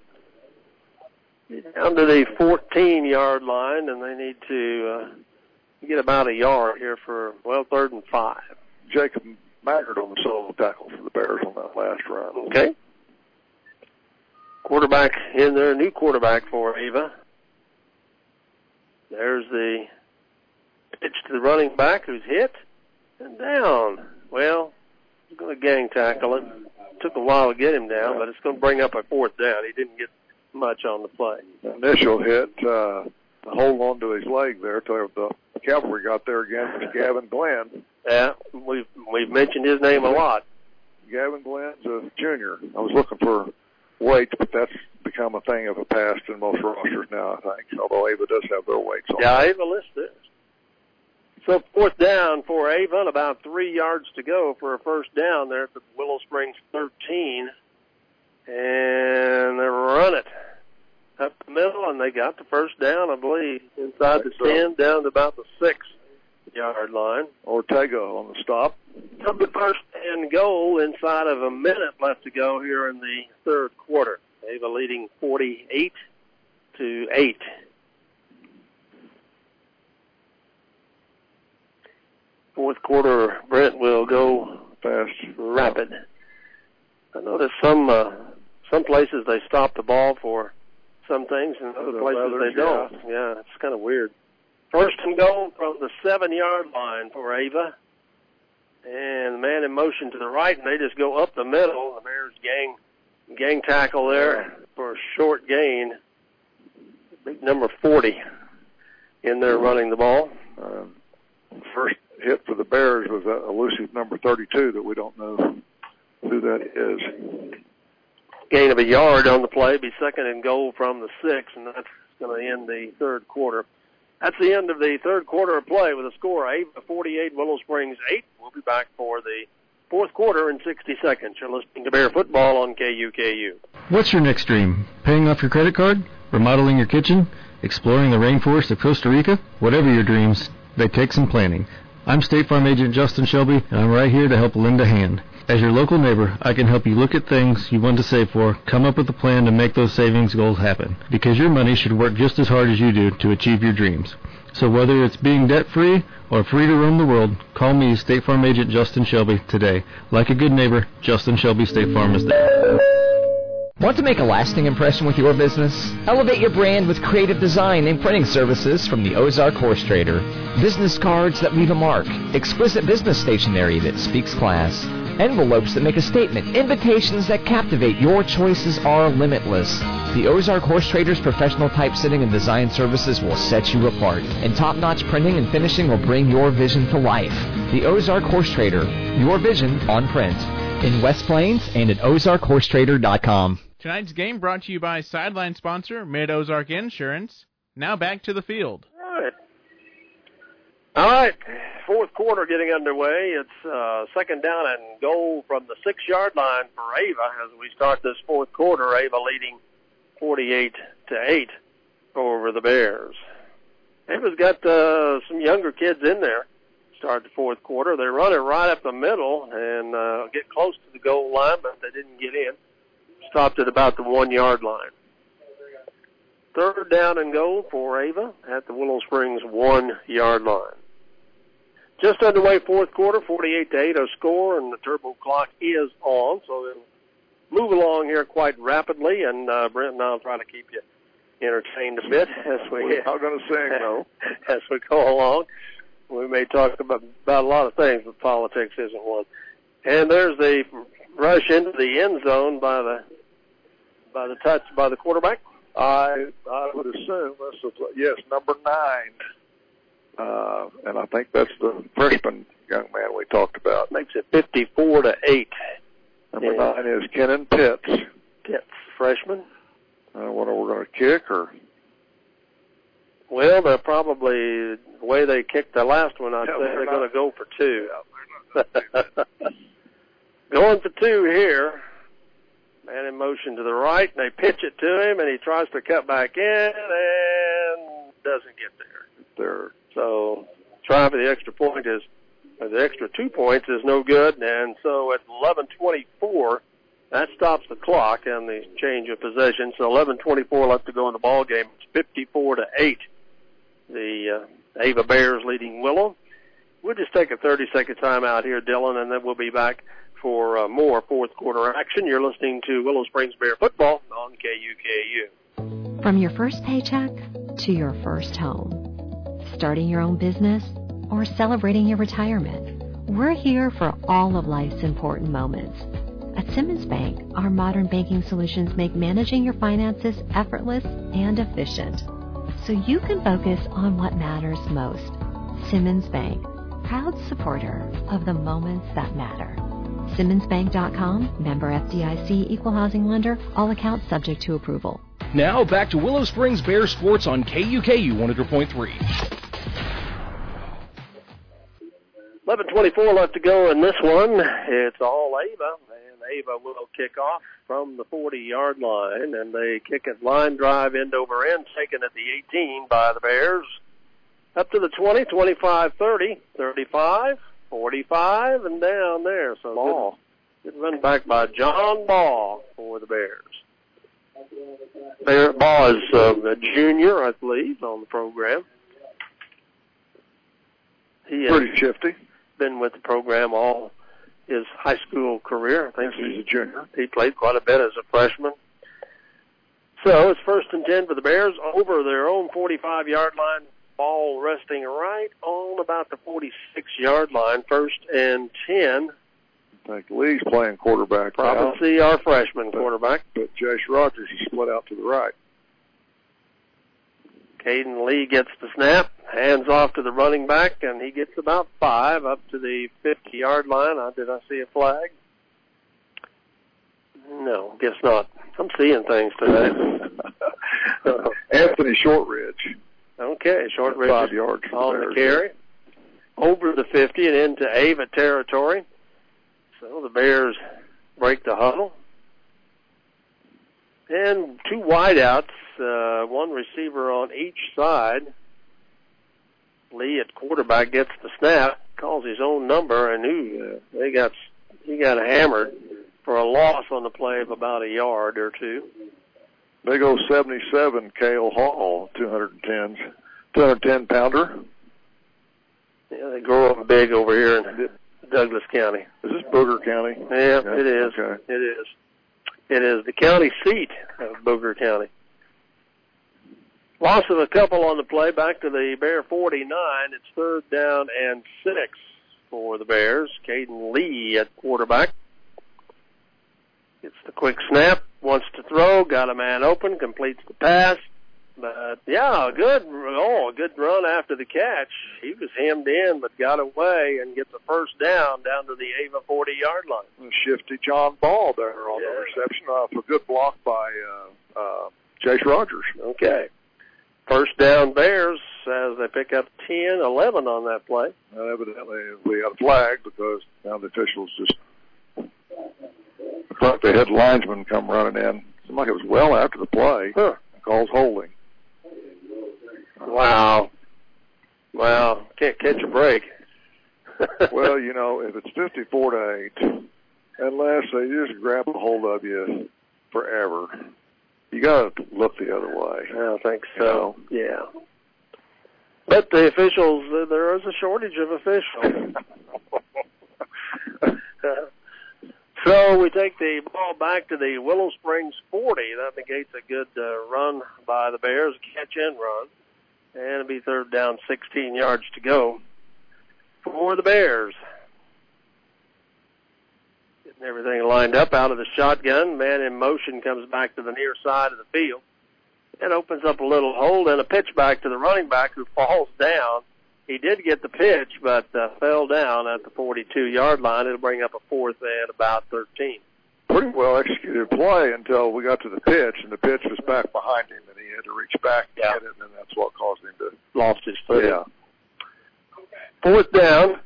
Down to the 14-yard line, and they need to get about a yard here for, third and 5. Jacob Maggard on the solo tackle for the Bears on that last run. Okay. Quarterback in there, new quarterback for Ava. There's the pitch to the running back who's hit and down. Well, he's going to gang tackle him. Took a while to get him down, but it's going to bring up a fourth down. He didn't get much on the play. The initial hit, hold on to his leg there till the cavalry got there again. It was Gavin Glenn. Yeah, we've mentioned his name a lot. Gavin Glenn's a junior. I was looking for weights, but that's become a thing of the past in most rosters now, I think, although Ava does have their weights on. Yeah, Ava lists it. So fourth down for Ava, and about 3 yards to go for a first down there at the Willow Springs 13. And they run it up the middle, and they got the first down, I believe, inside the 10, down to about the 6-yard line. Ortega on the stop. Up the first and goal inside of a minute left to go here in the third quarter. Ava leading 48-8. Fourth quarter, Brent will go fast, rapid. I noticed some places they stop the ball for some things, and other places they don't. Yeah, it's kind of weird. First and goal from the 7-yard line for Ava. And the man in motion to the right, and they just go up the middle. The Bears gang tackle there for a short gain. Big number 40 in there running the ball. First hit for the Bears was that elusive number 32 that we don't know who that is. Gain of a yard on the play, be second and goal from the 6, and that's going to end the third quarter. That's the end of the third quarter of play with a score Ava 48, Willow Springs 8. We'll be back for the fourth quarter in 60 seconds. You're listening to Bear Football on KUKU. What's your next dream? Paying off your credit card? Remodeling your kitchen? Exploring the rainforest of Costa Rica? Whatever your dreams, they take some planning. I'm State Farm Agent Justin Shelby, and I'm right here to help lend a hand. As your local neighbor, I can help you look at things you want to save for, come up with a plan to make those savings goals happen. Because your money should work just as hard as you do to achieve your dreams. So whether it's being debt-free or free to roam the world, call me, State Farm Agent Justin Shelby, today. Like a good neighbor, Justin Shelby State Farm is there. Want to make a lasting impression with your business? Elevate your brand with creative design and printing services from the Ozark Horse Trader. Business cards that leave a mark, exquisite business stationery that speaks class, envelopes that make a statement, invitations that captivate. Your choices are limitless. The Ozark Horse Trader's professional typesetting and design services will set you apart, and top-notch printing and finishing will bring your vision to life. The Ozark Horse Trader, your vision on print. In West Plains and at OzarkHorseTrader.com. Tonight's game brought to you by sideline sponsor Mid-Ozark Insurance. Now back to the field. All right, fourth quarter getting underway. It's second down and goal from the 6-yard line for Ava as we start this fourth quarter. Ava leading 48-8 over the Bears. Ava's got some younger kids in there. Start the fourth quarter. They run it right up the middle and get close to the goal line, but they didn't get in. Stopped at about the 1-yard line. Third down and goal for Ava at the Willow Springs 1-yard line. Just underway fourth quarter, 48-8 a score, and the turbo clock is on, so they'll move along here quite rapidly, and Brent and I'll try to keep you entertained a bit as We're not going to sing, though. As we go along. We may talk about a lot of things, but politics isn't one. And there's the rush into the end zone by the touch by the quarterback. I would assume this is number 9, and I think that's the freshman young man we talked about. Makes it 54-8. Number 9 is Kenan Pitts. Pitts, freshman. What are we going to kick or? Well, they're probably, the way they kicked the last one, I'd say they're going to go for 2. Going for 2 here. Man in motion to the right, and they pitch it to him, and he tries to cut back in and doesn't get there. So trying for the extra point is, the extra 2 points is no good, and so at 11:24, that stops the clock and the change of possession. So 11:24 left to go in the ball game. It's 54-8. The Ava Bears leading Willow. We'll just take a 30-second timeout here, Dylan, and then we'll be back for more fourth quarter action. You're listening to Willow Springs Bear Football on KUKU. From your first paycheck to your first home, starting your own business or celebrating your retirement, we're here for all of life's important moments. At Simmons Bank, our modern banking solutions make managing your finances effortless and efficient, so you can focus on what matters most. Simmons Bank, proud supporter of the moments that matter. SimmonsBank.com, member FDIC, equal housing lender, all accounts subject to approval. Now back to Willow Springs Bears Sports on KUKU 100.3. 11:24 left to go in this one. It's all Ava, and Ava will kick off from the 40-yard line, and they kick it line drive end over end, taken at the 18 by the Bears. Up to the 20, 25, 30, 35, 45, and down there. So good run back by John Ball for the Bears. Ball is a junior, I believe, on the program. He pretty shifty. Been with the program all his high school career. I think he's a junior. He played quite a bit as a freshman. So it's 1st and 10 for the Bears over their own 45-yard line. Ball resting right on about the 46-yard line. 1st and 10. I think Lee's playing quarterback. Probably our freshman quarterback. But Jace Rogers is split out to the right. Caden Lee gets the snap, hands off to the running back, and he gets about 5 up to the 50-yard line. Did I see a flag? No, guess not. I'm seeing things today. Anthony Shortridge. Okay, Shortridge 5 yards on the carry. Over the 50 and into Ava territory. So the Bears break the huddle. And 2 wideouts, one receiver on each side. Lee at quarterback gets the snap, calls his own number, and he got hammered for a loss on the play of about a yard or 2. Big old 77, Cale Hall, 210-pounder. Yeah, they grow up big over here in Douglas County. Is this Booger County? Yeah, it is. Okay. It is. It is the county seat of Booker County. Loss of a couple on the play, back to the Bear 49. It's 3rd down and 6 for the Bears. Caden Lee at quarterback. Gets the quick snap, wants to throw, got a man open, completes the pass. But, yeah, a good run after the catch. He was hemmed in but got away and gets a first down to the Ava 40-yard line. Shifty John Ball there on the reception. A good block by Chase Rogers. Okay. First down Bears as they pick up 10, 11 on that play. Evidently we got a flag because now the officials just they had linesman come running in. Seemed like it was well after the play. Calls holding. Wow. Can't catch a break. Well, you know, if it's 54-8, unless they just grab a hold of you forever, you got to look the other way. I don't think so. Yeah. But the officials, there is a shortage of officials. So we take the ball back to the Willow Springs 40. That negates a good run by the Bears, catch and run. And it'll be 3rd down, 16 yards to go for the Bears. Getting everything lined up out of the shotgun. Man in motion comes back to the near side of the field. And opens up a little hole and a pitch back to the running back who falls down. He did get the pitch, but fell down at the 42-yard line. It'll bring up a 4th and about 13. Pretty well executed play until we got to the pitch, and the pitch was back behind him, and he had to reach back and get it, and that's what caused him to lost his footing. Yeah. 4th down.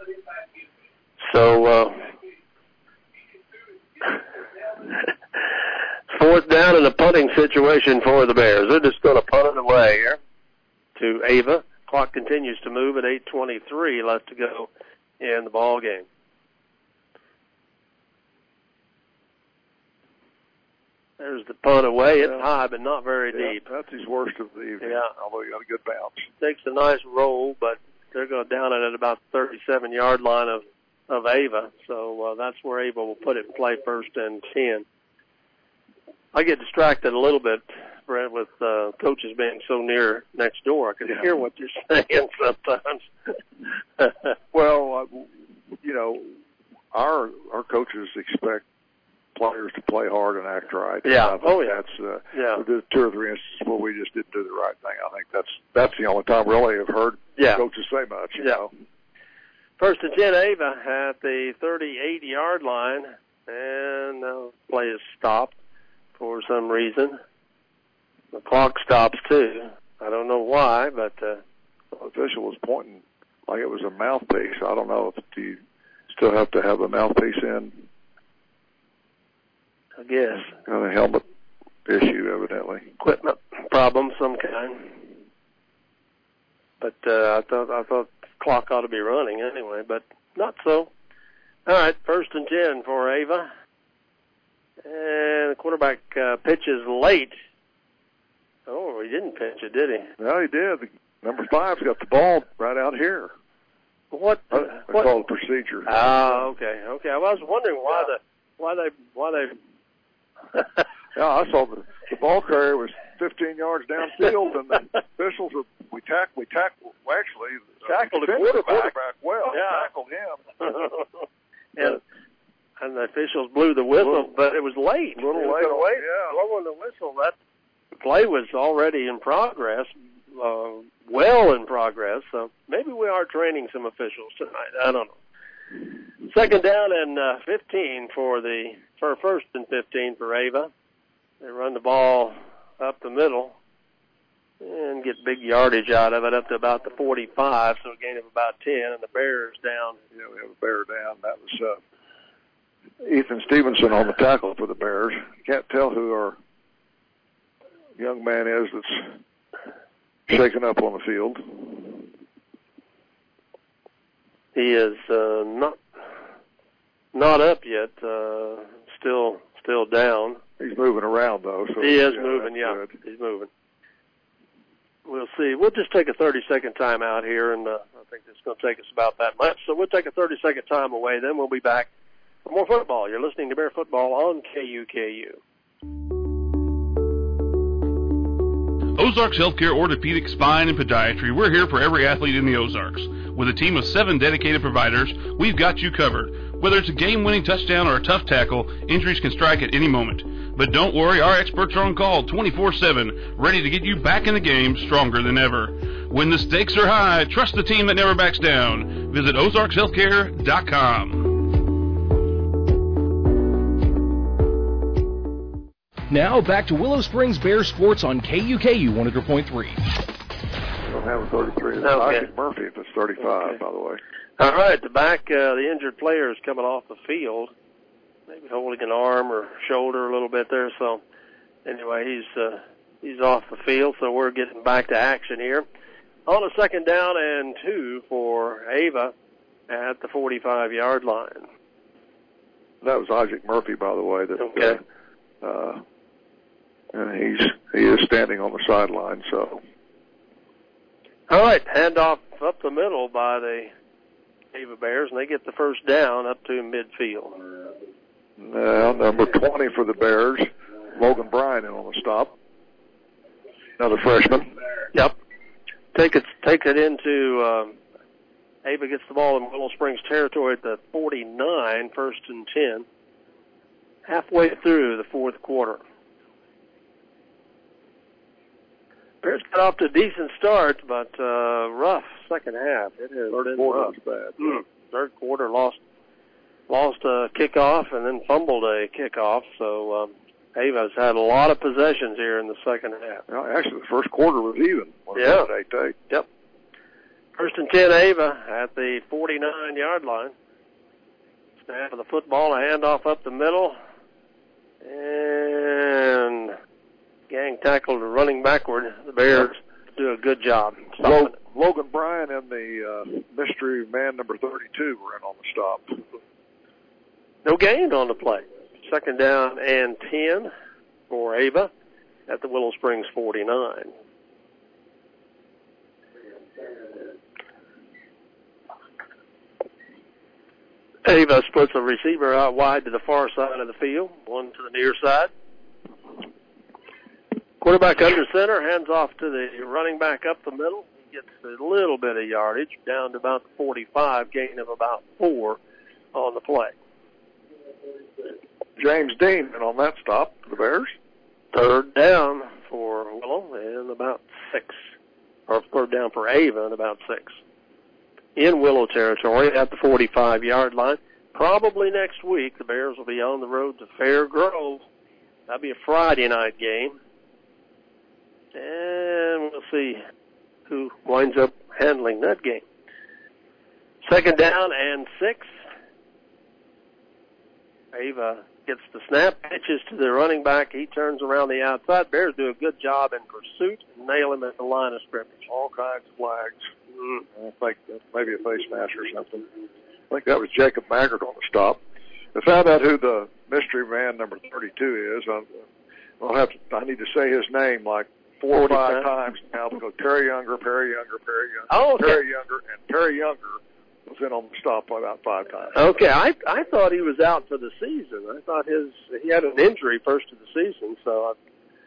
So 4th down in a punting situation for the Bears. They're just going to punt it away here to Ava. Clock continues to move at 8:23 left to go in the ball game. There's the punt away. It's high, but not very deep. That's his worst of the evening, although he got a good bounce. Takes a nice roll, but they're going down it at about the 37-yard line of Ava. So that's where Ava will put it in play, 1st and 10. I get distracted a little bit, Brent, with coaches being so near next door. I can hear what they're saying sometimes. Well, you know, our coaches expect players to play hard and act right. Yeah. That's there's 2 or 3 instances where we just didn't do the right thing. I think that's the only time really I've heard coaches say much. You know. 1st and 10, Ava at the 38-yard line, and the play is stopped for some reason. The clock stops too. I don't know why, but the official was pointing like it was a mouthpiece. I don't know if you still have to have a mouthpiece in. I guess. Got a helmet issue, evidently. Equipment problem, some kind. But I thought the clock ought to be running anyway, but not so. All right, 1st and 10 for Ava. And the quarterback pitches late. Oh, he didn't pitch it, did he? No, he did. Number 5's got the ball right out here. What? They call it procedure. Ah, okay. I was wondering why they. Yeah, I saw the ball carrier was 15 yards downfield, and the officials we tackled the quarterback well. Yeah. Tackled him. And the officials blew the whistle, but it was late. Blowing the whistle. That play was already in progress, well in progress. So maybe we are training some officials tonight. I don't know. 2nd down and 15 for 1st and 15 for Ava. They run the ball up the middle and get big yardage out of it up to about the 45, so a gain of about 10, and the Bears down. Yeah, we have a Bear down. That was Ethan Stevenson on the tackle for the Bears. Can't tell who our young man is that's shaken up on the field. He is not up yet. Still down. He's moving around though. So he is moving. Yeah, good. He's moving. We'll see. We'll just take a 30-second time out here, and I think it's going to take us about that much. So we'll take a 30-second time away. Then we'll be back For more football, you're listening to Bear Football on KUKU. Ozarks Healthcare Orthopedic Spine and Podiatry. We're here for every athlete in the Ozarks. With a team of 7 dedicated providers, we've got you covered. Whether it's a game-winning touchdown or a tough tackle, injuries can strike at any moment. But don't worry, our experts are on call 24/7, ready to get you back in the game stronger than ever. When the stakes are high, trust the team that never backs down. Visit ozarkshealthcare.com. Now back to Willow Springs Bears Sports on KUKU 100.3. I don't have a 33. It's Isaac Murphy if it's 35, by the way. All right, the injured player is coming off the field, maybe holding an arm or shoulder a little bit there. So anyway, he's off the field, so we're getting back to action here. On a 2nd down and 2 for Ava at the 45-yard line. That was Isaac Murphy, by the way. And he is standing on the sideline. So, all right, handoff up the middle by the Ava Bears, and they get the first down up to midfield. Now, number 20 for the Bears, Logan Bryan in on the stop. Another freshman. Yep. Take it into Ava gets the ball in Willow Springs territory at the 49, 1st and 10, halfway through the 4th quarter. Bears got off to a decent start, but rough second half. It has been rough. Bad. 3rd quarter lost a kickoff and then fumbled a kickoff. So Ava's had a lot of possessions here in the second half. Well, actually, the 1st quarter was even. Yeah. 8-8. Yep. 1st and 10, Ava at the 49-yard line. Snap of the football, a handoff up the middle, and gang tackled running backward. The Bears do a good job stopping it. Logan Bryan and the mystery man number 32 were in on the stop. No gain on the play. 2nd down and 10 for Ava at the Willow Springs 49. Ava splits a receiver out wide to the far side of the field, one to the near side. Quarterback under center, hands off to the running back up the middle. He gets a little bit of yardage, down to about the 45, gain of about 4 on the play. James Dean in on that stop for the Bears. 3rd down for Willow and about 6. Or 3rd down for Ava and about 6. In Willow territory at the 45-yard line. Probably next week, the Bears will be on the road to Fair Grove. That'll be a Friday night game. And we'll see who winds up handling that game. 2nd down and 6. Ava gets the snap, pitches to the running back. He turns around the outside. Bears do a good job in pursuit and nail him at the line of scrimmage. All kinds of flags. I think maybe a face mask or something. I think that was Jacob Maggart on the stop. I found out who the mystery man number 32 is. I need to say his name like 4 or 5 times now because Perry Younger, oh, okay. Perry Younger was in on the stop about 5 times. Okay, I thought he was out for the season. I thought he had an injury first of the season, so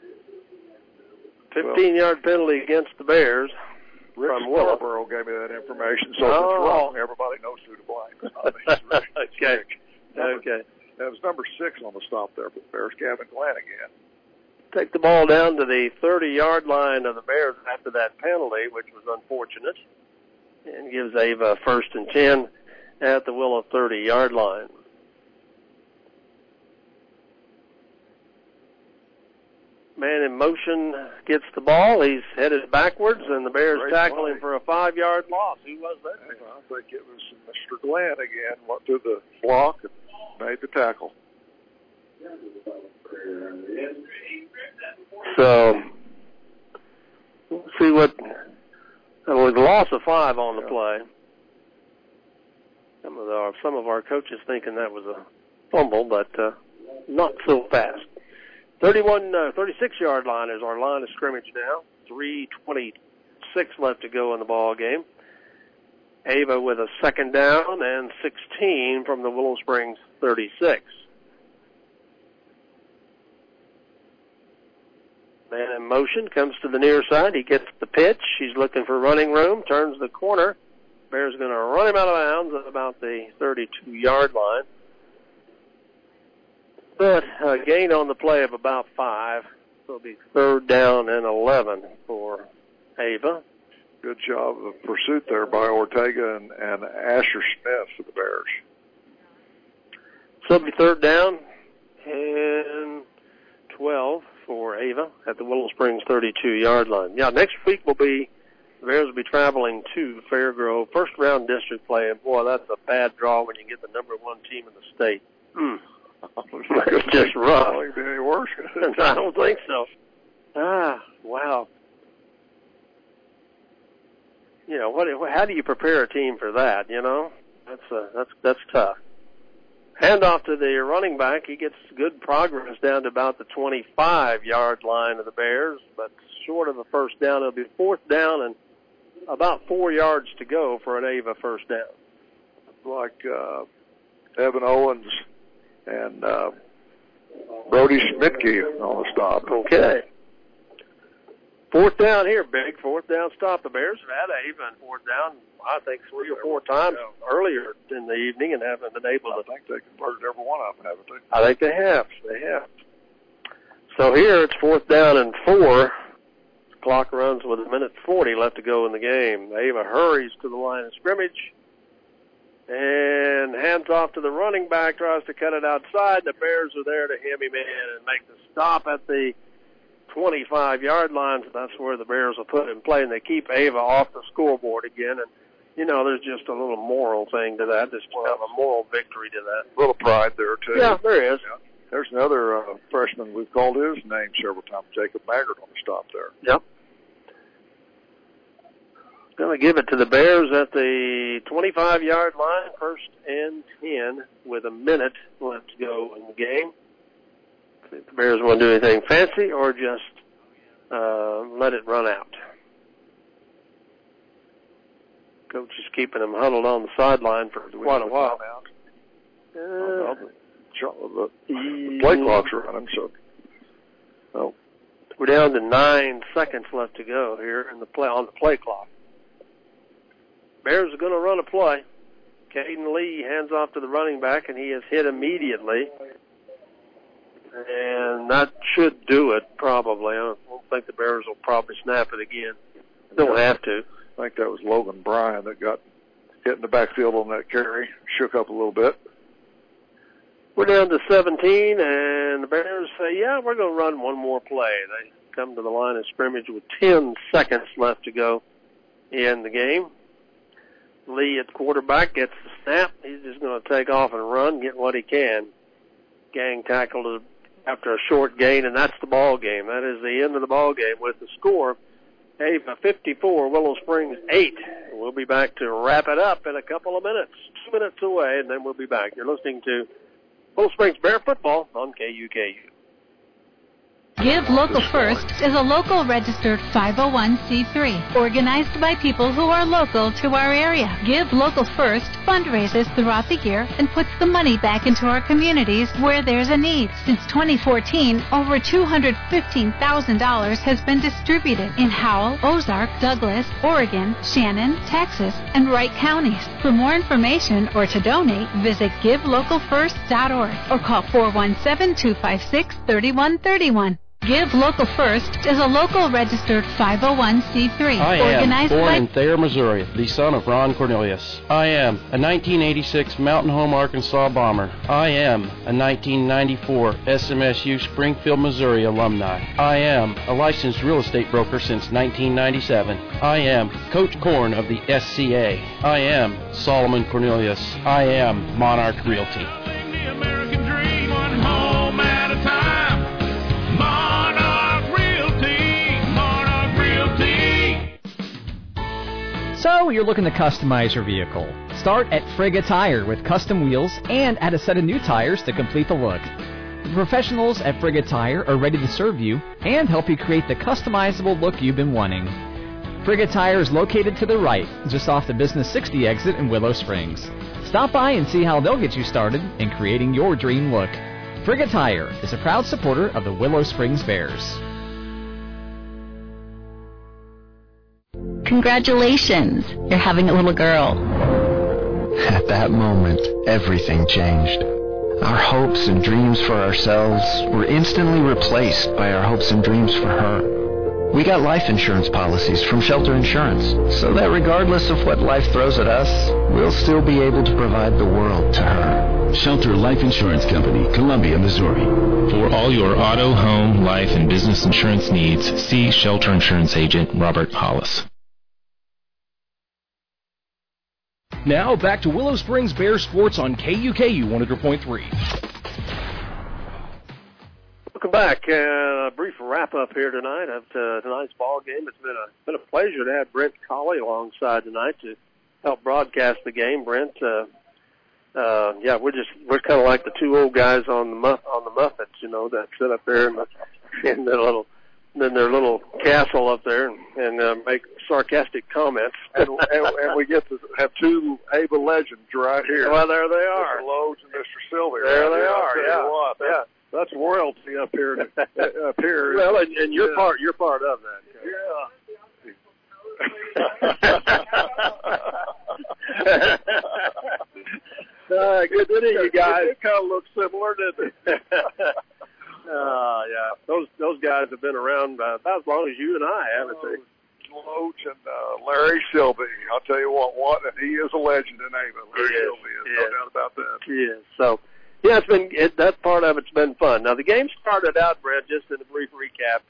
15-yard penalty against the Bears. Rick Scarborough gave me that information, so if it's wrong, everybody knows who to blame. Okay. That was number 6 on the stop there for the Bears, Gavin Glenn again. Take the ball down to the 30-yard line of the Bears after that penalty, which was unfortunate, and gives Ava 1st and 10 at the Willow 30-yard line. Man in motion gets the ball. He's headed backwards, and the Bears tackle him for a 5-yard loss. Who was that? I think it was Mr. Glenn again. Went through the block and made the tackle. So, we'll see what... There was a loss of 5 on the play. Some of our coaches thinking that was a fumble, but not so fast. 36-yard line is our line of scrimmage now. 3:26 left to go in the ball game. Ava with a second down and 16 from the Willow Springs 36. Man in motion, comes to the near side. He gets the pitch. He's looking for running room, turns the corner. Bears going to run him out of bounds at about the 32-yard line. But a gain on the play of about 5. So it'll be third down and 11 for Ava. Good job of pursuit there by Ortega and Asher Smith for the Bears. So it'll be third down and 12 for Ava at the Willow Springs 32-yard line. Yeah, next week the Bears will be traveling to Fairgrove. First-round district play, and boy, that's a bad draw when you get the number 1 team in the state. It's just rough. I don't think it'd be any worse. I don't think so. Wow. You know, how do you prepare a team for that, you know? That's tough. Handoff to the running back. He gets good progress down to about the 25-yard line of the Bears, but short of a first down. It'll be fourth down and about 4 yards to go for an Ava first down. Like Evan Owens and Brody Schmidtke on the stop. Okay. Fourth down here, big fourth down stop. The Bears have had Ava in fourth down, I think, 3 or 4 times earlier in the evening and haven't been able to. I think they converted every one of them, haven't they? I think they have. They have. So here it's fourth down and 4. Clock runs with 1:40 left to go in the game. Ava hurries to the line of scrimmage and hands off to the running back, tries to cut it outside. The Bears are there to hem him in and make the stop at the 25-yard line. So that's where the Bears will put it in play, and they keep Ava off the scoreboard again. And, you know, there's just a little moral thing to that. There's kind of a moral victory to that. A little pride there, too. Yeah, there is. Yeah. There's another freshman we've called his name several times, Jacob Maggart, on the stop there. Yep. Going to give it to the Bears at the 25-yard line, first and 10, with a minute left to go in the game. If the Bears want to do anything fancy or just let it run out. Coach is keeping them huddled on the sideline for quite a while. The play clock's running, so we're down to 9 seconds left to go here in the play clock. Bears are going to run a play. Caden Lee hands off to the running back, and he is hit immediately. And that should do it, probably. I don't think the Bears will probably snap it again. Don't have to. I think that was Logan Bryan that got hit in the backfield on that carry. Shook up a little bit. We're down to 17, and the Bears say, yeah, we're going to run one more play. They come to the line of scrimmage with 10 seconds left to go in the game. Lee at quarterback gets the snap. He's just going to take off and run, get what he can. Gang tackled after a short gain, and that's the ball game. That is the end of the ball game with the score, Ava 54, Willow Springs 8. We'll be back to wrap it up in a couple of minutes, 2 minutes away, and then we'll be back. You're listening to Willow Springs Bear Football on KUKU. Give Local First is a local registered 501c3 organized by people who are local to our area. Give Local First fundraises throughout the year and puts the money back into our communities where there's a need. Since 2014, over $215,000 has been distributed in Howell, Ozark, Douglas, Oregon, Shannon, Texas, and Wright counties. For more information or to donate, visit GiveLocalFirst.org or call 417-256-3131. Give Local First is a local registered 501c3 I organized am born by in Thayer, Missouri, the son of Ron Cornelius. I am a 1986 Mountain Home, Arkansas bomber. I am a 1994 SMSU Springfield, Missouri alumni. I am a licensed real estate broker since 1997. I am Coach Korn of the SCA. I am Solomon Cornelius. I am Monarch Realty. The American dream, one home at a time. So you're looking to customize your vehicle. Start at Frigga Tire with custom wheels and add a set of new tires to complete the look. The professionals at Frigga Tire are ready to serve you and help you create the customizable look you've been wanting. Frigga Tire is located to the right, just off the Business 60 exit in Willow Springs. Stop by and see how they'll get you started in creating your dream look. Frigga Tire is a proud supporter of the Willow Springs Bears. Congratulations, you're having a little girl. At that moment, everything changed. Our hopes and dreams for ourselves were instantly replaced by our hopes and dreams for her. We got life insurance policies from Shelter Insurance, so that regardless of what life throws at us, we'll still be able to provide the world to her. Shelter Life Insurance Company, Columbia, Missouri. For all your auto, home, life, and business insurance needs, see Shelter Insurance Agent Robert Hollis. Now back to Willow Springs Bears sports on KUKU 100.3. Welcome back. A brief wrap-up here tonight of tonight's ball game. It's been a pleasure to have Brent Colley alongside tonight to help broadcast the game. Brent, we're kind of like the two old guys on the Muppets, that sit up there in their little castle up there and make sarcastic comments. and we get to have two Ava legends right here. Well, there they are, Mr. Lodes and Mr. Silver. There they are. Yeah. That's royalty up here. Up here. Well, and you're part of that. Yeah. Good to see you guys. It kind of looks similar, didn't it? Yeah. Those guys have been around about as long as you and I, haven't they? Loach and Larry Silby. I'll tell you what, and he is a legend in Ava. Larry Silby is, no doubt about that. He is. So, yeah, that part of it's been fun. Now, the game started out, Brett, just in a brief recap.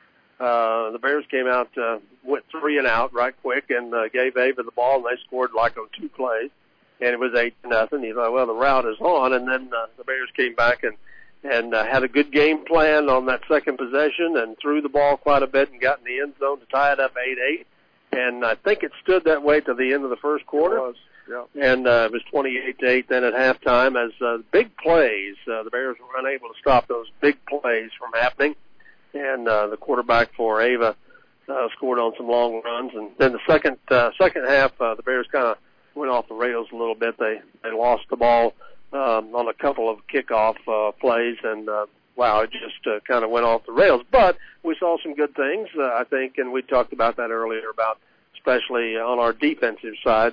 The Bears came out, went 3 and out right quick and gave Ava the ball, and they scored like on 2 plays, and it was 8-0. You thought, well, the route is on, and then the Bears came back and had a good game plan on that second possession and threw the ball quite a bit and got in the end zone to tie it up 8-8. And I think it stood that way to the end of the first quarter. It was, yeah. And it was 28-8 then at halftime as big plays. The Bears were unable to stop those big plays from happening. And the quarterback for Ava scored on some long runs. And then the second half, the Bears kind of went off the rails a little bit. They lost the ball on a couple of kickoff plays, and it just kind of went off the rails. But we saw some good things, I think, and we talked about that earlier about especially on our defensive side.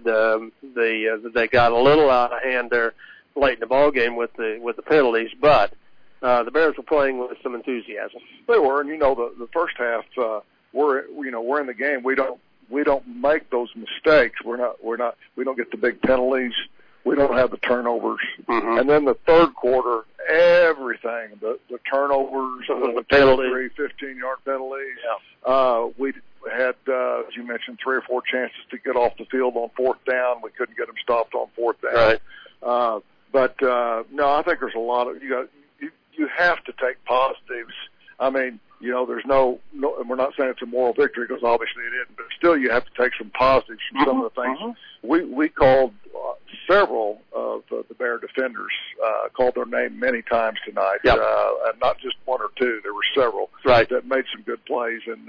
They got a little out of hand there late in the ball game with the penalties, but the Bears were playing with some enthusiasm. They were, and the first half we're in the game. We don't make those mistakes. We don't get the big penalties. We don't have the turnovers. Mm-hmm. And then the third quarter, everything, the turnovers, the penalties, 15-yard penalties. Yeah. We had, as you mentioned, 3 or 4 chances to get off the field on 4th down. We couldn't get them stopped on 4th down. Right. But I think there's a lot of, you have to take positives. I mean, there's no, and we're not saying it's a moral victory because obviously it isn't, but still you have to take some positives from some of the things. We called several of the Bear defenders, called their name many times tonight. Yep. And not just 1 or 2. There were several that made some good plays. And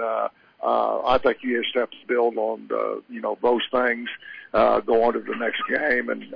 I think you just have to build on, those things, go on to the next game. And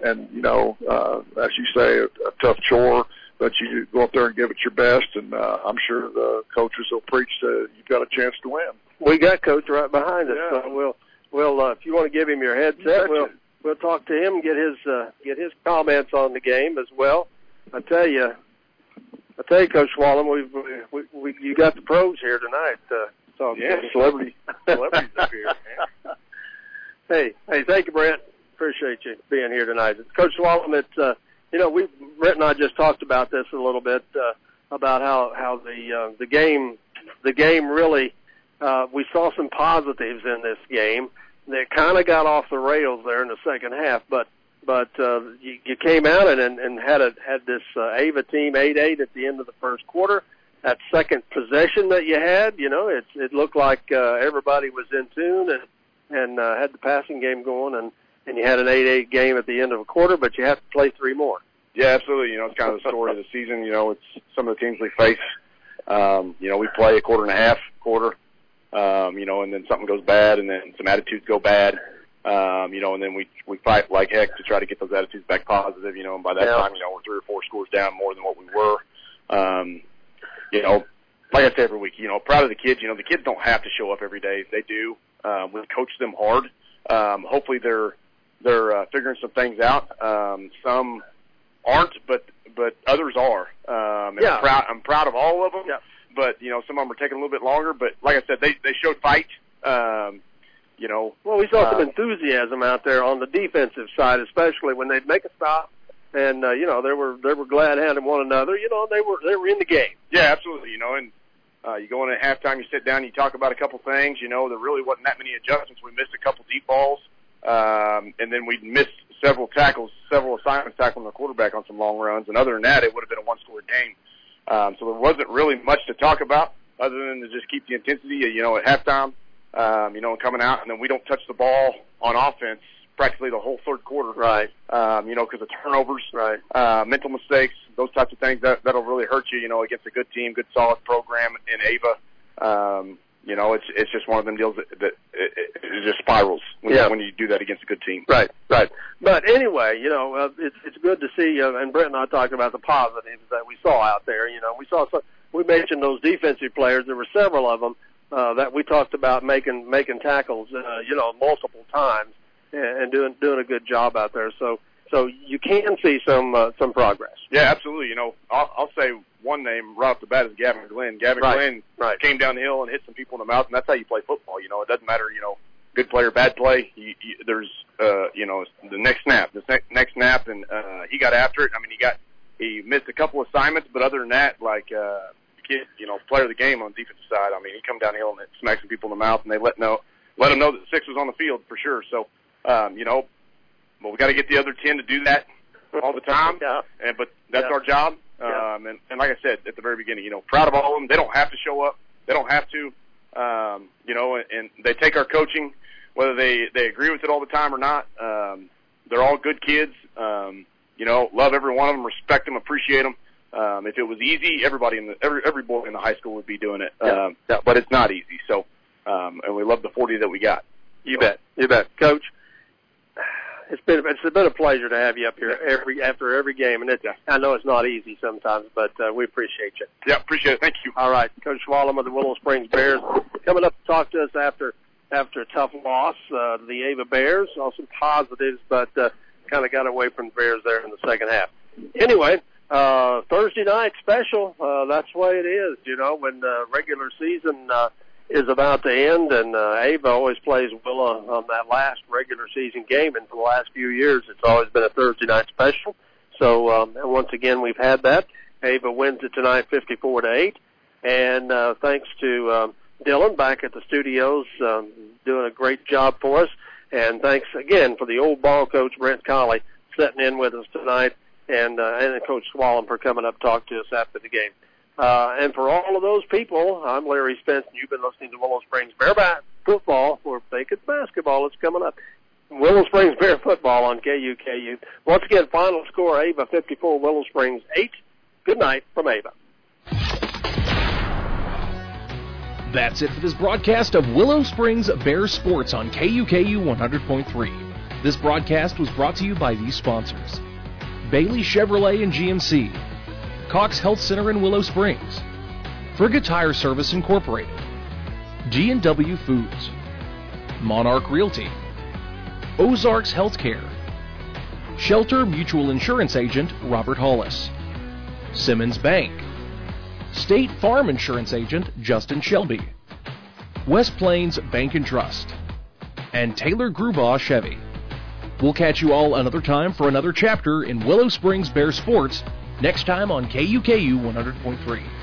as you say, a tough chore. But you go up there and give it your best, and I'm sure the coaches will preach that you've got a chance to win. We got Coach right behind us, Yeah. so we'll if you want to give him your headset, we'll talk to him and get his comments on the game as well. I tell you, Coach Wallen, you got the pros here tonight. Celebrities up here. Man. Hey, thank you, Brent. Appreciate you being here tonight. Coach Wallen, it's Brent and I just talked about this a little bit about how the game really we saw some positives in this game. They kind of got off the rails there in the second half, but you came out and had this Ava team 8-8 at the end of the first quarter. That second possession that you had, it looked like everybody was in tune and had the passing game going and you had an 8-8 game at the end of a quarter, but you have to play 3 more. Yeah, absolutely. It's kind of the story of the season. It's some of the teams we face. We play a quarter and a half, quarter, and then something goes bad, and then some attitudes go bad, and then we fight like heck to try to get those attitudes back positive, and by that time, we're 3 or 4 scores down more than what we were. Like I say every week, proud of the kids. The kids don't have to show up every day. They do. We coach them hard. Hopefully they're figuring some things out. Some aren't, but others are. I'm proud of all of them. Yeah. But some of them are taking a little bit longer. But like I said, they showed fight. Well, we saw some enthusiasm out there on the defensive side, especially when they'd make a stop, and they were glad handing one another. They were in the game. Yeah, absolutely. And you go in at halftime, you sit down, you talk about a couple things. There really wasn't that many adjustments. We missed a couple deep balls, and then we missed several assignments tackling the quarterback on some long runs. And other than that, it would have been a one-score game. So there wasn't really much to talk about other than to just keep the intensity, at halftime, and coming out. And then we don't touch the ball on offense practically the whole third quarter. Right. Because of turnovers, right. Mental mistakes, those types of things, that'll really hurt you, against a good team, good solid program in Ava. It's just one of them deals that it just spirals when you do that against a good team. Right. But anyway, it's good to see, and Brent and I talked about the positives that we saw out there. We mentioned those defensive players. There were several of them that we talked about making tackles, multiple times and doing a good job out there. So you can see some progress. Yeah, absolutely. I'll say one name right off the bat is Gavin Glenn. Gavin Glenn came down the hill and hit some people in the mouth, and that's how you play football. It doesn't matter, good play or bad play. There's, the next snap, and he got after it. I mean, he missed a couple assignments, but other than that, kid, player of the game on the defensive side. I mean, he come down the hill and smacked some people in the mouth, and they let him know that 6 was on the field for sure. So, but we got to get the other 10 to do that all the time. But that's our job. And like I said at the very beginning, proud of all of them. They don't have to show up. They don't have to. And they take our coaching, whether they agree with it all the time or not. They're all good kids. Love every one of them, respect them, appreciate them. If it was easy, every boy in the high school would be doing it. But it's not easy. So, and we love the 40 that we got. You bet, Coach. It's been a pleasure to have you up here after every game, and I know it's not easy sometimes, but we appreciate you. Yeah, appreciate it. Thank you. All right, Coach Swallam of the Willow Springs Bears coming up to talk to us after a tough loss, the Ava Bears. Saw some positives, but kind of got away from the Bears there in the second half. Anyway, Thursday night special. That's the way it is. When the regular season is about to end, and Ava always plays Willow on that last regular season game, and for the last few years it's always been a Thursday night special. So once again we've had that. Ava wins it tonight 54-8, and thanks to Dylan back at the studios doing a great job for us, and thanks again for the old ball coach Brent Colley sitting in with us tonight, and Coach Swallam for coming up to talk to us after the game. And for all of those people, I'm Larry Spence, and you've been listening to Willow Springs Bear Football, or think it's basketball. It's coming up. Willow Springs Bear Football on KUKU. Once again, final score, Ava 54, Willow Springs 8. Good night from Ava. That's it for this broadcast of Willow Springs Bear Sports on KUKU 100.3. This broadcast was brought to you by these sponsors: Bailey Chevrolet and GMC, Cox Health Center in Willow Springs, Frigga Tire Service Incorporated, G&W Foods, Monarch Realty, Ozarks Healthcare, Shelter Mutual Insurance Agent Robert Hollis, Simmons Bank, State Farm Insurance Agent Justin Shelby, West Plains Bank and Trust, and Taylor Grubaugh Chevy. We'll catch you all another time for another chapter in Willow Springs Bear Sports next time on KUKU 100.3.